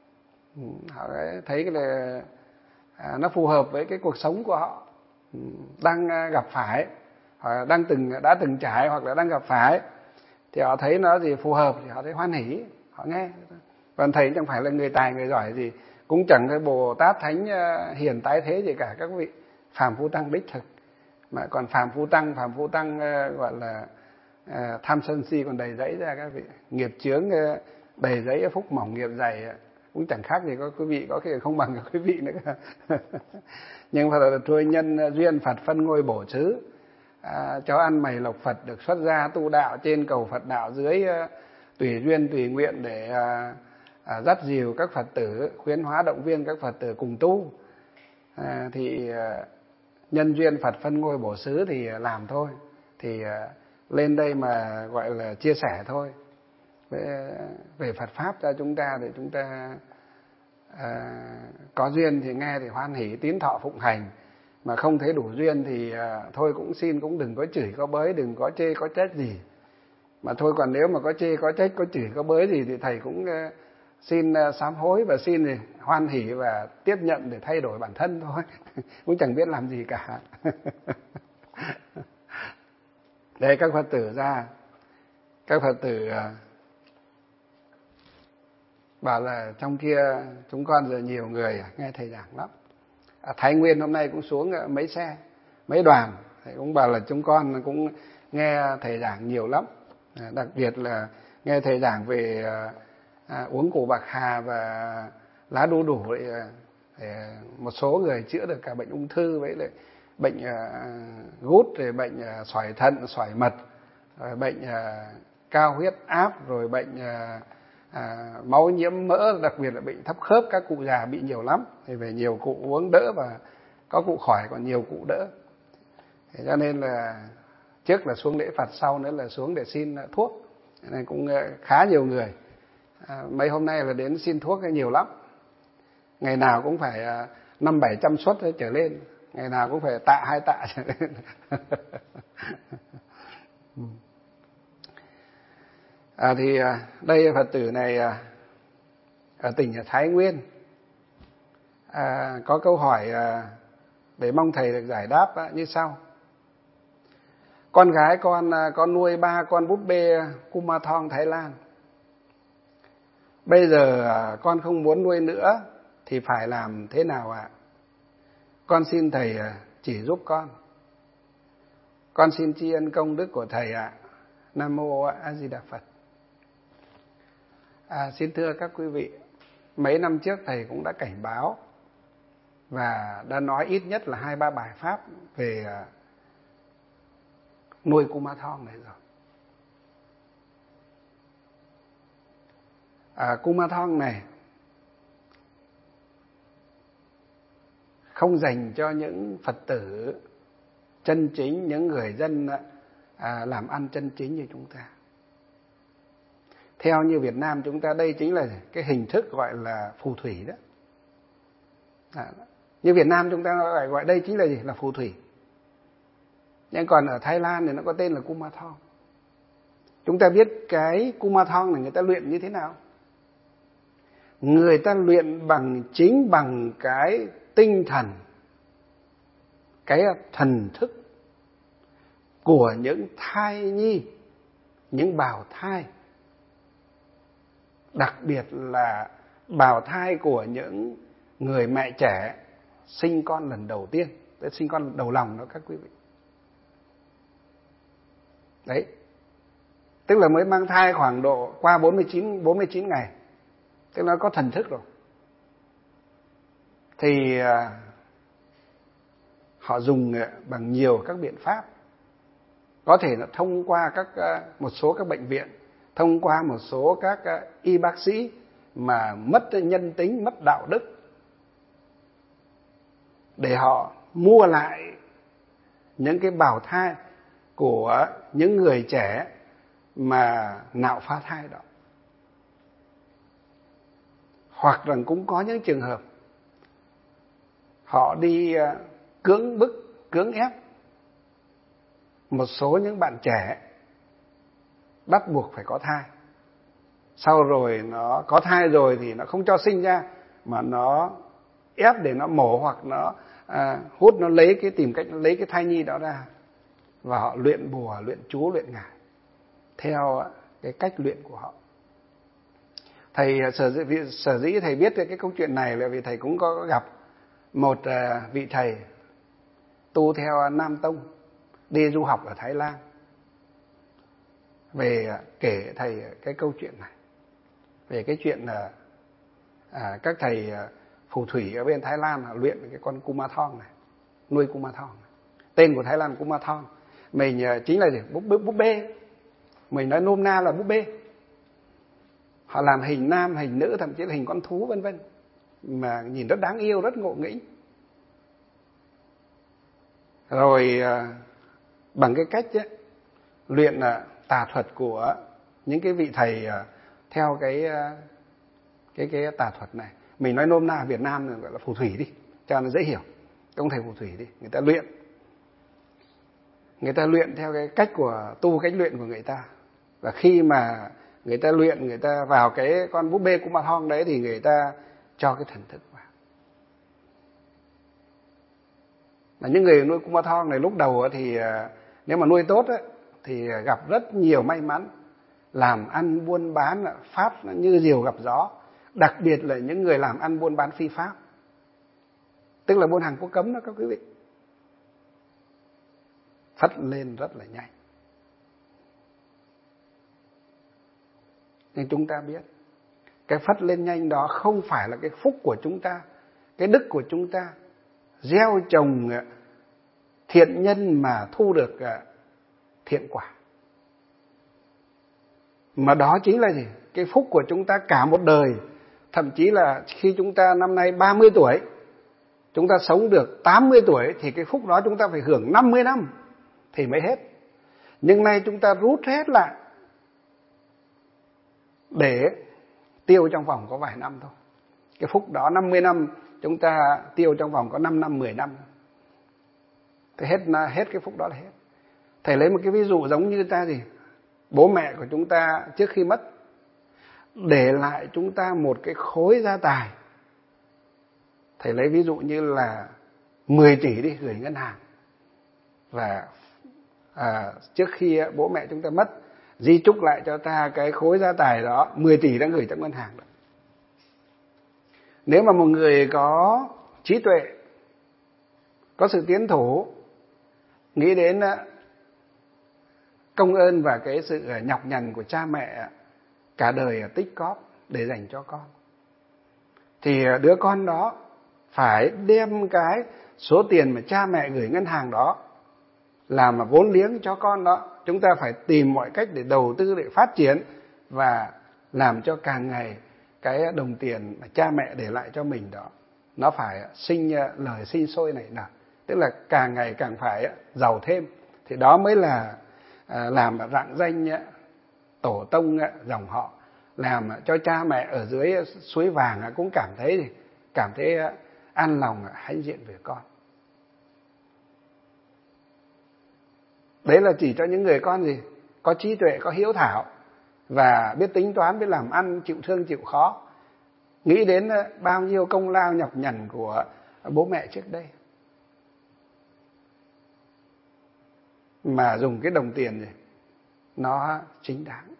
họ thấy cái là à, nó phù hợp với cái cuộc sống của họ đang gặp phải, họ đang từng đã từng trải hoặc là đang gặp phải, thì họ thấy nó gì phù hợp thì họ thấy hoan hỉ, họ nghe. Còn thầy chẳng phải là người tài người giỏi gì, cũng chẳng thấy Bồ Tát Thánh hiền tái thế gì cả các vị, phàm phu tăng đích thực. Mà còn phàm phu tăng, phàm phu tăng gọi là à, tham sân si còn đầy rẫy ra các vị, nghiệp chướng đầy rẫy, phúc mỏng nghiệp dày, cũng chẳng khác gì có quý vị, có khi không bằng các quý vị nữa. Nhưng mà thôi nhân duyên Phật phân ngôi bổ xứ, à, cho ăn mày lộc Phật được xuất gia tu đạo, trên cầu Phật đạo, dưới à, tùy duyên tùy nguyện để à, à, dắt dìu các Phật tử, khuyến hóa động viên các Phật tử cùng tu. À, thì à, nhân duyên Phật phân ngôi bổ xứ thì làm thôi, thì à, lên đây mà gọi là chia sẻ thôi về, về Phật pháp cho chúng ta, để chúng ta à, có duyên thì nghe thì hoan hỉ tín thọ phụng hành, mà không thấy đủ duyên thì à, thôi cũng xin cũng đừng có chửi có bới, đừng có chê có trách gì. Mà thôi còn nếu mà có chê có trách có chửi có bới gì thì thầy cũng xin sám hối và xin thì hoan hỉ và tiếp nhận để thay đổi bản thân thôi. Cũng chẳng biết làm gì cả. Đây các Phật tử ra, các Phật tử bảo là trong kia chúng con giờ nhiều người nghe thầy giảng lắm. À, Thái Nguyên hôm nay cũng xuống mấy xe, mấy đoàn, thầy cũng bảo là chúng con cũng nghe thầy giảng nhiều lắm. À, đặc biệt là nghe thầy giảng về à, uống củ bạc hà và lá đu đủ để, để một số người chữa được cả bệnh ung thư với lại bệnh à, gút, rồi bệnh à, sỏi thận, sỏi mật, rồi bệnh à, cao huyết áp, rồi bệnh à, à, máu nhiễm mỡ, đặc biệt là bệnh thấp khớp, các cụ già bị nhiều lắm. Thì về nhiều cụ uống đỡ và có cụ khỏi, còn nhiều cụ đỡ. Thế cho nên là trước là xuống lễ Phật, sau nữa là xuống để xin thuốc. Nên cũng khá nhiều người. À, mấy hôm nay là đến xin thuốc nhiều lắm. Ngày nào cũng phải năm bảy trăm suất trở lên, ngày nào cũng phải tạ hai tạ trở lên. À, thì đây Phật tử này ở tỉnh Thái Nguyên à, có câu hỏi để mong thầy được giải đáp như sau. Con gái con có nuôi ba con búp bê Kumathon Thái Lan. Bây giờ con không muốn nuôi nữa thì phải làm thế nào ạ? Con xin thầy chỉ giúp con. Con xin tri ân công đức của thầy ạ. Nam mô A Di Đà Phật. À, xin thưa các quý vị, mấy năm trước thầy cũng đã cảnh báo và đã nói ít nhất là hai ba bài pháp về nuôi Kumathon này rồi. À, Kumathon này không dành cho những Phật tử chân chính, những người dân à, làm ăn chân chính như chúng ta. Theo như Việt Nam chúng ta, đây chính là cái hình thức gọi là phù thủy đó. À, như Việt Nam chúng ta gọi, gọi đây chính là gì? Là phù thủy. Nhưng còn ở Thái Lan thì nó có tên là Kumathon. Chúng ta biết cái Kumathon này người ta luyện như thế nào? Người ta luyện bằng chính bằng cái tinh thần, cái thần thức của những thai nhi, những bào thai. Đặc biệt là bào thai của những người mẹ trẻ sinh con lần đầu tiên, sinh con đầu lòng đó các quý vị. Đấy. Tức là mới mang thai khoảng độ qua bốn mươi chín, bốn mươi chín ngày. Tức là nó có thần thức rồi. Thì à, họ dùng bằng nhiều các biện pháp. Có thể là thông qua các một số các bệnh viện, thông qua một số các y bác sĩ mà mất nhân tính, mất đạo đức, để họ mua lại những cái bào thai của những người trẻ mà nạo phá thai đó. Hoặc là cũng có những trường hợp họ đi cưỡng bức, cưỡng ép một số những bạn trẻ, bắt buộc phải có thai. Sau rồi nó có thai rồi thì nó không cho sinh ra, mà nó ép để nó mổ, hoặc nó à, hút, nó lấy cái tìm cách nó lấy cái thai nhi đó ra, và họ luyện bùa, luyện chú, luyện ngải theo cái cách luyện của họ. Thầy sở dĩ, sở dĩ thầy biết cái câu chuyện này là vì thầy cũng có gặp một vị thầy tu theo Nam Tông đi du học ở Thái Lan, về kể thầy cái câu chuyện này, về cái chuyện là à, các thầy phù thủy ở bên Thái Lan là luyện cái con Kumathon này, nuôi Kumathon này. Tên của Thái Lan Kumathon, mình chính là gì? Búp, búp, búp bê, mình nói nôm na là búp bê. Họ làm hình nam, hình nữ, thậm chí là hình con thú vân vân, mà nhìn rất đáng yêu, rất ngộ nghĩnh. Rồi bằng cái cách ấy, luyện tà thuật của những cái vị thầy theo cái cái cái tà thuật này, mình nói nôm na ở Việt Nam gọi là phù thủy đi cho nó dễ hiểu. Ông thầy phù thủy đi, người ta luyện, người ta luyện theo cái cách của tu, cách luyện của người ta. Và khi mà người ta luyện, người ta vào cái con búp bê Kumathon đấy thì người ta cho cái thần thức vào. Là những người nuôi Kumathon này lúc đầu thì nếu mà nuôi tốt thì gặp rất nhiều may mắn, làm ăn buôn bán pháp như diều gặp gió. Đặc biệt là những người làm ăn buôn bán phi pháp, tức là buôn hàng có cấm đó các quý vị, phất lên rất là nhanh. Nhưng chúng ta biết cái phất lên nhanh đó không phải là cái phúc của chúng ta, cái đức của chúng ta gieo trồng thiện nhân mà thu được thiện quả, mà đó chính là gì? Cái phúc của chúng ta cả một đời. Thậm chí là khi chúng ta năm nay ba mươi tuổi, chúng ta sống được tám mươi tuổi thì cái phúc đó chúng ta phải hưởng năm mươi năm thì mới hết. Nhưng nay chúng ta rút hết lại để tiêu trong vòng có vài năm thôi. Cái phúc đó năm mươi năm chúng ta tiêu trong vòng có năm năm, mười năm. Thì hết hết cái phúc đó là hết. Thầy lấy một cái ví dụ giống như ta gì? Bố mẹ của chúng ta trước khi mất để lại chúng ta một cái khối gia tài. Thầy lấy ví dụ như là mười tỷ đi, gửi ngân hàng. Và à, trước khi bố mẹ chúng ta mất, di chúc lại cho ta cái khối gia tài đó, mười tỷ đang gửi trong ngân hàng đó. Nếu mà một người có trí tuệ, có sự tiến thủ, nghĩ đến công ơn và cái sự nhọc nhằn của cha mẹ cả đời tích cóp để dành cho con, thì đứa con đó phải đem cái số tiền mà cha mẹ gửi ngân hàng đó làm mà vốn liếng cho con đó. Chúng ta phải tìm mọi cách để đầu tư, để phát triển và làm cho càng ngày cái đồng tiền mà cha mẹ để lại cho mình đó nó phải sinh lời sinh sôi nảy nở, tức là càng ngày càng phải giàu thêm. Thì đó mới là làm rạng danh tổ tông dòng họ, làm cho cha mẹ ở dưới suối vàng cũng cảm thấy cảm thấy an lòng hãnh diện về con. Đấy là chỉ cho những người con gì có trí tuệ, có hiếu thảo và biết tính toán, biết làm ăn, chịu thương chịu khó, nghĩ đến bao nhiêu công lao nhọc nhằn của bố mẹ trước đây, mà dùng cái đồng tiền này nó chính đáng,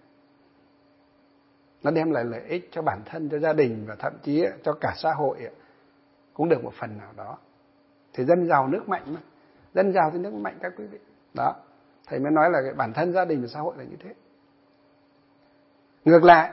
nó đem lại lợi ích cho bản thân, cho gia đình và thậm chí cho cả xã hội cũng được một phần nào đó. Thì dân giàu nước mạnh mà, dân giàu thì nước mạnh các quý vị. Đó, thầy mới nói là cái bản thân gia đình và xã hội là như thế. Ngược lại,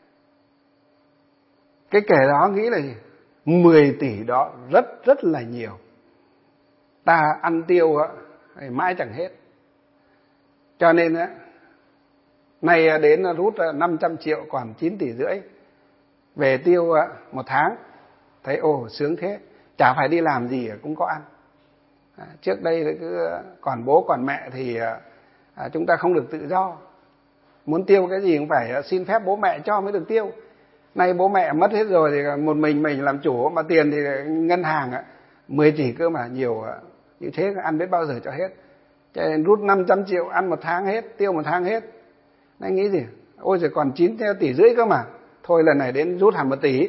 cái kẻ đó nghĩ là gì? mười tỷ đó rất rất là nhiều, ta ăn tiêu mãi chẳng hết. Cho nên nay đến rút năm trăm triệu còn chín tỷ rưỡi về tiêu một tháng, thấy ồ sướng thế, chả phải đi làm gì cũng có ăn. À, trước đây cứ còn bố còn mẹ thì à, chúng ta không được tự do, muốn tiêu cái gì cũng phải xin phép bố mẹ cho mới được tiêu. Nay bố mẹ mất hết rồi thì một mình mình làm chủ, mà tiền thì ngân hàng mười tỷ cơ mà, nhiều như thế ăn biết bao giờ cho hết. Cho nên rút năm trăm triệu ăn một tháng hết, tiêu một tháng hết. Nay nghĩ gì? Ôi rồi còn chín tỷ rưỡi cơ mà, thôi lần này đến rút hẳn một tỷ.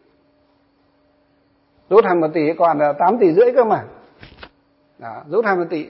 Rút hẳn một tỷ còn tám tỷ rưỡi cơ mà. Đó, rút hẳn một tỷ.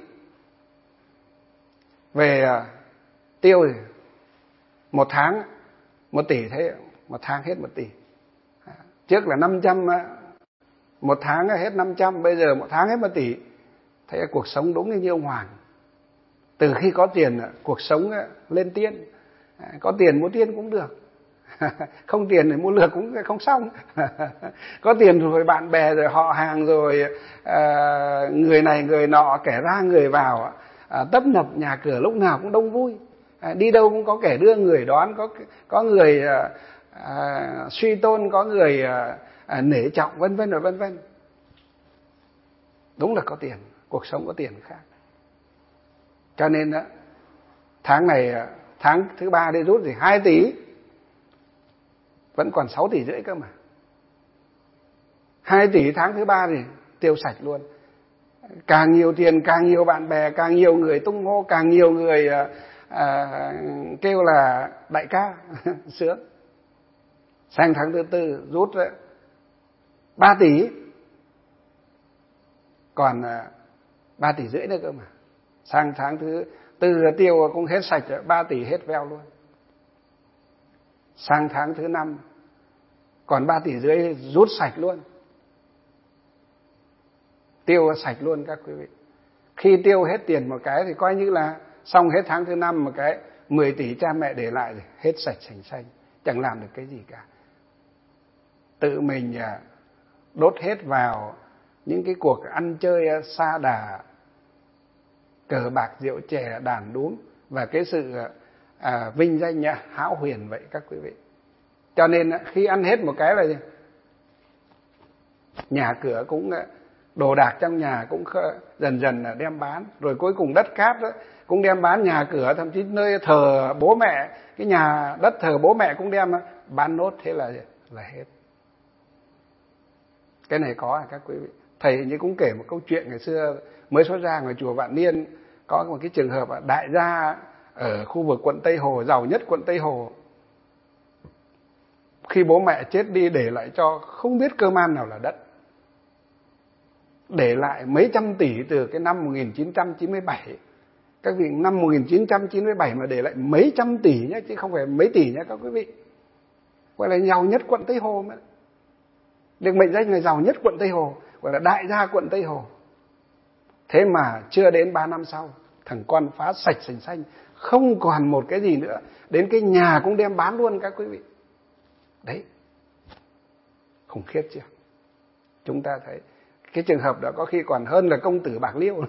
Về uh, tiêu thì một tháng một tỷ, thế một tháng hết một tỷ. À, trước là năm trăm, một tháng hết năm trăm, bây giờ một tháng hết một tỷ. Thế cuộc sống đúng như ông Hoàng. Từ khi có tiền, cuộc sống lên tiên. À, có tiền mua tiên cũng được. Không tiền thì mua lược cũng không xong. Có tiền rồi bạn bè rồi họ hàng rồi à, người này người nọ, kẻ ra người vào, à, tấp nập nhà cửa lúc nào cũng đông vui. À, đi đâu cũng có kẻ đưa người đón, có có người à, à, suy tôn, có người à, à, nể trọng, vân vân rồi vân vân. Đúng là có tiền, cuộc sống có tiền khác. Cho nên đó, tháng này tháng thứ ba đi rút thì hai tỷ, vẫn còn sáu tỷ rưỡi cơ mà. Hai tỷ tháng thứ ba thì tiêu sạch luôn. Càng nhiều tiền, càng nhiều bạn bè, càng nhiều người tung hô, càng nhiều người à, kêu là đại ca sướng. Sang tháng thứ tư rút ba tỷ, còn ba tỷ rưỡi nữa cơ mà. Sang tháng thứ tư tiêu cũng hết sạch rồi, ba tỷ hết veo luôn. Sang tháng thứ năm còn ba tỷ rưỡi rút sạch luôn, tiêu sạch luôn các quý vị. Khi tiêu hết tiền một cái thì coi như là xong hết tháng thứ năm, một cái mười tỷ cha mẹ để lại rồi, hết sạch sành xanh, chẳng làm được cái gì cả. Tự mình đốt hết vào những cái cuộc ăn chơi sa đà, cờ bạc rượu chè đàn đúm và cái sự à, vinh danh hão huyền vậy các quý vị. Cho nên khi ăn hết một cái là gì? Nhà cửa cũng, đồ đạc trong nhà cũng dần dần đem bán, rồi cuối cùng đất cát đó cũng đem bán, nhà cửa, thậm chí nơi thờ bố mẹ, cái nhà đất thờ bố mẹ cũng đem bán nốt, thế là là hết. Cái này có à các quý vị? Thầy như cũng kể một câu chuyện ngày xưa mới xuất gia ngoài chùa Vạn Niên, có một cái trường hợp đại gia ở khu vực quận Tây Hồ, giàu nhất quận Tây Hồ, khi bố mẹ chết đi để lại cho không biết cơm ăn nào là đất, để lại mấy trăm tỷ từ cái năm một nghìn chín trăm chín mươi bảy. Các vị, năm một nghìn chín trăm chín mươi bảy mà để lại mấy trăm tỷ nhé, chứ không phải mấy tỷ nhé các quý vị. Gọi là giàu nhất quận Tây Hồ mà. Được mệnh danh là giàu nhất quận Tây Hồ, gọi là đại gia quận Tây Hồ. Thế mà chưa đến ba năm sau, thằng con phá sạch sành xanh, không còn một cái gì nữa, đến cái nhà cũng đem bán luôn các quý vị. Đấy, khủng khiếp chưa? Chúng ta thấy cái trường hợp đó có khi còn hơn là công tử Bạc Liêu.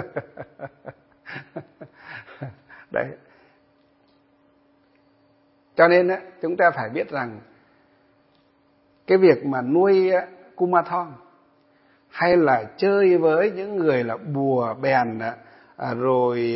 Đấy. Cho nên chúng ta phải biết rằng cái việc mà nuôi Kumathon hay là chơi với những người là bùa bèn rồi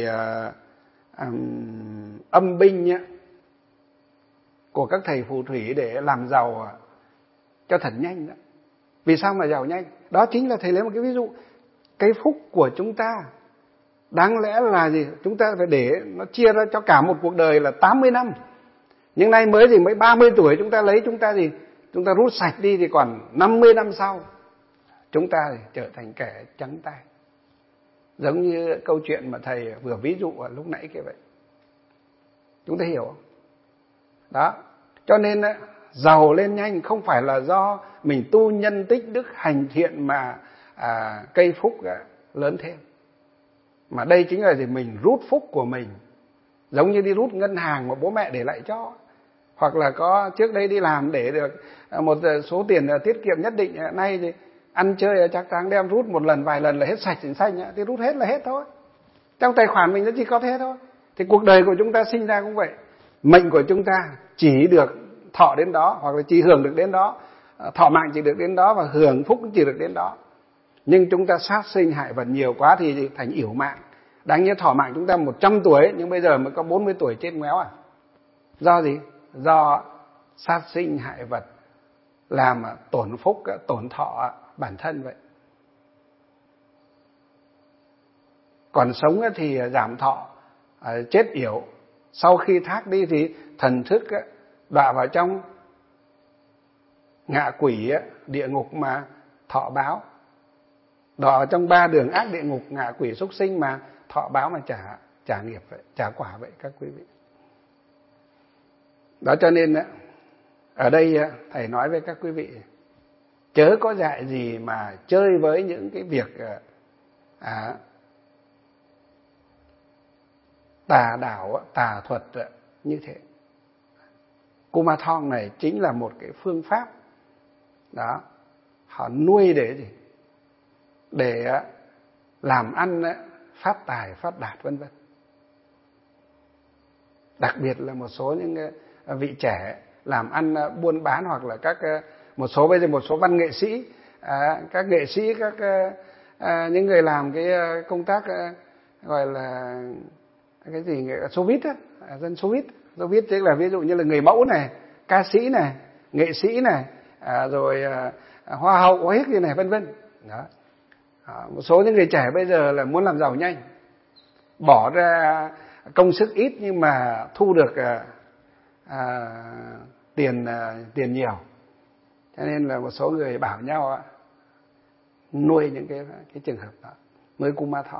âm binh của các thầy phù thủy để làm giàu cho thật nhanh đó. Vì sao mà giàu nhanh? Đó chính là thầy lấy một cái ví dụ. Cái phúc của chúng ta đáng lẽ là gì? Chúng ta phải để nó chia ra cho cả một cuộc đời là tám mươi năm. Nhưng nay mới gì mới ba mươi tuổi chúng ta lấy, chúng ta gì? Chúng ta rút sạch đi thì còn năm mươi năm sau chúng ta trở thành kẻ trắng tay. Giống như câu chuyện mà thầy vừa ví dụ lúc nãy kia vậy. Chúng ta hiểu không? Đó. Cho nên giàu lên nhanh không phải là do mình tu nhân tích đức hành thiện mà à, cây phúc lớn thêm. Mà đây chính là gì? Mình rút phúc của mình. Giống như đi rút ngân hàng mà bố mẹ để lại cho. Hoặc là có trước đây đi làm để được một số tiền tiết kiệm nhất định, nay thì ăn chơi chắc chắn đem rút một lần vài lần là hết sạch xanh, thì rút hết là hết thôi. Trong tài khoản mình nó chỉ có thế thôi. Thì cuộc đời của chúng ta sinh ra cũng vậy. Mệnh của chúng ta chỉ được thọ đến đó, hoặc là chỉ hưởng được đến đó, thọ mạng chỉ được đến đó, và hưởng phúc cũng chỉ được đến đó. Nhưng chúng ta sát sinh hại vật nhiều quá thì thành yểu mạng. Đáng nhẽ thọ mạng chúng ta một trăm tuổi, nhưng bây giờ mới có bốn mươi tuổi chết ngoéo à? Do gì? Do sát sinh hại vật, làm tổn phúc, tổn thọ bản thân vậy. Còn sống thì giảm thọ, chết yểu. Sau khi thác đi thì thần thức đọa vào trong ngạ quỷ địa ngục mà thọ báo. Đọa vào trong ba đường ác địa ngục, ngạ quỷ súc sinh mà thọ báo mà trả, trả nghiệp vậy, trả quả vậy các quý vị. Đó cho nên ở đây thầy nói với các quý vị, chớ có dại gì mà chơi với những cái việc à, tà đảo, tà thuật như thế. Kumathon này chính là một cái phương pháp đó, họ nuôi để gì? Để làm ăn, phát tài, phát đạt vân vân. Đặc biệt là một số những vị trẻ làm ăn buôn bán, hoặc là các một số bây giờ một số văn nghệ sĩ, à, các nghệ sĩ, các à, những người làm cái công tác à, gọi là cái gì Xô viết á, dân Xô viết, Xô viết tức là ví dụ như là người mẫu này, ca sĩ này, nghệ sĩ này, à, rồi à, hoa hậu hoa hích gì này vân vân. Đó. À, một số những người trẻ bây giờ là muốn làm giàu nhanh, bỏ ra công sức ít nhưng mà thu được à, à, tiền à, tiền nhiều. Cho nên là một số người bảo nhau à, nuôi những cái cái trường hợp đó, nuôi Kumanthong.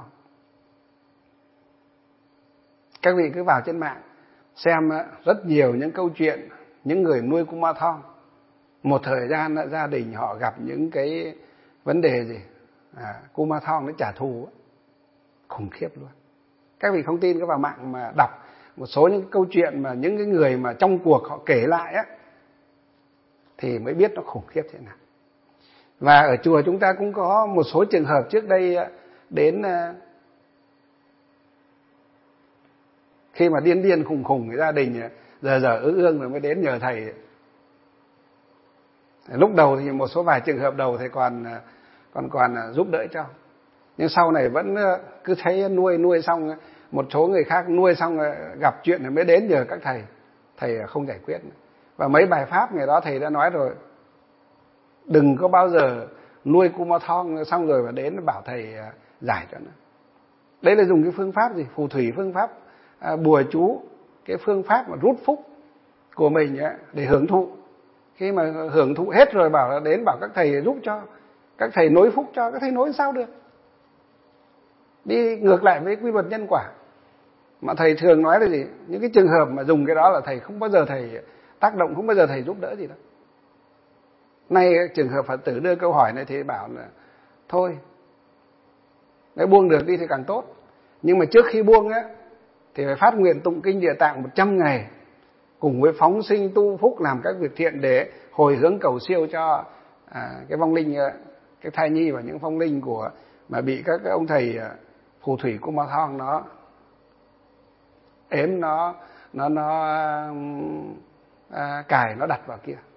Các vị cứ vào trên mạng xem rất nhiều những câu chuyện những người nuôi Kumanthong. Một thời gian gia đình họ gặp những cái vấn đề gì, à, Kumanthong nó trả thù khủng khiếp luôn. Các vị không tin cứ vào mạng mà đọc một số những câu chuyện mà những cái người mà trong cuộc họ kể lại á, thì mới biết nó khủng khiếp thế nào. Và ở chùa chúng ta cũng có một số trường hợp trước đây đến khi mà điên điên khùng khùng cái gia đình giờ giờ ư ương rồi mới đến nhờ thầy. Lúc đầu thì một số vài trường hợp đầu thì còn còn còn giúp đỡ cho, nhưng sau này vẫn cứ thấy nuôi nuôi xong một số người khác nuôi xong gặp chuyện rồi mới đến nhờ các thầy, thầy không giải quyết. Và mấy bài pháp ngày đó thầy đã nói rồi, đừng có bao giờ nuôi Kumanthong xong rồi mà đến bảo thầy giải cho nó. Đấy là dùng cái phương pháp gì, phù thủy, phương pháp à, bùa chú, cái phương pháp mà rút phúc của mình ấy, để hưởng thụ. Khi mà hưởng thụ hết rồi bảo là đến bảo các thầy giúp cho, các thầy nối phúc cho, các thầy nối sao được, đi ngược lại với quy luật nhân quả. Mà thầy thường nói là gì, những cái trường hợp mà dùng cái đó là thầy không bao giờ thầy tác động, không bao giờ thầy giúp đỡ gì đâu. Nay trường hợp Phật tử đưa câu hỏi này thì bảo là thôi, nếu buông được đi thì càng tốt. Nhưng mà trước khi buông á thì phải phát nguyện tụng kinh Địa Tạng một trăm ngày, cùng với phóng sinh tu phúc làm các việc thiện để hồi hướng cầu siêu cho à, cái vong linh, cái thai nhi và những vong linh của mà bị các ông thầy phù thủy Kumanthong nó ếm, nó nó nó à, cài, nó đặt vào kia.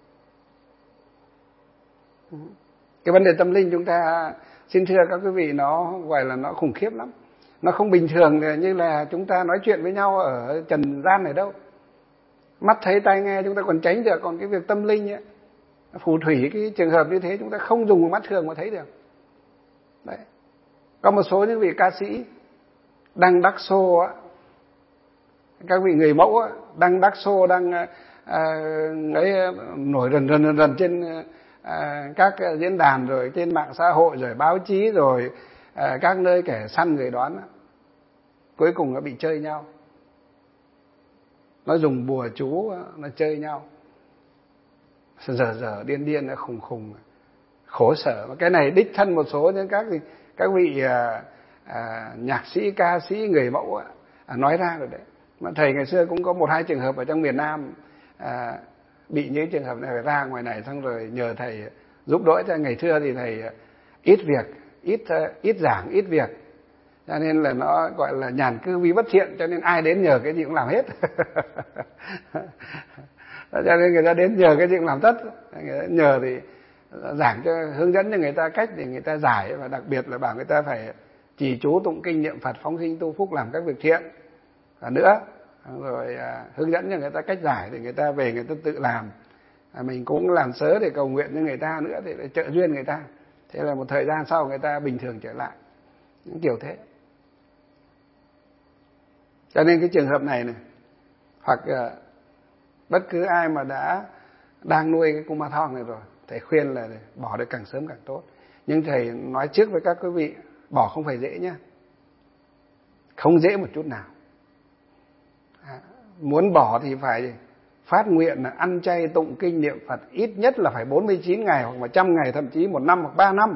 Cái vấn đề tâm linh chúng ta xin thưa các quý vị, nó gọi là nó khủng khiếp lắm. Nó không bình thường như là chúng ta nói chuyện với nhau ở trần gian này đâu. Mắt thấy tai nghe chúng ta còn tránh được, còn cái việc tâm linh ấy, phù thủy cái trường hợp như thế chúng ta không dùng một mắt thường mà thấy được. Đấy. Có một số những vị ca sĩ đang đắc xô á, các vị người mẫu á, đang đắc xô, đang à, ấy, nổi rần rần rần trên à, các diễn đàn rồi trên mạng xã hội rồi báo chí rồi à, các nơi kẻ săn người đoán á. Cuối cùng nó bị chơi nhau, nó dùng bùa chú, nó chơi nhau, dở dở điên điên, nó khùng khùng, khổ sở. Cái này đích thân một số những các các vị à, à, nhạc sĩ, ca sĩ, người mẫu à, nói ra rồi đấy. Mà thầy ngày xưa cũng có một hai trường hợp ở trong miền Nam à, bị những trường hợp này, phải ra ngoài này xong rồi nhờ thầy giúp đỡ cho. Ngày xưa thì thầy ít việc, ít ít giảng, ít việc, cho nên là nó gọi là nhàn cư vi bất thiện, cho nên ai đến nhờ cái gì cũng làm hết. Cho nên người ta đến nhờ cái gì cũng làm tất. Người ta nhờ thì giảng cho, hướng dẫn cho người ta cách để người ta giải, và đặc biệt là bảo người ta phải trì chú tụng kinh niệm Phật, phóng sinh tu phúc, làm các việc thiện và nữa, rồi à, hướng dẫn cho người ta cách giải để người ta về người ta tự làm. À, mình cũng làm sớ để cầu nguyện cho người ta nữa, để trợ duyên người ta. Thế là một thời gian sau người ta bình thường trở lại, những kiểu thế. Cho nên cái trường hợp này này, hoặc uh, bất cứ ai mà đã đang nuôi cái Kumanthong này rồi, thầy khuyên là bỏ được càng sớm càng tốt. Nhưng thầy nói trước với các quý vị, bỏ không phải dễ nhá, không dễ một chút nào. À, muốn bỏ thì phải phát nguyện là ăn chay tụng kinh niệm Phật ít nhất là phải bốn mươi chín ngày, hoặc một trăm ngày, thậm chí một năm hoặc ba năm.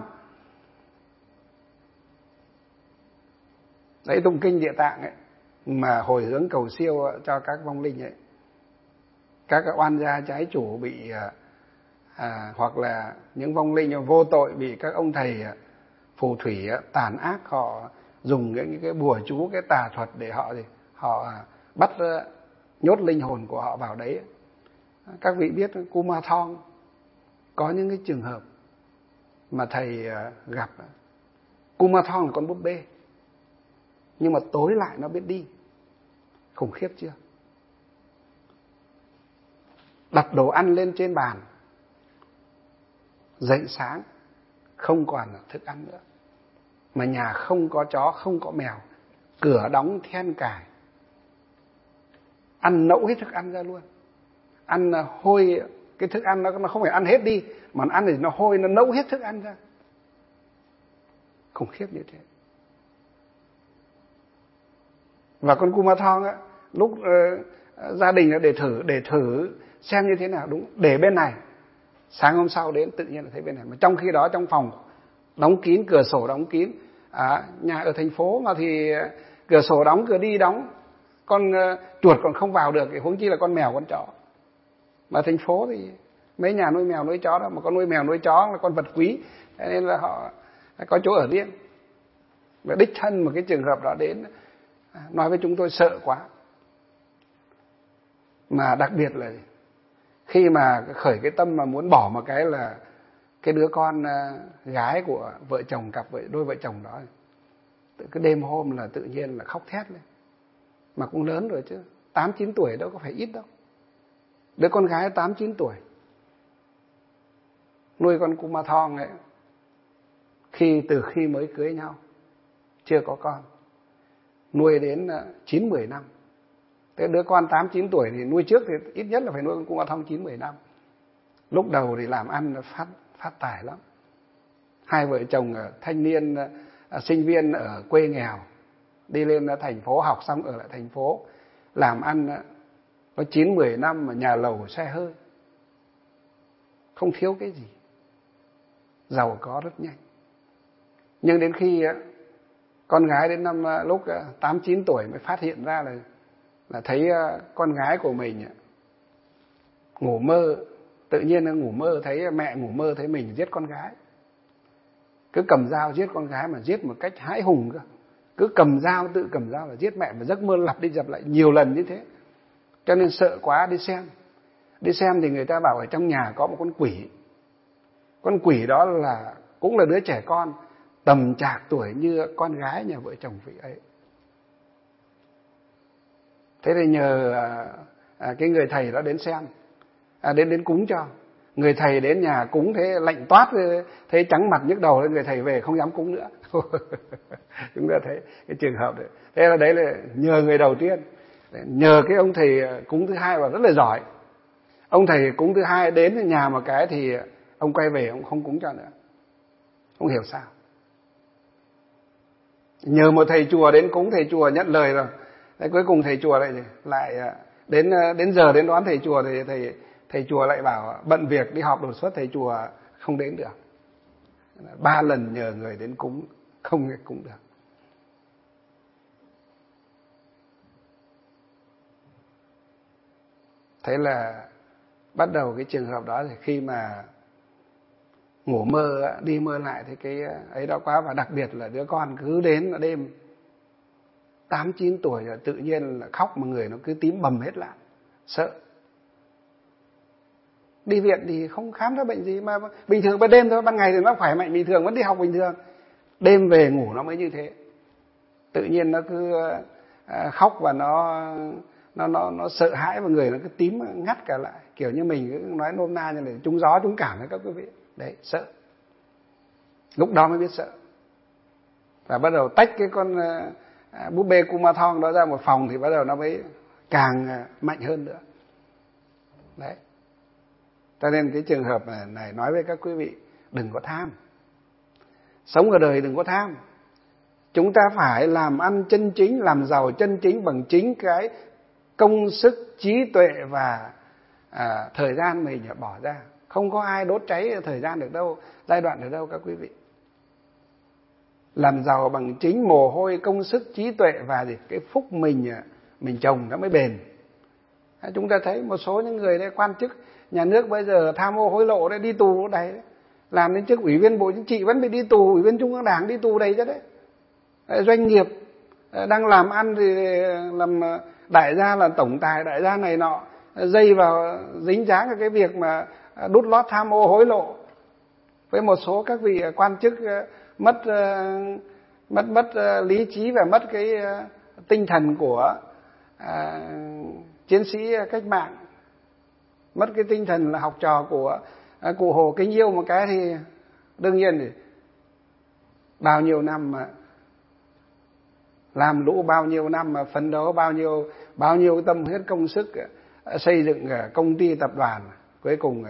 Đấy, tụng kinh Địa Tạng ấy, mà hồi hướng cầu siêu cho các vong linh ấy, các oan gia trái chủ bị à, hoặc là những vong linh vô tội bị các ông thầy phù thủy tàn ác, họ dùng những cái bùa chú, cái tà thuật để họ gì họ bắt nhốt linh hồn của họ vào đấy. Các vị biết Kumanthong có những cái trường hợp mà thầy gặp, Kumanthong là con búp bê nhưng mà tối lại nó biết đi, khủng khiếp chưa? Đặt đồ ăn lên trên bàn, dậy sáng không còn thức ăn nữa, mà nhà không có chó, không có mèo, cửa đóng then cài, ăn nẫu hết thức ăn ra luôn, ăn hôi cái thức ăn, nó nó không phải ăn hết đi, mà ăn thì nó hôi, nó nẫu hết thức ăn ra, khủng khiếp như thế. Và con Kumanthong á, lúc uh, gia đình đã để thử để thử xem như thế nào, đúng, để bên này, sáng hôm sau đến tự nhiên là thấy bên này, mà trong khi đó trong phòng đóng kín, cửa sổ đóng kín. À, nhà ở thành phố mà thì cửa sổ đóng, cửa đi đóng, con uh, chuột còn không vào được, huống chi là con mèo con chó. Mà thành phố thì mấy nhà nuôi mèo nuôi chó đó, mà con nuôi mèo nuôi chó là con vật quý, nên là họ có chỗ ở riêng. Và đích thân một cái trường hợp đó đến nói với chúng tôi sợ quá. Mà đặc biệt là khi mà khởi cái tâm mà muốn bỏ một cái là cái đứa con gái của vợ chồng, cặp vợ đôi vợ chồng đó, cái đêm hôm là tự nhiên là khóc thét lên. Mà cũng lớn rồi chứ, tám chín tuổi đâu có phải ít đâu. Đứa con gái tám chín tuổi nuôi con Kumanthong ấy, khi từ khi mới cưới nhau chưa có con, nuôi đến chín mười năm. Thế đứa con tám chín tuổi thì nuôi trước thì ít nhất là phải nuôi con Kumanthong chín mười năm. Lúc đầu thì làm ăn phát phát tài lắm. Hai vợ chồng thanh niên sinh viên ở quê nghèo đi lên thành phố, học xong ở lại thành phố làm ăn có chín mười năm mà nhà lầu xe hơi, không thiếu cái gì, giàu có rất nhanh. Nhưng đến khi con gái đến năm lúc tám chín tuổi mới phát hiện ra là là thấy con gái của mình ngủ mơ, tự nhiên nó ngủ mơ thấy mẹ ngủ mơ thấy mình giết con gái, cứ cầm dao giết con gái mà giết một cách hãi hùng cơ, cứ cầm dao tự cầm dao là giết mẹ, mà giấc mơ lặp đi lặp lại nhiều lần như thế. Cho nên sợ quá đi xem. Đi xem thì người ta bảo ở trong nhà có một con quỷ. Con quỷ đó là cũng là đứa trẻ con tầm trạc tuổi như con gái nhà vợ chồng vị ấy. Thế thì nhờ à, cái người thầy đó đến xem, à, đến đến cúng cho. Người thầy đến nhà cúng thế lạnh toát, thấy trắng mặt nhức đầu, người thầy về không dám cúng nữa. Chúng ta thấy cái trường hợp đấy. Thế là đấy là nhờ người đầu tiên. Nhờ cái ông thầy cúng thứ hai và rất là giỏi. Ông thầy cúng thứ hai đến nhà một cái thì ông quay về ông không cúng cho nữa. Không hiểu sao. Nhờ một thầy chùa đến cúng, thầy chùa nhận lời rồi. Thế cuối cùng thầy chùa lại lại đến đến giờ đến đón thầy chùa thì thầy thầy chùa lại bảo bận việc đi họp đột xuất, thầy chùa không đến được. Ba lần nhờ người đến cúng không cúng được. Thế là bắt đầu cái trường hợp đó thì khi mà ngủ mơ đi mơ lại thì cái ấy đó quá. Và đặc biệt là đứa con cứ đến ở đêm tám chín tuổi rồi tự nhiên là khóc mà người nó cứ tím bầm hết lại, sợ. Đi viện thì không khám ra bệnh gì, mà bình thường ban đêm thôi, ban ngày thì nó khỏe mạnh bình thường, vẫn đi học bình thường. Đêm về ngủ nó mới như thế. Tự nhiên nó cứ khóc và nó nó nó nó sợ hãi và người nó cứ tím ngắt cả lại, kiểu như mình cứ nói nôm na như là trúng gió trúng cảm đấy các quý vị. Đấy, sợ. Lúc đó mới biết sợ. Và bắt đầu tách cái con búp bê Kumanthong đó ra một phòng thì bắt đầu nó mới càng mạnh hơn nữa. Đấy. Cho nên cái trường hợp này nói với các quý vị, đừng có tham. Sống ở đời đừng có tham. Chúng ta phải làm ăn chân chính, làm giàu chân chính bằng chính cái công sức, trí tuệ và à, thời gian mình bỏ ra. Không có ai đốt cháy thời gian được đâu, giai đoạn được đâu các quý vị. Làm giàu bằng chính mồ hôi, công sức, trí tuệ và gì? Cái phúc mình mình trồng nó mới bền. Chúng ta thấy một số những người đây, quan chức nhà nước bây giờ tham ô hối lộ đấy, đi tù đầy đấy. Làm đến chức ủy viên Bộ Chính trị vẫn bị đi tù, ủy viên Trung ương Đảng đi tù đầy chứ đấy. Doanh nghiệp đang làm ăn thì làm đại gia là tổng tài, đại gia này nọ, dây vào dính dáng cái việc mà đút lót tham ô hối lộ. Với một số các vị quan chức mất mất mất lý trí và mất cái tinh thần của à, chiến sĩ cách mạng, mất cái tinh thần là học trò của à, cụ Hồ Kính Yêu một cái thì đương nhiên thì bao nhiêu năm mà làm lũ bao nhiêu năm mà phấn đấu bao nhiêu bao nhiêu tâm huyết công sức xây dựng công ty tập đoàn, cuối cùng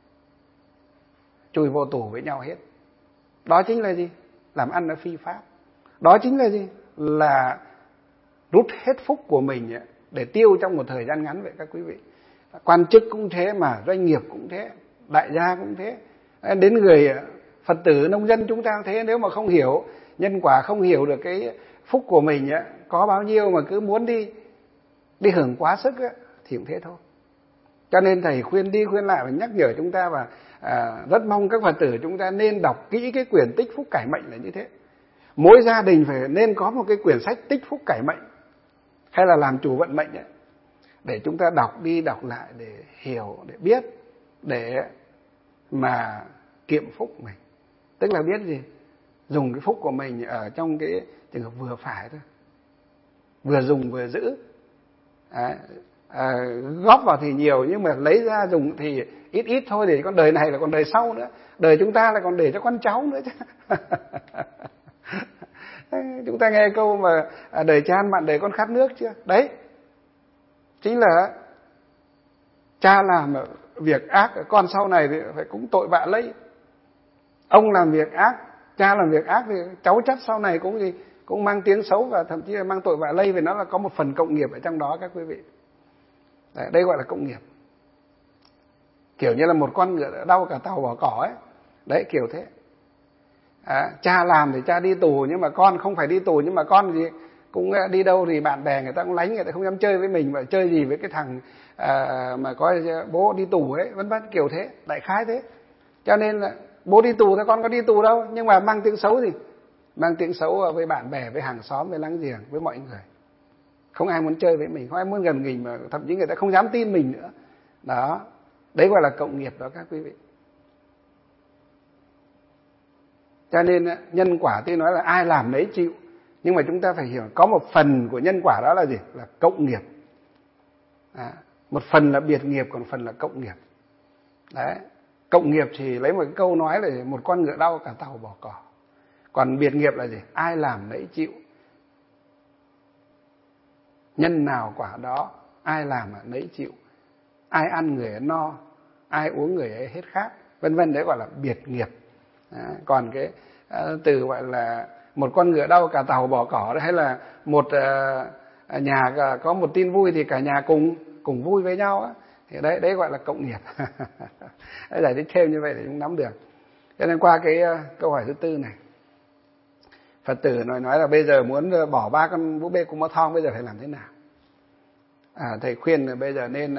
chui vô tù với nhau hết. Đó chính là gì? Làm ăn là phi pháp. Đó chính là gì? Là rút hết phúc của mình để tiêu trong một thời gian ngắn vậy các quý vị. Quan chức cũng thế mà, doanh nghiệp cũng thế, đại gia cũng thế. Đến người Phật tử, nông dân chúng ta thế, nếu mà không hiểu nhân quả, không hiểu được cái phúc của mình có bao nhiêu mà cứ muốn đi đi hưởng quá sức thì cũng thế thôi. Cho nên thầy khuyên đi khuyên lại và nhắc nhở chúng ta, và à, rất mong các Phật tử chúng ta nên đọc kỹ cái quyển Tích Phúc Cải Mệnh là như thế. Mỗi gia đình phải nên có một cái quyển sách Tích Phúc Cải Mệnh hay là Làm Chủ Vận Mệnh ấy, để chúng ta đọc đi đọc lại để hiểu, để biết, để mà kiệm phúc mình. Tức là biết gì? Dùng cái phúc của mình ở trong cái trường hợp vừa phải thôi, vừa dùng vừa giữ. À, à, góp vào thì nhiều nhưng mà lấy ra dùng thì ít ít thôi, để con đời này là còn đời sau nữa, đời chúng ta là còn để cho con cháu nữa chứ. Chúng ta nghe câu mà đời cha ăn mặn đời con khát nước chưa? Đấy chính là cha làm việc ác, con sau này thì phải cũng tội vạ lây. Ông làm việc ác, cha làm việc ác thì cháu chắc sau này cũng gì cũng mang tiếng xấu và thậm chí là mang tội vạ lây, vì nó là có một phần cộng nghiệp ở trong đó các quý vị. Đấy, đây gọi là cộng nghiệp. Kiểu như là một con ngựa đau cả tàu bỏ cỏ ấy. Đấy, kiểu thế. À, cha làm thì cha đi tù, nhưng mà con không phải đi tù, nhưng mà con gì cũng đi đâu thì bạn bè người ta cũng lánh, người ta không dám chơi với mình, và chơi gì với cái thằng à, mà có bố đi tù ấy, vân vân, kiểu thế, đại khái thế. Cho nên là bố đi tù thì con có đi tù đâu, nhưng mà mang tiếng xấu gì? Mang tiếng xấu với bạn bè, với hàng xóm, với láng giềng, với mọi người. Không ai muốn chơi với mình, không ai muốn gần mình, mà thậm chí người ta không dám tin mình nữa. Đó, đấy gọi là cộng nghiệp đó các quý vị. Cho nên nhân quả tôi nói là ai làm nấy chịu, nhưng mà chúng ta phải hiểu có một phần của nhân quả đó là gì? Là cộng nghiệp. À, một phần là biệt nghiệp, còn phần là cộng nghiệp. Đấy, cộng nghiệp thì lấy một cái câu nói là một con ngựa đau cả tàu bỏ cỏ. Còn biệt nghiệp là gì? Ai làm nấy chịu. Nhân nào quả đó, ai làm nấy chịu. Ai ăn người ấy no, ai uống người ấy hết khát, vân vân. Đấy gọi là biệt nghiệp. À, còn cái uh, từ gọi là một con ngựa đau cả tàu bỏ cỏ đấy, hay là một uh, nhà có một tin vui thì cả nhà cùng cùng vui với nhau á, thì đấy đấy gọi là cộng nghiệp. Đấy, giải thích thêm như vậy để chúng nắm được. Cho nên qua cái uh, câu hỏi thứ tư này, Phật tử nói nói là bây giờ muốn bỏ ba con búp bê Kuma Thong, bây giờ phải làm thế nào? À, thầy khuyên là bây giờ nên uh,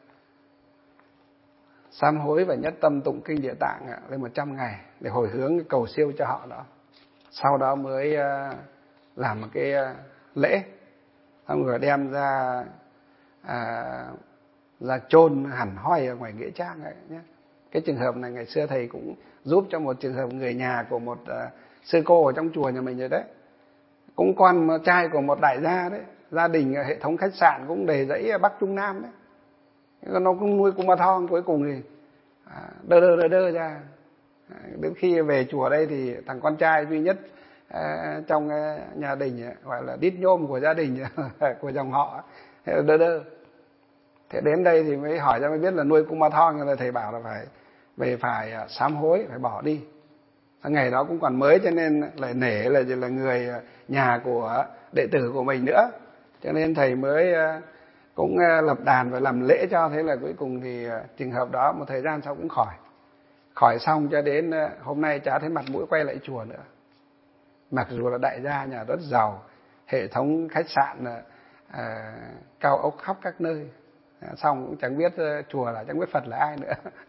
sám hối và nhất tâm tụng kinh Địa Tạng lên một trăm ngày để hồi hướng cầu siêu cho họ đó. Sau đó mới uh, làm một cái uh, lễ, xong rồi đem ra uh, ra chôn hẳn hoi ở ngoài nghĩa trang ấy nhé. Cái trường hợp này ngày xưa thầy cũng giúp cho một trường hợp người nhà của một uh, sư cô ở trong chùa nhà mình rồi đấy, cũng con trai của một đại gia đấy, gia đình hệ thống khách sạn cũng đầy dãy Bắc Trung Nam đấy. Nó cũng nuôi Kuma Thong, cuối cùng thì à, đơ đơ đơ đơ ra. À, đến khi về chùa đây thì thằng con trai duy nhất à, trong à, nhà đình, gọi là đít nhôm của gia đình, của dòng họ, đơ đơ. Thế đến đây thì mới hỏi ra mới biết là nuôi Kuma Thong, là thầy bảo là phải về phải à, sám hối, phải bỏ đi. Ngày đó cũng còn mới cho nên lại nể là là người nhà của đệ tử của mình nữa, cho nên thầy mới à, cũng lập đàn và làm lễ cho. Thế là cuối cùng thì trường hợp đó một thời gian sau cũng khỏi. Khỏi xong cho đến hôm nay chả thấy mặt mũi quay lại chùa nữa. Mặc dù là đại gia nhà rất giàu, hệ thống khách sạn à, cao ốc khắp các nơi, à, xong cũng chẳng biết chùa là, chẳng biết Phật là ai nữa.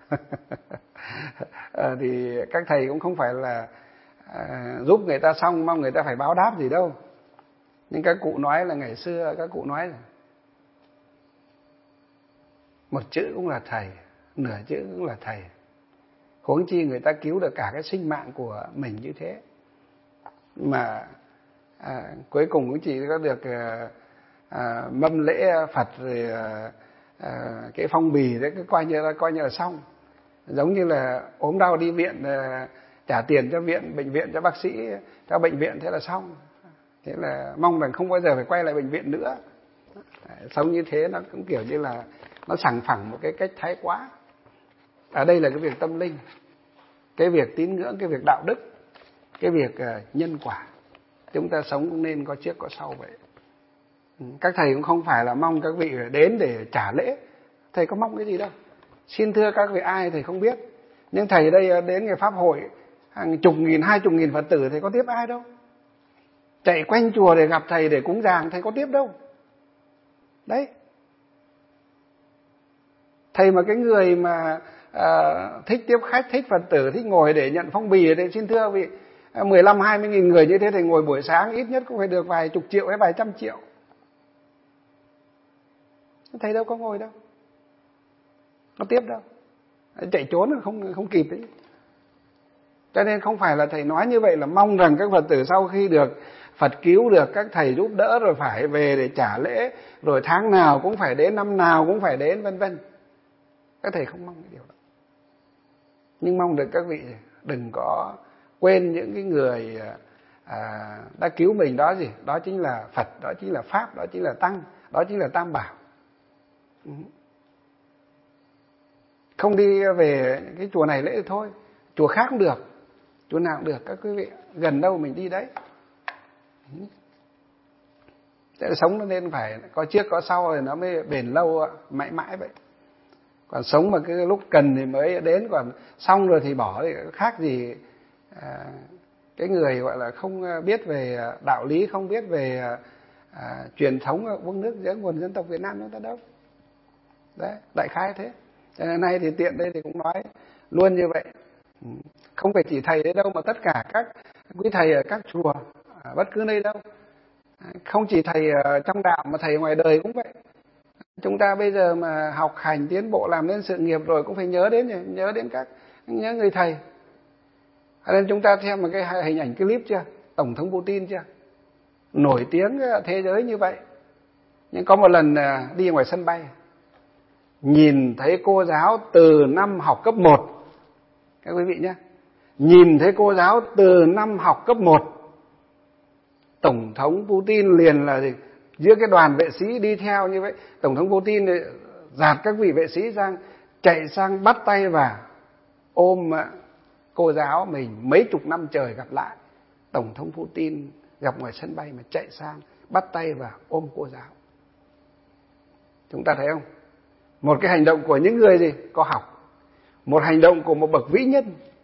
À, thì các thầy cũng không phải là à, giúp người ta xong mong người ta phải báo đáp gì đâu. Nhưng các cụ nói là ngày xưa các cụ nói là một chữ cũng là thầy, nửa chữ cũng là thầy. Huống chi người ta cứu được cả cái sinh mạng của mình như thế. Mà à, cuối cùng cũng chỉ có được à, à, mâm lễ Phật rồi à, à, cái phong bì đấy, cứ coi như là coi như là xong. Giống như là ốm đau đi viện à, trả tiền cho viện, bệnh viện cho bác sĩ, cho bệnh viện, thế là xong. Thế là mong rằng không bao giờ phải quay lại bệnh viện nữa. Sống như thế nó cũng kiểu như là nó sằng phẳng một cái cách thái quá. Ở đây là cái việc tâm linh, cái việc tín ngưỡng, cái việc đạo đức, cái việc nhân quả. Chúng ta sống cũng nên có trước có sau vậy. Các thầy cũng không phải là mong các vị đến để trả lễ. Thầy có mong cái gì đâu. Xin thưa các vị ai thầy không biết. Nhưng thầy đây đến ngày pháp hội hàng chục nghìn, hai chục nghìn Phật tử, thầy có tiếp ai đâu. Chạy quanh chùa để gặp thầy để cúng dường, thầy có tiếp đâu. Đấy. Thầy mà cái người mà à, thích tiếp khách, thích Phật tử, thích ngồi để nhận phong bì, thì xin thưa vị mười lăm hai mươi nghìn người như thế, thầy ngồi buổi sáng ít nhất cũng phải được vài chục triệu hay vài trăm triệu. Thầy đâu có ngồi đâu, có tiếp đâu, chạy trốn không không kịp ấy. Cho nên không phải là thầy nói như vậy là mong rằng các Phật tử sau khi được Phật cứu, được các thầy giúp đỡ rồi phải về để trả lễ, rồi tháng nào cũng phải đến, năm nào cũng phải đến, vân vân. Các thầy không mong cái điều đó. Nhưng mong được các vị đừng có quên những cái người à, đã cứu mình đó gì. Đó chính là Phật, đó chính là Pháp, đó chính là Tăng, đó chính là Tam Bảo. Không đi về cái chùa này lễ thôi, chùa khác cũng được, chùa nào cũng được các quý vị, gần đâu mình đi đấy. Thế sống nó nên phải có trước có sau rồi nó mới bền lâu mãi mãi vậy. Còn sống mà cái lúc cần thì mới đến, còn xong rồi thì bỏ thì khác gì à, cái người gọi là không biết về đạo lý, không biết về à, truyền thống uống nước giữa nguồn dân tộc Việt Nam chúng ta đâu. Đấy, đại khái thế. Cho nên nay thì tiện đây thì cũng nói luôn như vậy. Không phải chỉ thầy đấy đâu, mà tất cả các quý thầy ở các chùa, bất cứ nơi đâu. Không chỉ thầy ở trong đạo mà thầy ngoài đời cũng vậy. Chúng ta bây giờ mà học hành tiến bộ làm nên sự nghiệp rồi cũng phải nhớ đến nhớ đến các nhớ người thầy. Cho nên chúng ta xem một cái hình ảnh clip chưa? Tổng thống Putin chưa? Nổi tiếng thế giới như vậy. Nhưng có một lần đi ngoài sân bay, nhìn thấy cô giáo từ năm học cấp một. Các quý vị nhé. Nhìn thấy cô giáo từ năm học cấp một. Tổng thống Putin liền là gì? Giữa cái đoàn vệ sĩ đi theo như vậy, Tổng thống Putin dạt các vị vệ sĩ sang, chạy sang bắt tay vào, ôm cô giáo mình mấy chục năm trời gặp lại. Tổng thống Putin gặp ngoài sân bay mà chạy sang, bắt tay vào, ôm cô giáo. Chúng ta thấy không? Một cái hành động của những người gì? Có học. Một hành động của một bậc vĩ nhân.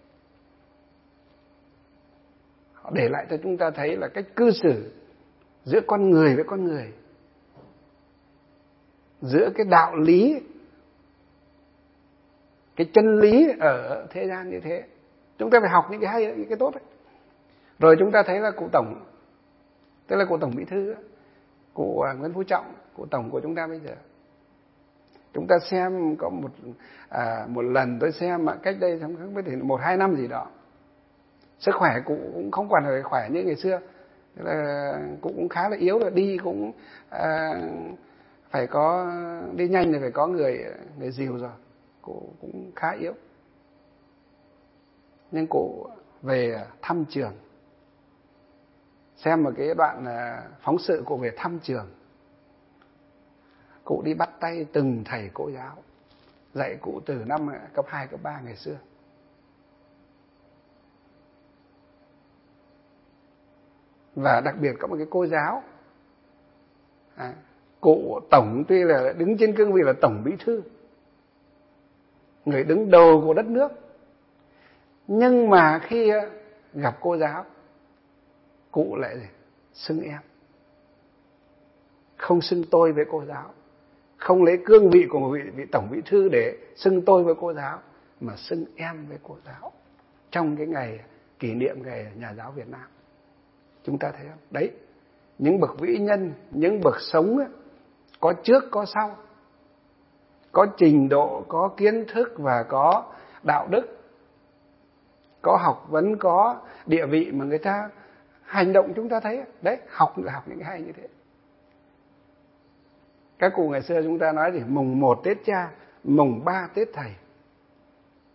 Họ để lại cho chúng ta thấy là cách cư xử giữa con người với con người, giữa cái đạo lý, cái chân lý ở thế gian như thế. Chúng ta phải học những cái hay, những cái tốt ấy. Rồi chúng ta thấy là cụ Tổng, tức là cụ Tổng Bí Thư, cụ Nguyễn Phú Trọng, cụ Tổng của chúng ta bây giờ. Chúng ta xem có một à, một lần tôi xem mà cách đây không biết thì một hai năm gì đó, sức khỏe cụ cũng không còn phải khỏe như ngày xưa. Tức là cụ cũng khá là yếu rồi, đi cũng à, phải có đi nhanh thì phải có người người dìu rồi. Cụ cũng khá yếu. Nhưng cụ về thăm trường, xem một cái đoạn phóng sự cụ về thăm trường. Cụ đi bắt tay từng thầy cô giáo dạy cụ từ năm cấp hai, cấp ba ngày xưa. Và đặc biệt có một cái cô giáo, à, cụ Tổng tuy là đứng trên cương vị là Tổng Bí Thư, người đứng đầu của đất nước, nhưng mà khi gặp cô giáo, cụ lại xưng em, không xưng tôi với cô giáo, không lấy cương vị của một vị, vị Tổng Bí Thư để xưng tôi với cô giáo, mà xưng em với cô giáo trong cái ngày kỷ niệm ngày Nhà giáo Việt Nam. Chúng ta thấy không? Đấy, những bậc vĩ nhân, những bậc sống ấy, có trước có sau, có trình độ, có kiến thức và có đạo đức, có học vấn, có địa vị mà người ta hành động chúng ta thấy. Đấy, học là học những cái hay như thế. Các cụ ngày xưa chúng ta nói gì? Mùng một Tết cha, mùng ba Tết thầy.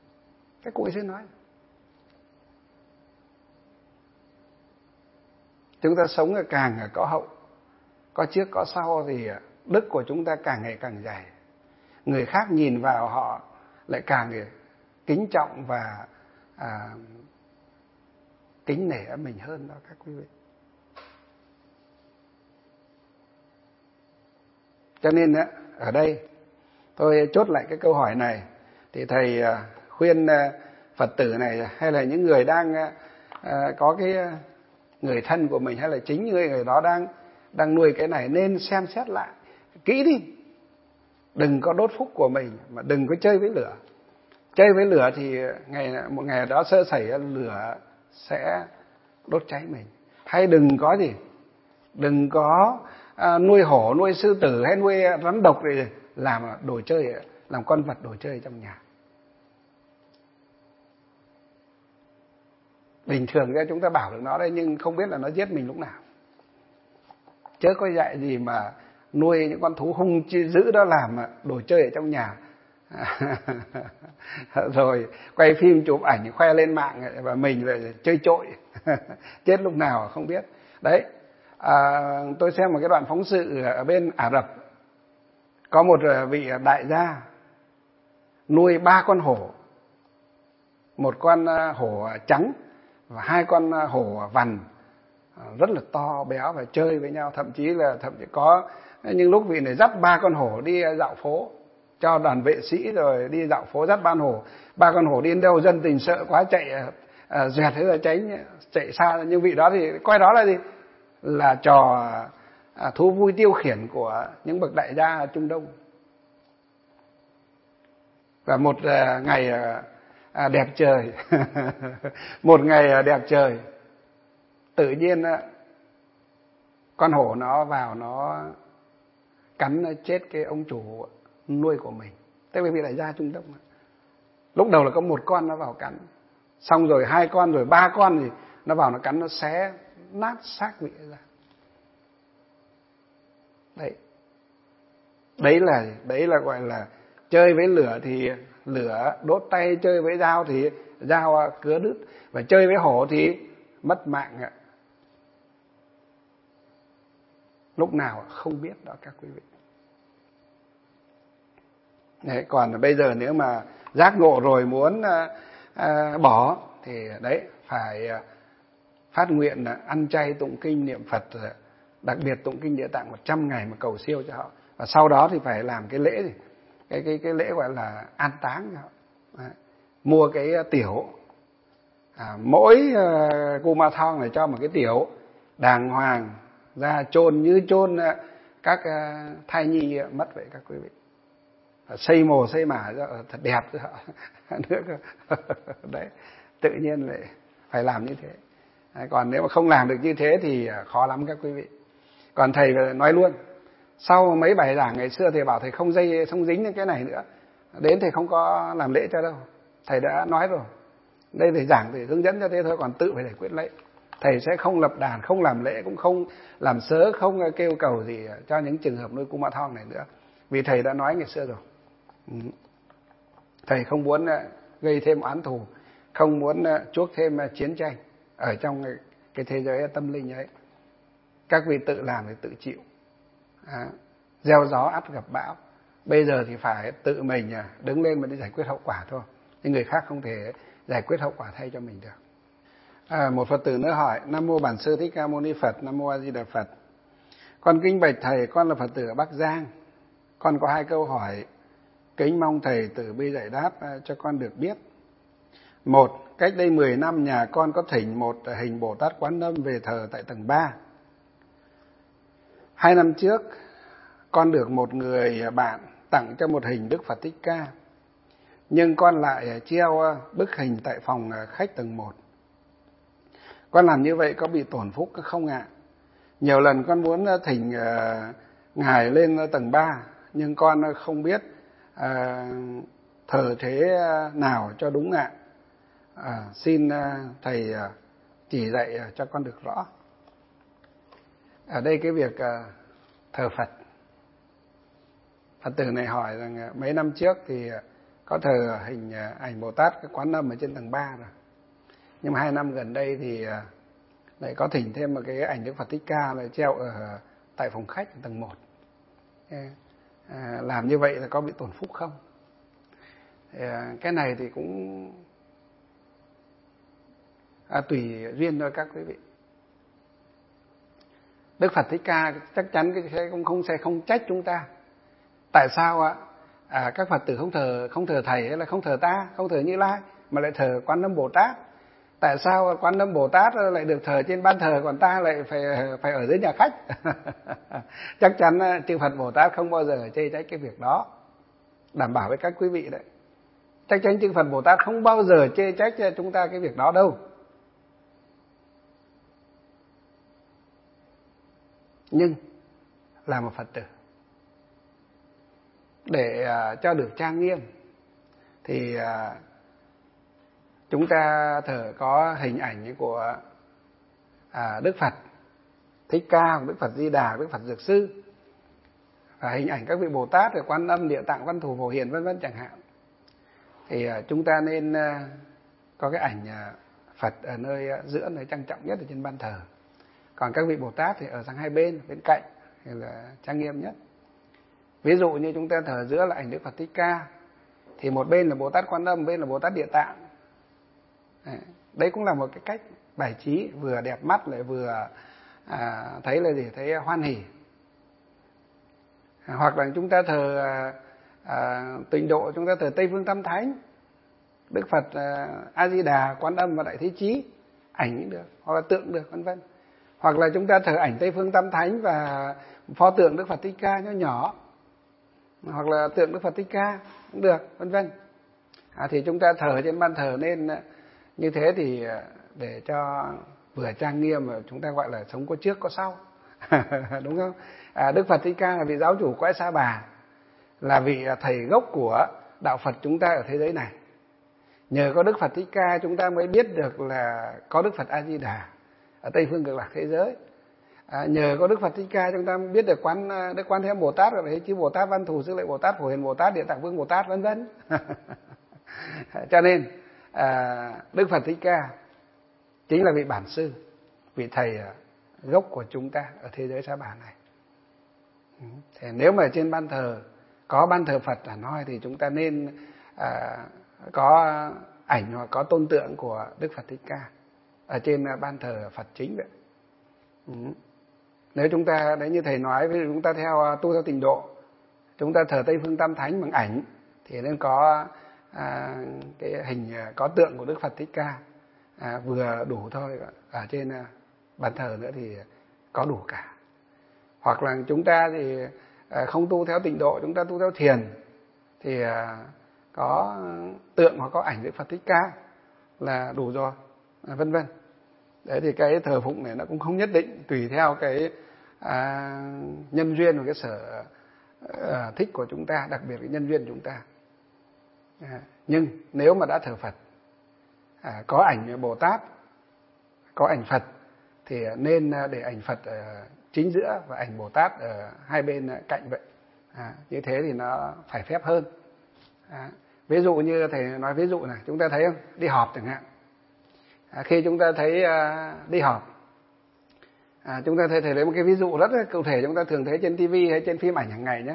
Các cụ ngày xưa nói. Chúng ta sống càng có hậu, có trước có sau thì đức của chúng ta càng ngày càng dày. Người khác nhìn vào họ lại càng kính trọng và à, kính nể mình hơn đó các quý vị. Cho nên ở đây tôi chốt lại cái câu hỏi này, thì thầy khuyên Phật tử này hay là những người đang có cái người thân của mình hay là chính người người đó đang đang nuôi cái này nên xem xét lại kỹ đi. Đừng có đốt phúc của mình, mà đừng có chơi với lửa. Chơi với lửa thì ngày một ngày đó sơ sẩy lửa sẽ đốt cháy mình. Hay đừng có gì, đừng có à, nuôi hổ, nuôi sư tử hay nuôi rắn độc để làm đồ chơi, làm con vật đồ chơi trong nhà. Bình thường ra chúng ta bảo được nó đấy, nhưng không biết là nó giết mình lúc nào. Chớ có dạy gì mà nuôi những con thú hung dữ đó làm đồ chơi ở trong nhà. Rồi quay phim chụp ảnh khoe lên mạng và mình lại chơi trội. Chết lúc nào không biết. Đấy, à, tôi xem một cái đoạn phóng sự ở bên Ả Rập. Có một vị đại gia nuôi ba con hổ. Một con hổ trắng và hai con hổ vằn rất là to béo và chơi với nhau. Thậm chí là thậm chí có những lúc vị này dắt ba con hổ đi dạo phố, cho đoàn vệ sĩ rồi đi dạo phố dắt ba con hổ. Ba con hổ đi đến đâu dân tình sợ quá chạy à, dẹt thế là tránh, chạy xa. Nhưng vị đó thì coi đó là gì? Là trò à, thú vui tiêu khiển của những bậc đại gia ở Trung Đông. Và một à, ngày à, đẹp trời một ngày đẹp trời tự nhiên con hổ nó vào nó cắn chết cái ông chủ nuôi của mình. Thế vì đại gia Trung Đông, lúc đầu là có một con nó vào cắn, xong rồi hai con rồi ba con thì nó vào nó cắn, nó xé nát xác vị ra. Đấy, đấy là đấy là gọi là chơi với lửa thì lửa đốt tay, chơi với dao thì dao cứa đứt, và chơi với hổ thì mất mạng ạ. Lúc nào không biết đó các quý vị. Đấy, còn bây giờ nếu mà giác ngộ rồi muốn à, à, bỏ thì đấy phải phát nguyện là ăn chay tụng kinh niệm Phật, đặc biệt tụng kinh Địa Tạng một trăm ngày mà cầu siêu cho họ. Và sau đó thì phải làm cái lễ gì? Cái cái cái lễ gọi là an táng cho họ. Đấy. Mua cái tiểu, à, mỗi uh, Kumathon này cho một cái tiểu đàng hoàng ra chôn như chôn uh, các uh, thai nhi uh, mất vậy các quý vị. Xây mồ xây mả thật đẹp cho họ. Đấy, tự nhiên lại phải làm như thế. Đấy, còn nếu mà không làm được như thế thì khó lắm các quý vị. Còn thầy nói luôn, sau mấy bài giảng ngày xưa thầy bảo thầy không dây không dính đến cái này nữa, đến thầy không có làm lễ cho đâu. Thầy đã nói rồi, đây thầy giảng thì hướng dẫn cho thế thôi, còn tự phải giải quyết lễ. Thầy sẽ không lập đàn, không làm lễ, cũng không làm sớ, không kêu cầu gì cho những trường hợp nuôi Kumathon này nữa, vì thầy đã nói ngày xưa rồi. Thầy không muốn gây thêm oán thù, không muốn chuốc thêm chiến tranh ở trong cái thế giới tâm linh ấy. Các vị tự làm thì tự chịu. À, gieo gió ắt gặp bão. Bây giờ thì phải tự mình đứng lên mà đi giải quyết hậu quả thôi. Nhưng người khác không thể giải quyết hậu quả thay cho mình được. À, một Phật tử nữa hỏi: Nam mô Bản Sư Thích Ca Mâu Ni Phật. Nam mô A Di Đà Phật. Con kính bạch thầy, con là Phật tử ở Bắc Giang. Con có hai câu hỏi, kính mong thầy từ bi giải đáp cho con được biết. Một, cách đây mười năm nhà con có thỉnh một hình Bồ Tát Quán Âm về thờ tại tầng ba. Hai năm trước, con được một người bạn tặng cho một hình Đức Phật Thích Ca, nhưng con lại treo bức hình tại phòng khách tầng một. Con làm như vậy có bị tổn phúc không ạ? Nhiều lần con muốn thỉnh ngài lên tầng ba, nhưng con không biết thờ thế nào cho đúng ạ. À, xin thầy chỉ dạy cho con được rõ. Ở đây cái việc thờ Phật, Phật tử này hỏi rằng mấy năm trước thì có thờ hình ảnh Bồ Tát cái Quán Âm ở trên tầng ba rồi, nhưng mà hai năm gần đây thì lại có thỉnh thêm một cái ảnh Đức Phật Thích Ca lại treo ở tại phòng khách tầng một. À, làm như vậy là có bị tổn phúc không? Thì, à, cái này thì cũng à, tùy duyên thôi các quý vị. Đức Phật Thích Ca chắc chắn cái sẽ cũng không sẽ không trách chúng ta. Tại sao ạ? À, các Phật tử không thờ không thờ thầy hay là không thờ ta, không thờ Như Lai mà lại thờ Quan Âm Bồ Tát? Tại sao Quan Âm Bồ Tát lại được thờ trên ban thờ, còn ta lại phải phải ở dưới nhà khách? Chắc chắn chư Phật Bồ Tát không bao giờ chê trách cái việc đó. Đảm bảo với các quý vị đấy. Chắc chắn chư Phật Bồ Tát không bao giờ chê trách cho chúng ta cái việc đó đâu. Nhưng là một Phật tử, để uh, cho được trang nghiêm thì uh, chúng ta thờ có hình ảnh của à, Đức Phật Thích Ca, Đức Phật Di Đà, Đức Phật Dược Sư, và hình ảnh các vị Bồ Tát, rồi Quan Âm, Địa Tạng, Văn Thù, Phổ Hiền vân vân chẳng hạn. Thì à, chúng ta nên à, có cái ảnh à, Phật ở nơi à, giữa, nơi trang trọng nhất ở trên ban thờ. Còn các vị Bồ Tát thì ở sang hai bên, bên cạnh thì là trang nghiêm nhất. Ví dụ như chúng ta thờ giữa là ảnh Đức Phật Thích Ca, thì một bên là Bồ Tát Quan Âm, bên là Bồ Tát Địa Tạng. Đấy cũng là một cái cách bài trí vừa đẹp mắt lại vừa à, thấy là gì, thấy hoan hỉ. À, hoặc là chúng ta thờ à, à, Tịnh Độ, chúng ta thờ Tây Phương Tam Thánh, Đức Phật à, A Di Đà, Quan Âm và Đại Thế Chí, ảnh cũng được, hoặc là tượng được, vân vân. Hoặc là chúng ta thờ ảnh Tây Phương Tam Thánh và pho tượng Đức Phật Thích Ca nhỏ nhỏ, hoặc là tượng Đức Phật Thích Ca cũng được, vân vân. À, thì chúng ta thờ trên ban thờ nên như thế thì để cho vừa trang nghiêm, mà chúng ta gọi là sống có trước có sau. Đúng không? À, Đức Phật Thích Ca là vị giáo chủ cõi Sa Bà, là vị thầy gốc của đạo Phật chúng ta ở thế giới này. Nhờ có Đức Phật Thích Ca chúng ta mới biết được là có Đức Phật A Di Đà ở Tây phương cực lạc thế giới. À, nhờ có Đức Phật Thích Ca chúng ta biết được quán Đức Quan Thế Âm Bồ Tát, rồi chứ Bồ Tát Văn Thù, Sư Lợi Bồ Tát, Phổ Hiền Bồ Tát, Địa Tạng Vương Bồ Tát, vân vân. Cho nên à, Đức Phật Thích Ca chính là vị bản sư, vị thầy gốc của chúng ta ở thế giới Sa Bà này. Thì nếu mà trên ban thờ có ban thờ Phật là nói thì chúng ta nên à, có ảnh hoặc có tôn tượng của Đức Phật Thích Ca ở trên ban thờ Phật chính vậy. Ừ. Nếu chúng ta đấy như thầy nói, ví dụ chúng ta theo tu theo Tịnh Độ, chúng ta thờ Tây Phương Tam Thánh bằng ảnh thì nên có à, cái hình có tượng của Đức Phật Thích Ca à, vừa đủ thôi. Ở trên bàn thờ nữa thì có đủ cả. Hoặc là chúng ta thì à, không tu theo Tịnh Độ, chúng ta tu theo Thiền thì à, có tượng hoặc có ảnh Đức Phật Thích Ca là đủ rồi, à, vân vân. Đấy thì cái thờ phụng này nó cũng không nhất định, tùy theo cái à, nhân duyên và cái sở à, thích của chúng ta, đặc biệt cái nhân duyên của chúng ta. À, nhưng nếu mà đã thờ Phật à, có ảnh Bồ Tát, có ảnh Phật thì nên để ảnh Phật ở chính giữa và ảnh Bồ Tát ở hai bên cạnh vậy. À, như thế thì nó phải phép hơn. À, ví dụ như thầy nói ví dụ này, chúng ta thấy không? Đi họp chẳng hạn. À, khi chúng ta thấy à, đi họp, à, chúng ta thấy, thầy lấy một cái ví dụ rất là cụ thể, chúng ta thường thấy trên tivi hay trên phim ảnh hàng ngày nhé.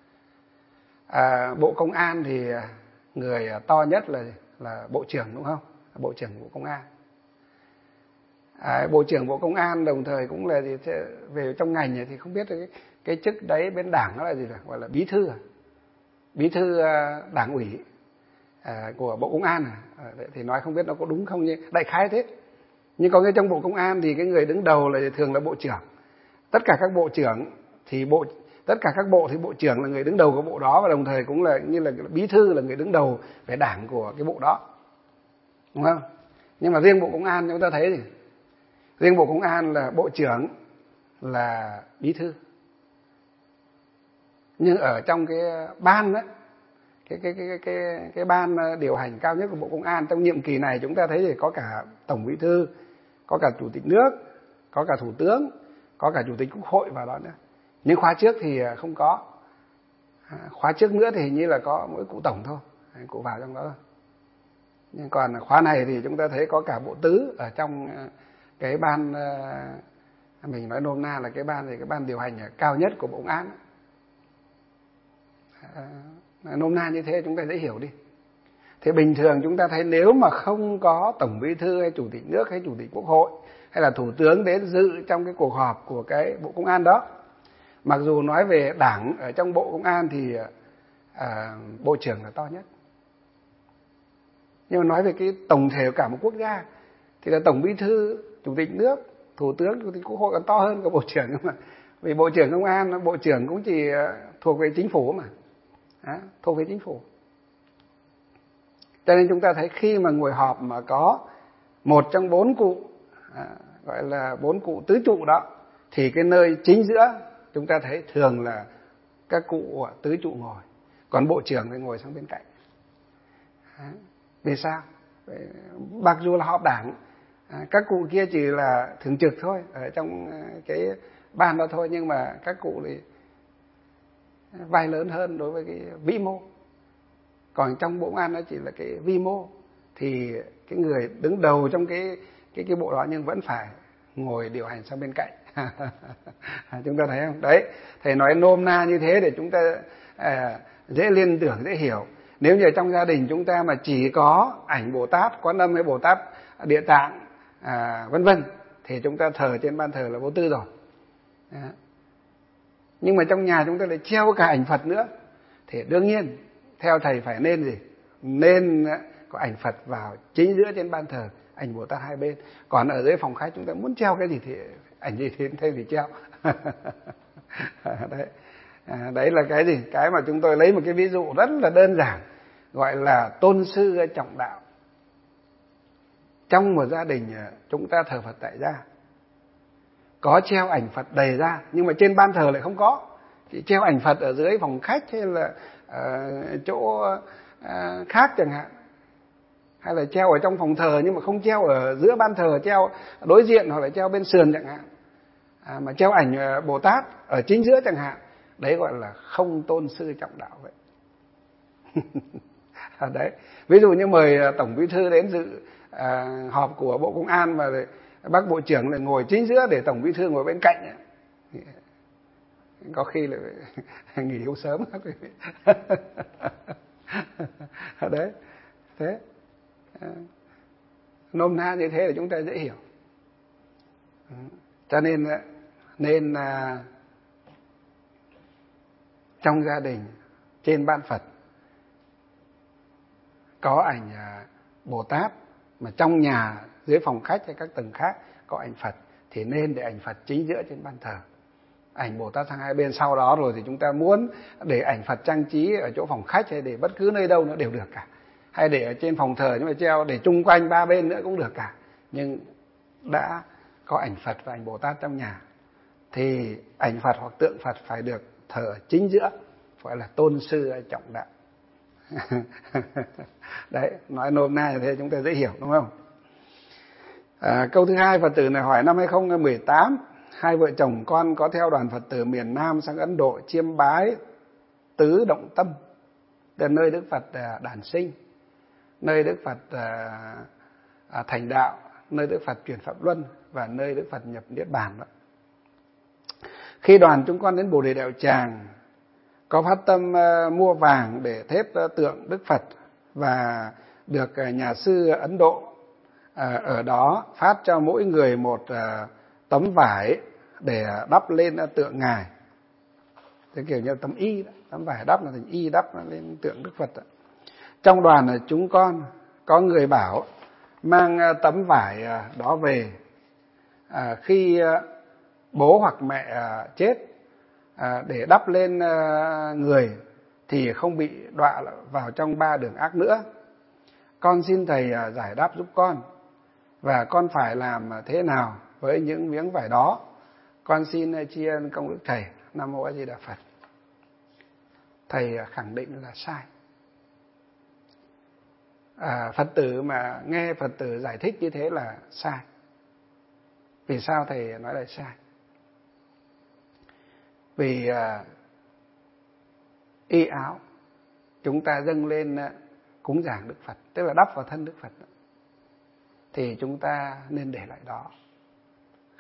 À, Bộ Công an thì người to nhất là là Bộ trưởng, đúng không? Bộ trưởng Bộ Công an. À, Bộ trưởng Bộ Công an đồng thời cũng là gì, về trong ngành này thì không biết cái, cái chức đấy bên đảng nó là gì, gọi là bí thư, bí thư đảng ủy à, của Bộ Công an. À, thì nói không biết nó có đúng không, nhưng đại khái thế. Nhưng có cái trong Bộ Công an thì cái người đứng đầu là thường là Bộ trưởng. Tất cả các bộ trưởng thì bộ tất cả các bộ thì bộ trưởng là người đứng đầu của bộ đó, và đồng thời cũng là như là bí thư là người đứng đầu về đảng của cái bộ đó, đúng không? Nhưng mà riêng Bộ Công an chúng ta thấy thì riêng Bộ Công an là bộ trưởng là bí thư, nhưng ở trong cái ban đó, cái cái cái cái cái ban điều hành cao nhất của Bộ Công an trong nhiệm kỳ này, chúng ta thấy thì có cả tổng bí thư, có cả chủ tịch nước, có cả thủ tướng, có cả chủ tịch Quốc hội vào đó nữa. Nhưng khóa trước thì không có. Khóa trước nữa thì hình như là có mỗi cụ tổng thôi, cụ vào trong đó thôi. Nhưng còn khóa này thì chúng ta thấy có cả bộ tứ ở trong cái ban, mình nói nôm na là cái ban thì cái ban điều hành cao nhất của Bộ Công an. À, nôm na như thế chúng ta dễ hiểu đi. Thế bình thường chúng ta thấy nếu mà không có Tổng Bí thư hay Chủ tịch nước hay Chủ tịch Quốc hội hay là Thủ tướng đến dự trong cái cuộc họp của cái Bộ Công an đó, mặc dù nói về đảng ở trong Bộ Công an thì à, Bộ trưởng là to nhất, nhưng mà nói về cái tổng thể của cả một quốc gia thì là Tổng Bí thư, Chủ tịch nước, Thủ tướng, Chủ tịch Quốc hội còn to hơn cả Bộ trưởng cơ mà. Vì Bộ trưởng Công an, Bộ trưởng cũng chỉ thuộc về chính phủ mà, à, thuộc về chính phủ. Cho nên chúng ta thấy khi mà ngồi họp mà có một trong bốn cụ, à, gọi là bốn cụ tứ trụ đó, thì cái nơi chính giữa chúng ta thấy thường là các cụ tứ trụ ngồi, còn Bộ trưởng thì ngồi sang bên cạnh. À, vì sao? Mặc dù là họp đảng, à, các cụ kia chỉ là thường trực thôi, ở trong cái ban đó thôi, nhưng mà các cụ thì vai lớn hơn đối với cái vĩ mô. Còn trong Bộ Công an nó chỉ là cái vi mô, thì cái người đứng đầu trong cái cái cái bộ đó nhưng vẫn phải ngồi điều hành sang bên cạnh. Chúng ta thấy không? Đấy, thầy nói nôm na như thế để chúng ta à, dễ liên tưởng, dễ hiểu. Nếu như trong gia đình chúng ta mà chỉ có ảnh Bồ Tát Quán Âm hay Bồ Tát Địa Tạng à, vân vân, thì chúng ta thờ trên ban thờ là vô tư rồi. À. Nhưng mà trong nhà chúng ta lại treo cả ảnh Phật nữa, thì đương nhiên theo thầy phải nên gì? Nên có ảnh Phật vào chính giữa trên ban thờ, ảnh Bồ Tát hai bên. Còn ở dưới phòng khách chúng ta muốn treo cái gì thì ảnh gì thì thêm thì treo. Đấy. À, đấy là cái gì? Cái mà chúng tôi lấy một cái ví dụ rất là đơn giản, gọi là tôn sư trọng đạo. Trong một gia đình chúng ta thờ Phật tại gia, có treo ảnh Phật đầy ra, nhưng mà trên ban thờ lại không có. Chỉ treo ảnh Phật ở dưới phòng khách hay là uh, chỗ uh, khác chẳng hạn, hay là treo ở trong phòng thờ nhưng mà không treo ở giữa ban thờ, treo đối diện hoặc là treo bên sườn chẳng hạn, à, mà treo ảnh Bồ Tát ở chính giữa chẳng hạn, đấy gọi là không tôn sư trọng đạo vậy. À, đấy, ví dụ như mời Tổng Bí thư đến dự à, họp của Bộ Công an mà bác Bộ trưởng lại ngồi chính giữa để Tổng Bí thư ngồi bên cạnh ấy, có khi là nghỉ hưu sớm. Đấy, thế nôm na như thế là chúng ta dễ hiểu. Cho nên nên trong gia đình trên ban Phật có ảnh Bồ Tát, mà trong nhà dưới phòng khách hay các tầng khác có ảnh Phật, thì nên để ảnh Phật chính giữa trên ban thờ, ảnh Bồ Tát sang hai bên. Sau đó rồi thì chúng ta muốn để ảnh Phật trang trí ở chỗ phòng khách hay để bất cứ nơi đâu nó đều được cả, hay để ở trên phòng thờ nhưng mà treo để chung quanh ba bên nữa cũng được cả. Nhưng đã có ảnh Phật và ảnh Bồ Tát trong nhà thì ảnh Phật hoặc tượng Phật phải được thờ chính giữa, gọi là tôn sư trọng đạo. Đấy, nói nôm na như thế chúng ta dễ hiểu đúng không? À, câu thứ hai, Phật tử này hỏi năm hai không một tám, hai vợ chồng con có theo đoàn Phật tử miền Nam sang Ấn Độ chiêm bái Tứ Động Tâm, từ nơi Đức Phật đản sinh, nơi Đức Phật thành đạo, nơi Đức Phật chuyển Pháp Luân và nơi Đức Phật nhập Niết Bàn đó. Khi đoàn chúng con đến Bồ Đề Đạo Tràng, có phát tâm mua vàng để thép tượng Đức Phật và được nhà sư Ấn Độ ở đó phát cho mỗi người một tấm vải để đắp lên tượng ngài, thế kiểu như tấm y đó, tấm vải đắp là thành y đắp lên tượng Đức Phật đó. Trong đoàn là chúng con có người bảo mang tấm vải đó về, à, khi bố hoặc mẹ chết à, để đắp lên người thì không bị đọa vào trong ba đường ác nữa. Con xin thầy giải đáp giúp con, và con phải làm thế nào với những miếng vải đó? Con xin tri ân công đức thầy. Nam mô A Di Đà Phật. Thầy khẳng định là sai. À, Phật tử mà nghe Phật tử giải thích như thế là sai. Vì sao thầy nói là sai? Vì à, y áo chúng ta dâng lên cúng dường Đức Phật, tức là đắp vào thân Đức Phật, thì chúng ta nên để lại đó.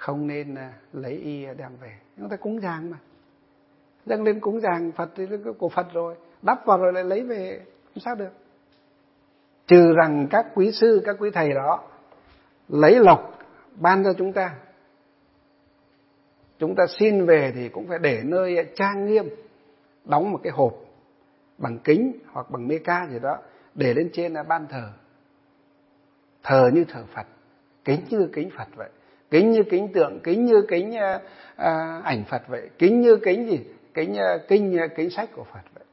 không nên lấy y đem về. Chúng ta cúng dường mà, dâng lên cúng dường Phật thì của Phật rồi, đắp vào rồi lại lấy về, không sao được. Trừ rằng các quý sư, các quý thầy đó lấy lộc ban cho chúng ta, chúng ta xin về thì cũng phải để nơi trang nghiêm, đóng một cái hộp bằng kính hoặc bằng mica gì đó, để lên trên là ban thờ, thờ như thờ Phật, kính như kính Phật vậy, kính như kính tượng, kính như kính à, ảnh Phật vậy, kính như kính gì, kính kinh kính sách của Phật vậy.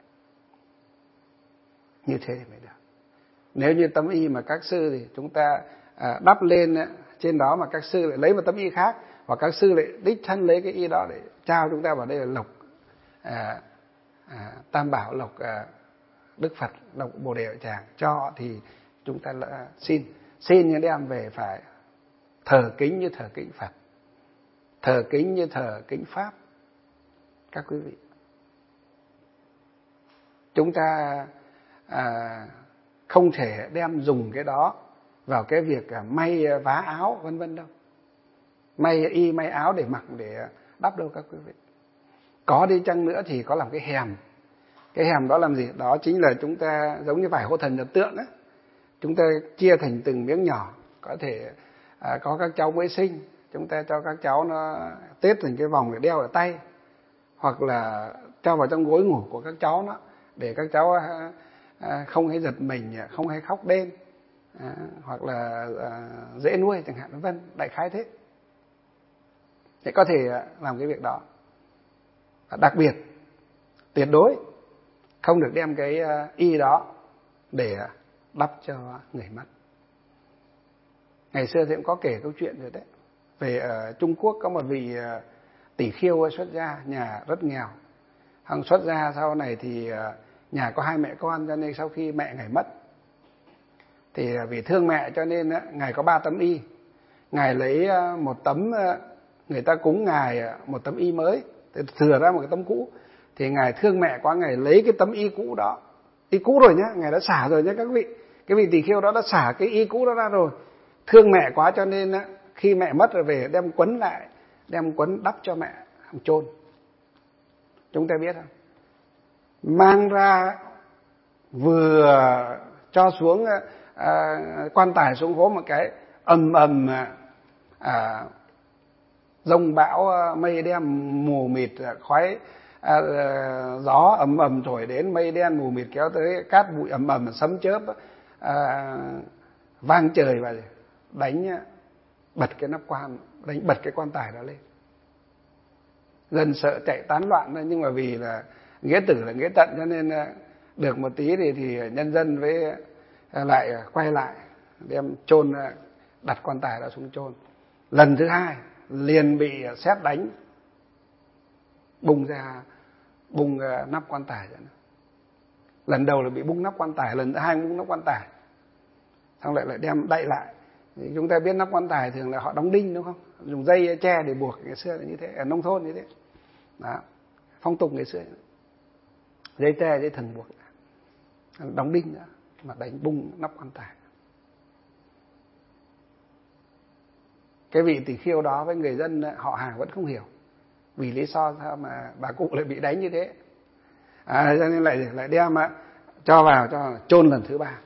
Như thế thì mới được. Nếu như tấm y mà các sư thì chúng ta à, đắp lên trên đó, mà các sư lại lấy một tấm y khác, hoặc các sư lại đích thân lấy cái y đó để trao chúng ta vào đây là lộc à, à, Tam Bảo, lộc à, Đức Phật, lộc Bồ Đề Đạo Tràng cho, thì chúng ta là xin xin nhưng đem về phải thờ kính như thờ kính Phật, thờ kính như thờ kính Pháp. Các quý vị, chúng ta à, không thể đem dùng cái đó vào cái việc may vá áo vân vân đâu, may y may áo để mặc để đắp đâu các quý vị. Có đi chăng nữa thì có làm cái hèm. Cái hèm đó làm gì? Đó chính là chúng ta giống như vải hộ thần nhập tượng á, chúng ta chia thành từng miếng nhỏ. Có thể à, có các cháu mới sinh, chúng ta cho các cháu nó tết thành cái vòng để đeo ở tay, hoặc là cho vào trong gối ngủ của các cháu nó, để các cháu à, à, không hay giật mình, không hay khóc đêm, à, hoặc là à, dễ nuôi chẳng hạn, vân vân, đại khái thế. Thì có thể làm cái việc đó. Đặc biệt, tuyệt đối không được đem cái y đó để đắp cho người mất. Ngày xưa thì cũng có kể câu chuyện rồi đấy. Về ở Trung Quốc có một vị tỷ khiêu xuất gia, nhà rất nghèo. Hằng xuất gia sau này thì nhà có hai mẹ con, cho nên sau khi mẹ ngài mất thì vì thương mẹ cho nên ngài có ba tấm y. Ngài lấy một tấm, người ta cúng ngài một tấm y mới, thừa ra một cái tấm cũ, thì ngài thương mẹ quá, ngài lấy cái tấm y cũ đó, y cũ rồi nhá, ngài đã xả rồi nhá các vị, cái vị tỳ kheo đó đã xả cái y cũ đó ra rồi, thương mẹ quá cho nên khi mẹ mất rồi về đem quấn lại, đem quấn đắp cho mẹ chôn. Chúng ta biết không, mang ra vừa cho xuống à, quan tài xuống hố một cái, ầm ầm à, rông bão mây đen mù mịt, khói à, gió ầm ầm thổi đến, mây đen mù mịt kéo tới, cát bụi ầm ầm, sấm chớp à, vang trời và đánh bật cái nắp quan, đánh bật cái quan tài đó lên. Dân sợ chạy tán loạn, nhưng mà vì là nghĩa tử là nghĩa tận cho nên được một tí thì thì nhân dân với lại quay lại đem chôn, đặt quan tài đó xuống chôn. Lần thứ hai liền bị sét đánh, bung ra, bung nắp quan tài ra. Lần đầu là bị bung nắp quan tài, lần thứ hai bung nắp quan tài, xong lại lại đem đậy lại. Thì chúng ta biết nắp quan tài thường là họ đóng đinh đúng không, dùng dây tre để buộc, ngày xưa là như thế, ở nông thôn như thế đó, phong tục ngày xưa, dây tre dây thừng buộc, đóng đinh nữa mà đánh bung nắp quan tài. Cái vị tỷ khiêu đó với người dân họ hàng vẫn không hiểu vì lý do sao mà bà cụ lại bị đánh như thế, à, cho nên lại lại đem cho vào cho chôn lần thứ ba.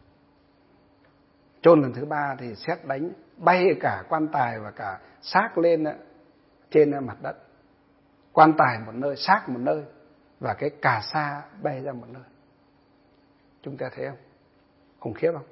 Chôn lần thứ ba thì sét đánh bay cả quan tài và cả xác lên trên mặt đất. Quan tài một nơi, xác một nơi, và cái cà sa bay ra một nơi. Chúng ta thấy không? Khủng khiếp không?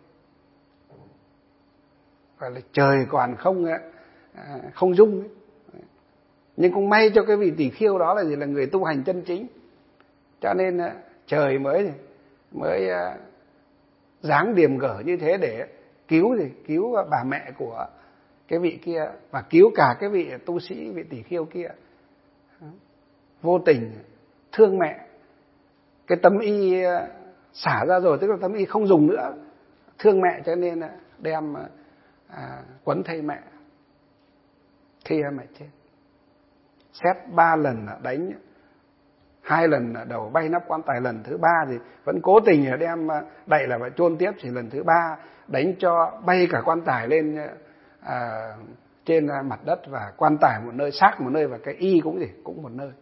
Gọi là trời còn không không dung ấy. Nhưng cũng may cho cái vị tỷ khiêu đó là gì, là người tu hành chân chính, cho nên trời mới mới dáng điềm gở như thế để cứu gì cứu bà mẹ của cái vị kia, và cứu cả cái vị tu sĩ, vị tỷ khiêu kia. Vô tình thương mẹ, cái tấm y xả ra rồi, tức là tấm y không dùng nữa, thương mẹ cho nên đem à, quấn thay mẹ khi mẹ chết. Xét ba lần đánh, hai lần đầu bay nắp quan tài, lần thứ ba thì vẫn cố tình đem đậy là phải chôn tiếp, chỉ lần thứ ba đánh cho bay cả quan tài lên à, trên mặt đất, và quan tài một nơi, xác một nơi, và cái y cũng gì cũng một nơi.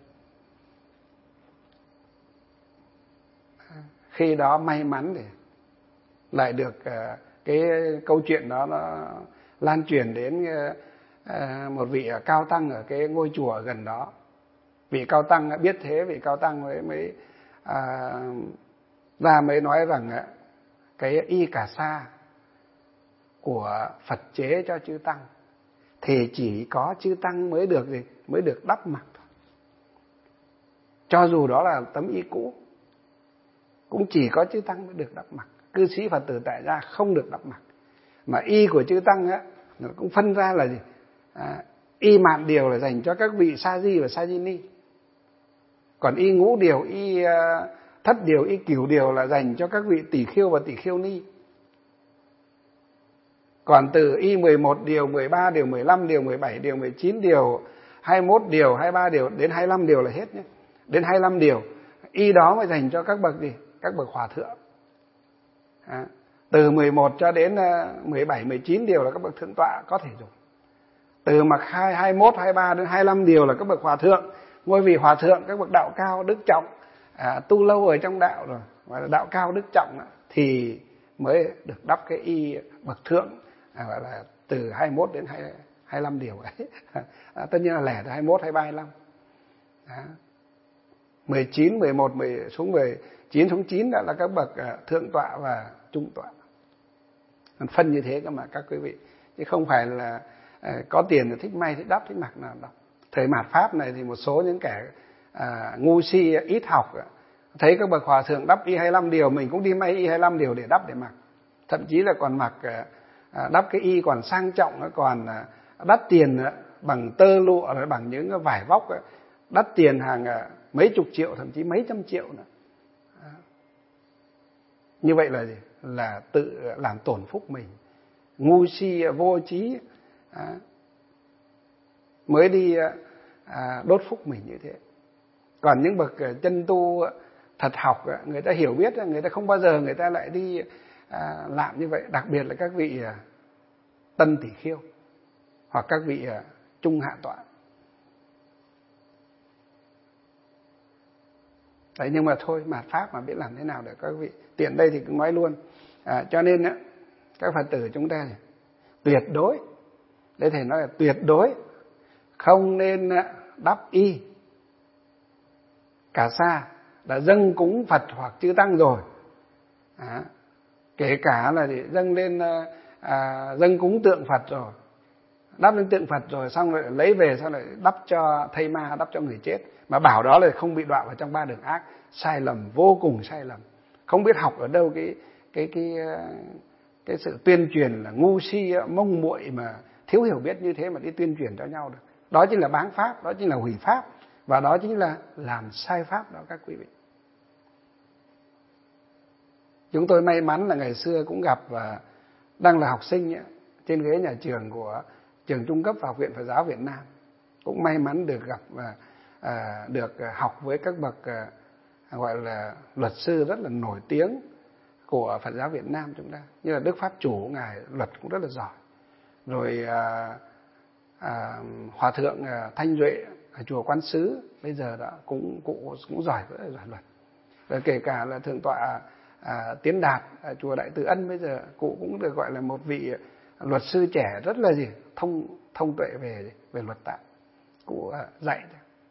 Khi đó may mắn thì lại được cái câu chuyện đó nó lan truyền đến một vị cao tăng ở cái ngôi chùa ở gần đó. Vị cao tăng biết thế, vị cao tăng mới mới à, ra mới nói rằng cái y cà sa của Phật chế cho chư tăng thì chỉ có chư tăng mới được gì mới được đắp mặc thôi. Cho dù đó là tấm y cũ, cũng chỉ có chư tăng mới được đắp mặc. Cư sĩ Phật tử tại gia không được đắp mặc. Mà y của chư tăng á, nó cũng phân ra là gì? À, y mạn điều là dành cho các vị sa di và sa di ni. Còn y ngũ điều, y uh, thất điều, y cửu điều là dành cho các vị tỷ khiêu và tỷ khiêu ni. Còn từ y mười một điều, mười ba điều, mười lăm điều, mười bảy điều, mười chín điều, hai mươi mốt điều, hai mươi ba điều đến hai mươi lăm điều là hết nhé. Đến hai mươi lăm điều, y đó mới dành cho các bậc gì? Các bậc hòa thượng. À, từ mười một cho đến mười bảy, mười chín điều là các bậc thượng tọa có thể dùng. Từ mặc hai, hai mươi mốt, hai mươi ba đến hai mươi lăm điều là các bậc hòa thượng. Ngôi vị hòa thượng, các bậc đạo cao, đức trọng, à, tu lâu ở trong đạo rồi, gọi là đạo cao, đức trọng đó, thì mới được đắp cái y bậc thượng, à, gọi là từ hai mươi mốt đến hai mươi lăm điều ấy. À, tất nhiên là lẻ từ hai mươi mốt, hai mươi ba, hai mươi lăm. Đó. mười chín, mười một, mười xuống mười chín xuống chín đã là các bậc thượng tọa và trung tọa. Phân như thế cơ mà các quý vị, chứ không phải là có tiền thì thích may, thích đắp, thích mặc nào đâu. Thời mạt Pháp này thì một số những kẻ à, ngu si ít học thấy các bậc hòa thượng đắp y hai mươi lăm điều, mình cũng đi may y hai mươi lăm điều để đắp để mặc. Thậm chí là còn mặc à, đắp cái y còn sang trọng, còn à, đắt tiền bằng tơ lụa, bằng những vải vóc đắt tiền hàng à, mấy chục triệu, thậm chí mấy trăm triệu nữa. À. Như vậy là gì? Là tự làm tổn phúc mình, ngu si vô trí à, mới đi à, đốt phúc mình như thế. Còn những bậc chân tu thật học, người ta hiểu biết, người ta không bao giờ người ta lại đi à, làm như vậy. Đặc biệt là các vị à, tân tỷ khiêu hoặc các vị à, trung hạ tọa. Đấy, nhưng mà thôi, mạt Pháp mà biết làm thế nào để các vị tiện đây thì cũng nói luôn. À, cho nên á, các Phật tử chúng ta này, tuyệt đối, đây thầy nói là tuyệt đối không nên đắp y cà sa đã dâng cúng Phật hoặc chư tăng rồi. À, kể cả là để dâng lên à, dâng cúng tượng Phật rồi, đắp lên tượng Phật rồi, xong rồi lấy về, xong rồi đắp cho thây ma, đắp cho người chết, mà bảo đó là không bị đọa vào trong ba đường ác. Sai lầm, vô cùng sai lầm. Không biết học ở đâu cái cái cái cái sự tuyên truyền là ngu si mông muội mà thiếu hiểu biết như thế mà đi tuyên truyền cho nhau được. Đó chính là báng pháp, đó chính là hủy pháp, và đó chính là làm sai pháp đó các quý vị. Chúng tôi may mắn là ngày xưa cũng gặp và đang là học sinh ấy, trên ghế nhà trường của trường trung cấp và Học viện Phật giáo Việt Nam, cũng may mắn được gặp và à, được học với các bậc à, gọi là luật sư rất là nổi tiếng của Phật giáo Việt Nam chúng ta, như là Đức Pháp Chủ, ngài luật cũng rất là giỏi, rồi à, à, Hòa thượng à, Thanh Duệ ở chùa Quán Sứ bây giờ đã cũng cũng cũng giỏi, rất là giỏi luật. Rồi kể cả là thượng tọa à, Tiến Đạt ở chùa Đại Từ Ân bây giờ cụ cũng được gọi là một vị luật sư trẻ rất là gì thông thông tuệ về về luật tạng, cụ à, dạy.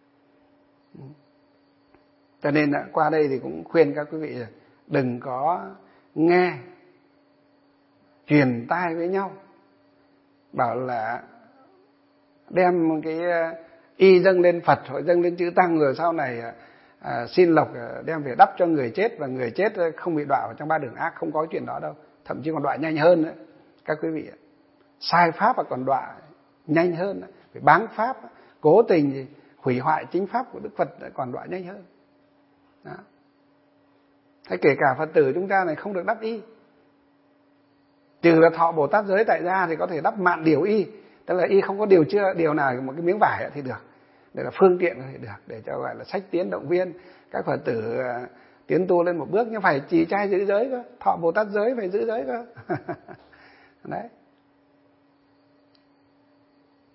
Cho nên à, qua đây thì cũng khuyên các quý vị là đừng có nghe truyền tai với nhau bảo là đem cái y dâng lên Phật hoặc dâng lên chư tăng rồi sau này à, xin lộc đem về đắp cho người chết, và người chết không bị đọa vào trong ba đường ác. Không có chuyện đó đâu, thậm chí còn đọa nhanh hơn nữa các quý vị. Sai pháp và còn đọa nhanh hơn, phải báng pháp, cố tình hủy hoại chính pháp của Đức Phật còn đọa nhanh hơn. Đó. Thế kể cả Phật tử chúng ta này không được đắp y, trừ là thọ Bồ Tát giới tại gia thì có thể đắp mạn điều y, tức là y không có điều chưa điều nào một cái miếng vải thì được, để là phương tiện thì được, để cho gọi là sách tiến động viên các Phật tử uh, tiến tu lên một bước. Nhưng phải trì trai giữ giới cơ, thọ Bồ Tát giới phải giữ giới cơ. Đấy.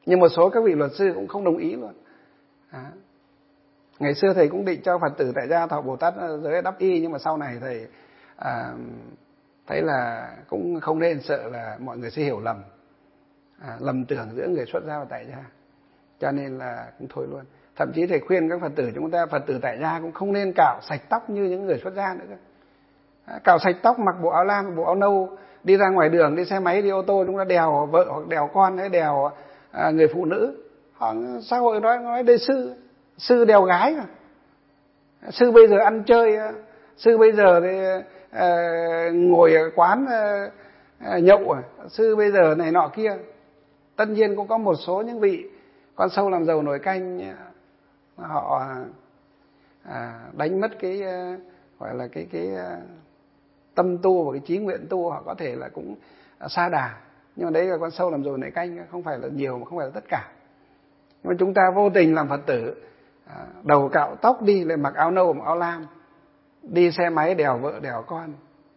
Nhưng một số các vị luật sư cũng không đồng ý luôn. À. Ngày xưa thầy cũng định cho Phật tử tại gia thọ Bồ Tát giới đắp y, nhưng mà sau này thầy à, thấy là cũng không nên, sợ là mọi người sẽ hiểu lầm, à, lầm tưởng giữa người xuất gia và tại gia, cho nên là cũng thôi luôn. Thậm chí thầy khuyên các Phật tử chúng ta, Phật tử tại gia cũng không nên cạo sạch tóc như những người xuất gia nữa. À, cạo sạch tóc, mặc bộ áo lam, bộ áo nâu, đi ra ngoài đường, đi xe máy, đi ô tô, chúng ta đèo vợ hoặc đèo con hay đèo à, người phụ nữ. Họ, xã hội nói nói đây sư sư đèo gái mà. Sư bây giờ ăn chơi, sư bây giờ thì à, ngồi ở quán à, nhậu, à. Sư bây giờ này nọ kia. Tất nhiên cũng có một số những vị con sâu làm dầu nồi canh, họ à, đánh mất cái gọi là cái cái tâm tu và cái chí nguyện tu, họ có thể là cũng sa đà, nhưng mà đấy là con sâu làm dầu nồi canh, không phải là nhiều mà không phải là tất cả. Nhưng mà chúng ta vô tình làm Phật tử, à, đầu cạo tóc đi lại mặc áo nâu mặc áo lam, đi xe máy đèo vợ đèo con,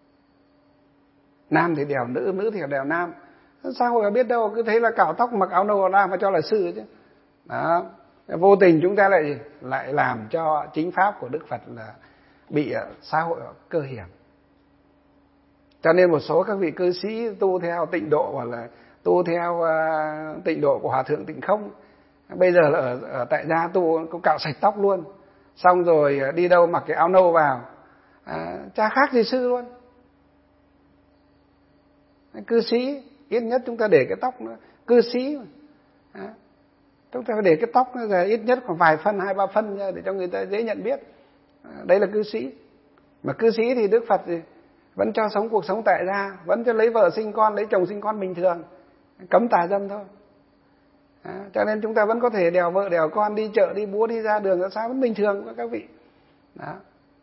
nam thì đèo nữ, nữ thì đèo nam. Sao hội biết đâu, cứ thấy là cạo tóc mặc áo nâu áo lam mà cho là sư chứ. Đó, vô tình chúng ta lại lại làm cho chính pháp của Đức Phật là bị xã hội cơ hiểm. Cho nên một số các vị cư sĩ tu theo tịnh độ hoặc là tu theo uh, tịnh độ của Hòa Thượng Tịnh Không, bây giờ là ở, ở tại gia tu cũng cạo sạch tóc luôn, xong rồi đi đâu mặc cái áo nâu vào, à, chả khác gì sư luôn. Cư sĩ ít nhất chúng ta để cái tóc nó cư sĩ mà. À, chúng ta phải để cái tóc nó là ít nhất khoảng vài phân, hai ba phân để cho người ta dễ nhận biết. À, đấy là cư sĩ. Mà cư sĩ thì Đức Phật thì vẫn cho sống cuộc sống tại gia, vẫn cho lấy vợ sinh con, lấy chồng sinh con bình thường, cấm tà dâm thôi. À, cho nên chúng ta vẫn có thể đèo vợ đèo con, đi chợ đi búa, đi ra đường ra sao vẫn bình thường các vị. Đó.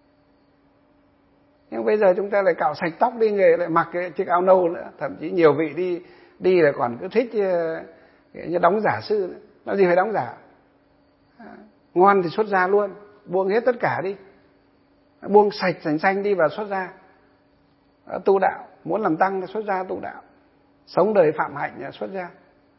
Nhưng bây giờ chúng ta lại cạo sạch tóc đi, người lại mặc cái chiếc áo nâu nữa, thậm chí nhiều vị đi đi là còn cứ thích như đóng giả sư nữa. Nói gì phải đóng giả. À, ngon thì xuất gia luôn, buông hết tất cả đi, buông sạch sành xanh đi và xuất gia. À, tu đạo, muốn làm tăng xuất gia tu đạo, sống đời phạm hạnh xuất gia.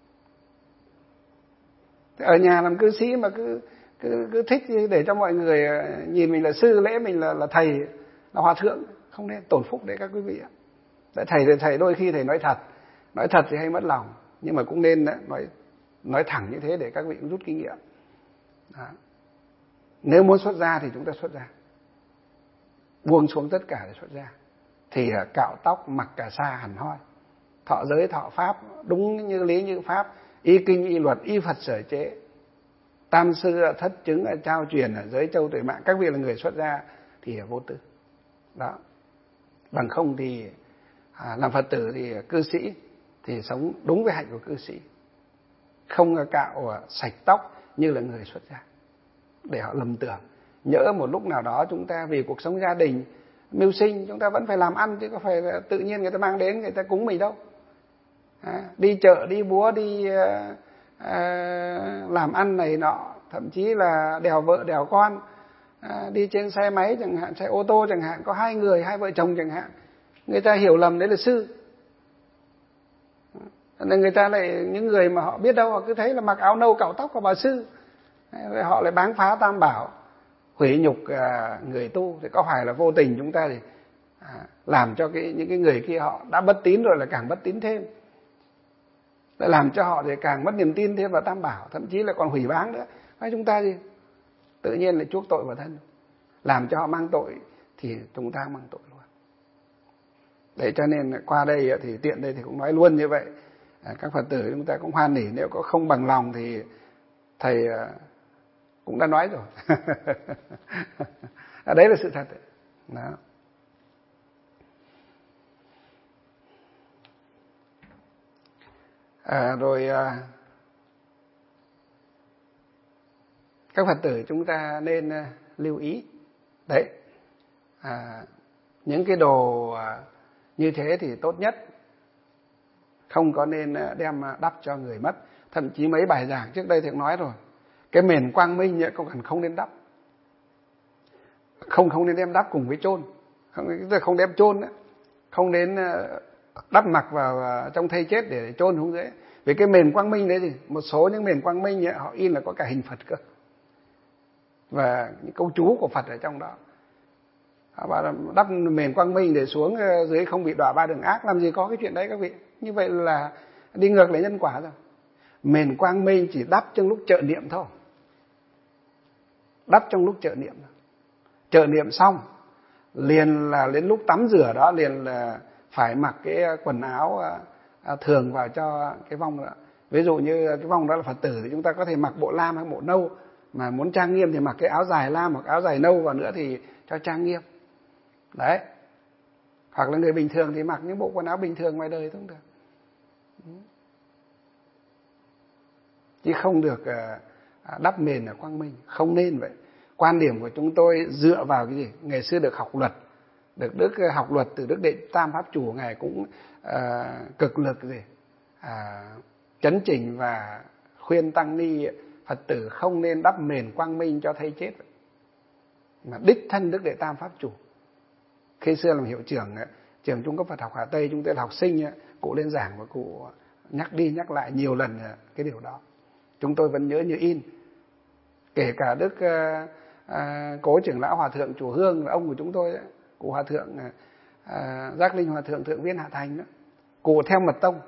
Ở nhà làm cư sĩ mà cứ cứ cứ thích để cho mọi người nhìn mình là sư, lễ mình là là thầy, là hòa thượng, không nên, tổn phúc đấy các quý vị ạ. Tại thầy thì thầy đôi khi thầy nói thật, nói thật thì hay mất lòng, nhưng mà cũng nên nói nói thẳng như thế để các vị cũng rút kinh nghiệm. Đó. Nếu muốn xuất gia thì chúng ta xuất gia, buông xuống tất cả để xuất gia, thì cạo tóc, mặc cà sa hẳn hoi, thọ giới thọ pháp đúng như lý như pháp, y kinh y luật y Phật sở chế, tam sư thất chứng trao truyền ở giới châu tuệ mạng. Các vị là người xuất gia thì vô tư. Đó. Bằng không thì à, làm Phật tử thì cư sĩ thì sống đúng với hạnh của cư sĩ, không cạo sạch tóc như là người xuất gia để họ lầm tưởng. Nhỡ một lúc nào đó chúng ta vì cuộc sống gia đình mưu sinh, chúng ta vẫn phải làm ăn, chứ có phải là tự nhiên người ta mang đến người ta cúng mình đâu. À, đi chợ đi búa đi à, à, làm ăn này nọ, thậm chí là đèo vợ đèo con, à, đi trên xe máy chẳng hạn, xe ô tô chẳng hạn, có hai người hai vợ chồng chẳng hạn, người ta hiểu lầm đấy là sư. Nên người ta lại, những người mà họ biết đâu, họ cứ thấy là mặc áo nâu cạo tóc của bà sư, rồi họ lại báng phá tam bảo, hủy nhục à, người tu. Thì có phải là vô tình chúng ta thì à, làm cho cái những cái người kia họ đã bất tín rồi là càng bất tín thêm, lại làm cho họ thì càng mất niềm tin thêm vào tam bảo, thậm chí là còn hủy báng nữa. Hay chúng ta gì tự nhiên lại chuốc tội vào thân, làm cho họ mang tội thì chúng ta mang tội luôn. Để cho nên qua đây thì tiện đây thì cũng nói luôn như vậy. À, các Phật tử chúng ta cũng hoan hỉ, nếu có không bằng lòng thì thầy cũng đã nói rồi. À, đấy là sự thật đấy. Đó. À, rồi à, các Phật tử chúng ta nên à, lưu ý đấy, à, những cái đồ à, như thế thì tốt nhất không có nên đem đắp cho người mất. Thậm chí mấy bài giảng trước đây thì cũng nói rồi, cái mền quang minh ấy, còn không nên đắp, không không nên đem đắp cùng với chôn, không không đem chôn nữa, không đến đắp mặc vào trong thây chết để chôn xuống dưới. Vì cái mền quang minh đấy gì, một số những mền quang minh ấy, họ in là có cả hình Phật cơ, và những câu chú của Phật ở trong đó. Họ bảo là đắp mền quang minh để xuống dưới không bị đọa ba đường ác. Làm gì có cái chuyện đấy các vị. Như vậy là đi ngược lại nhân quả rồi. Mền quang minh chỉ đắp trong lúc trợ niệm thôi, đắp trong lúc trợ niệm. Trợ niệm xong liền là đến lúc tắm rửa đó liền là phải mặc cái quần áo thường vào cho cái vong đó. Ví dụ như cái vong đó là Phật tử thì chúng ta có thể mặc bộ lam hay bộ nâu, mà muốn trang nghiêm thì mặc cái áo dài lam hoặc áo dài nâu vào nữa thì cho trang nghiêm. Đấy. Hoặc là người bình thường thì mặc những bộ quần áo bình thường ngoài đời cũng được. Chứ không được đắp mền ở quang minh, không nên vậy. Quan điểm của chúng tôi dựa vào cái gì? Ngày xưa được học luật, được Đức học luật từ Đức Đệ Tam Pháp Chủ, Ngài cũng uh, cực lực gì uh, chấn chỉnh và khuyên tăng ni Phật tử không nên đắp mền quang minh cho thây chết. Mà đích thân Đức Đệ Tam Pháp Chủ, khi xưa làm hiệu trưởng trường Trung cấp Phật học Hà Tây, chúng tôi là học sinh, cụ lên giảng và cụ nhắc đi nhắc lại nhiều lần cái điều đó. Chúng tôi vẫn nhớ như in. Kể cả Đức uh, uh, Cố trưởng lão Hòa thượng Chùa Hương, ông của chúng tôi, cụ Hòa thượng uh, Giác Linh Hòa thượng Thượng Viên Hạ Thành đó, cụ theo mật tông,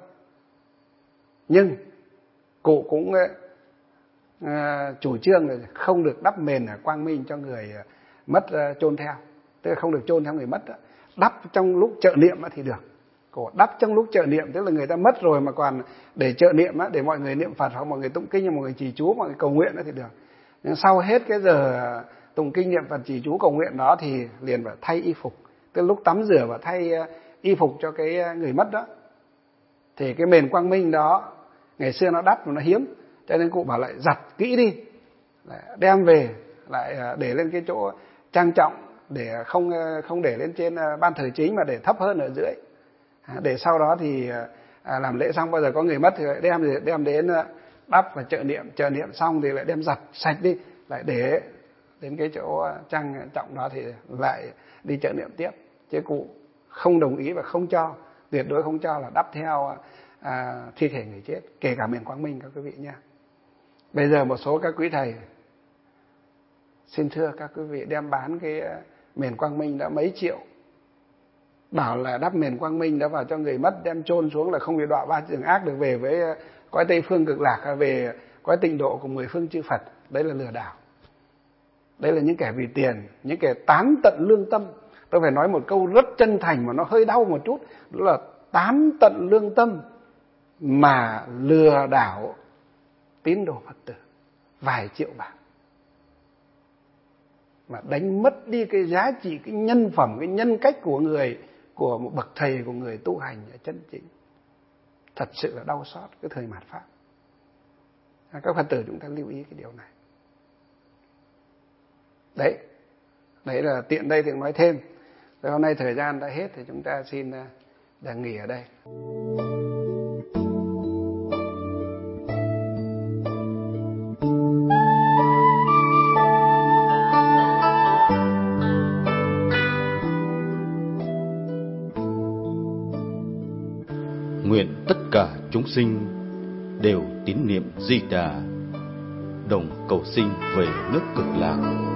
nhưng cụ cũng uh, chủ trương là không được đắp mền ở quang minh cho người uh, mất uh, chôn theo, tức là không được chôn theo người mất đó. Đắp trong lúc trợ niệm thì được. Cổ đắp trong lúc trợ niệm, tức là người ta mất rồi mà còn để trợ niệm á, để mọi người niệm Phật hoặc mọi người tụng kinh, mọi người trì chú, mọi người cầu nguyện đó thì được. Nhưng sau hết cái giờ tụng kinh niệm Phật trì chú cầu nguyện đó thì liền phải thay y phục, tức là lúc tắm rửa và thay y phục cho cái người mất đó. Thì cái mền quang minh đó ngày xưa nó đắt và nó hiếm, cho nên cụ bảo lại giặt kỹ đi, đem về lại để lên cái chỗ trang trọng, để không không để lên trên ban thờ chính mà để thấp hơn ở dưới, để sau đó thì à, làm lễ xong bao giờ có người mất thì lại đem đem đến đắp và trợ niệm, trợ niệm xong thì lại đem giặt sạch đi, lại để đến cái chỗ trang trọng đó thì lại đi trợ niệm tiếp. Chứ cụ không đồng ý và không cho, tuyệt đối không cho là đắp theo à, thi thể người chết, kể cả miền quang minh các quý vị nha. Bây giờ một số các quý thầy xin thưa các quý vị đem bán cái miền quang minh đã mấy triệu, bảo là đắp miền quang minh đã vào cho người mất, đem chôn xuống là không bị đọa ba đường ác, được về với cõi Tây Phương Cực Lạc, về cõi tịnh độ của mười phương chư Phật. Đấy là lừa đảo. Đấy là những kẻ vì tiền, những kẻ tán tận lương tâm. Tôi phải nói một câu rất chân thành mà nó hơi đau một chút, đó là tán tận lương tâm mà lừa đảo tín đồ Phật tử vài triệu bạc, mà đánh mất đi cái giá trị, cái nhân phẩm, cái nhân cách của người, của một bậc thầy, của người tu hành chân chính. Thật sự là đau xót cái thời mạt Pháp. Các Phật tử chúng ta lưu ý cái điều này. Đấy, đấy là tiện đây thì nói thêm. Rồi hôm nay thời gian đã hết thì chúng ta xin được nghỉ ở đây. Nguyện tất cả chúng sinh đều tín niệm Di Đà, đồng cầu sinh về nước Cực Lạc.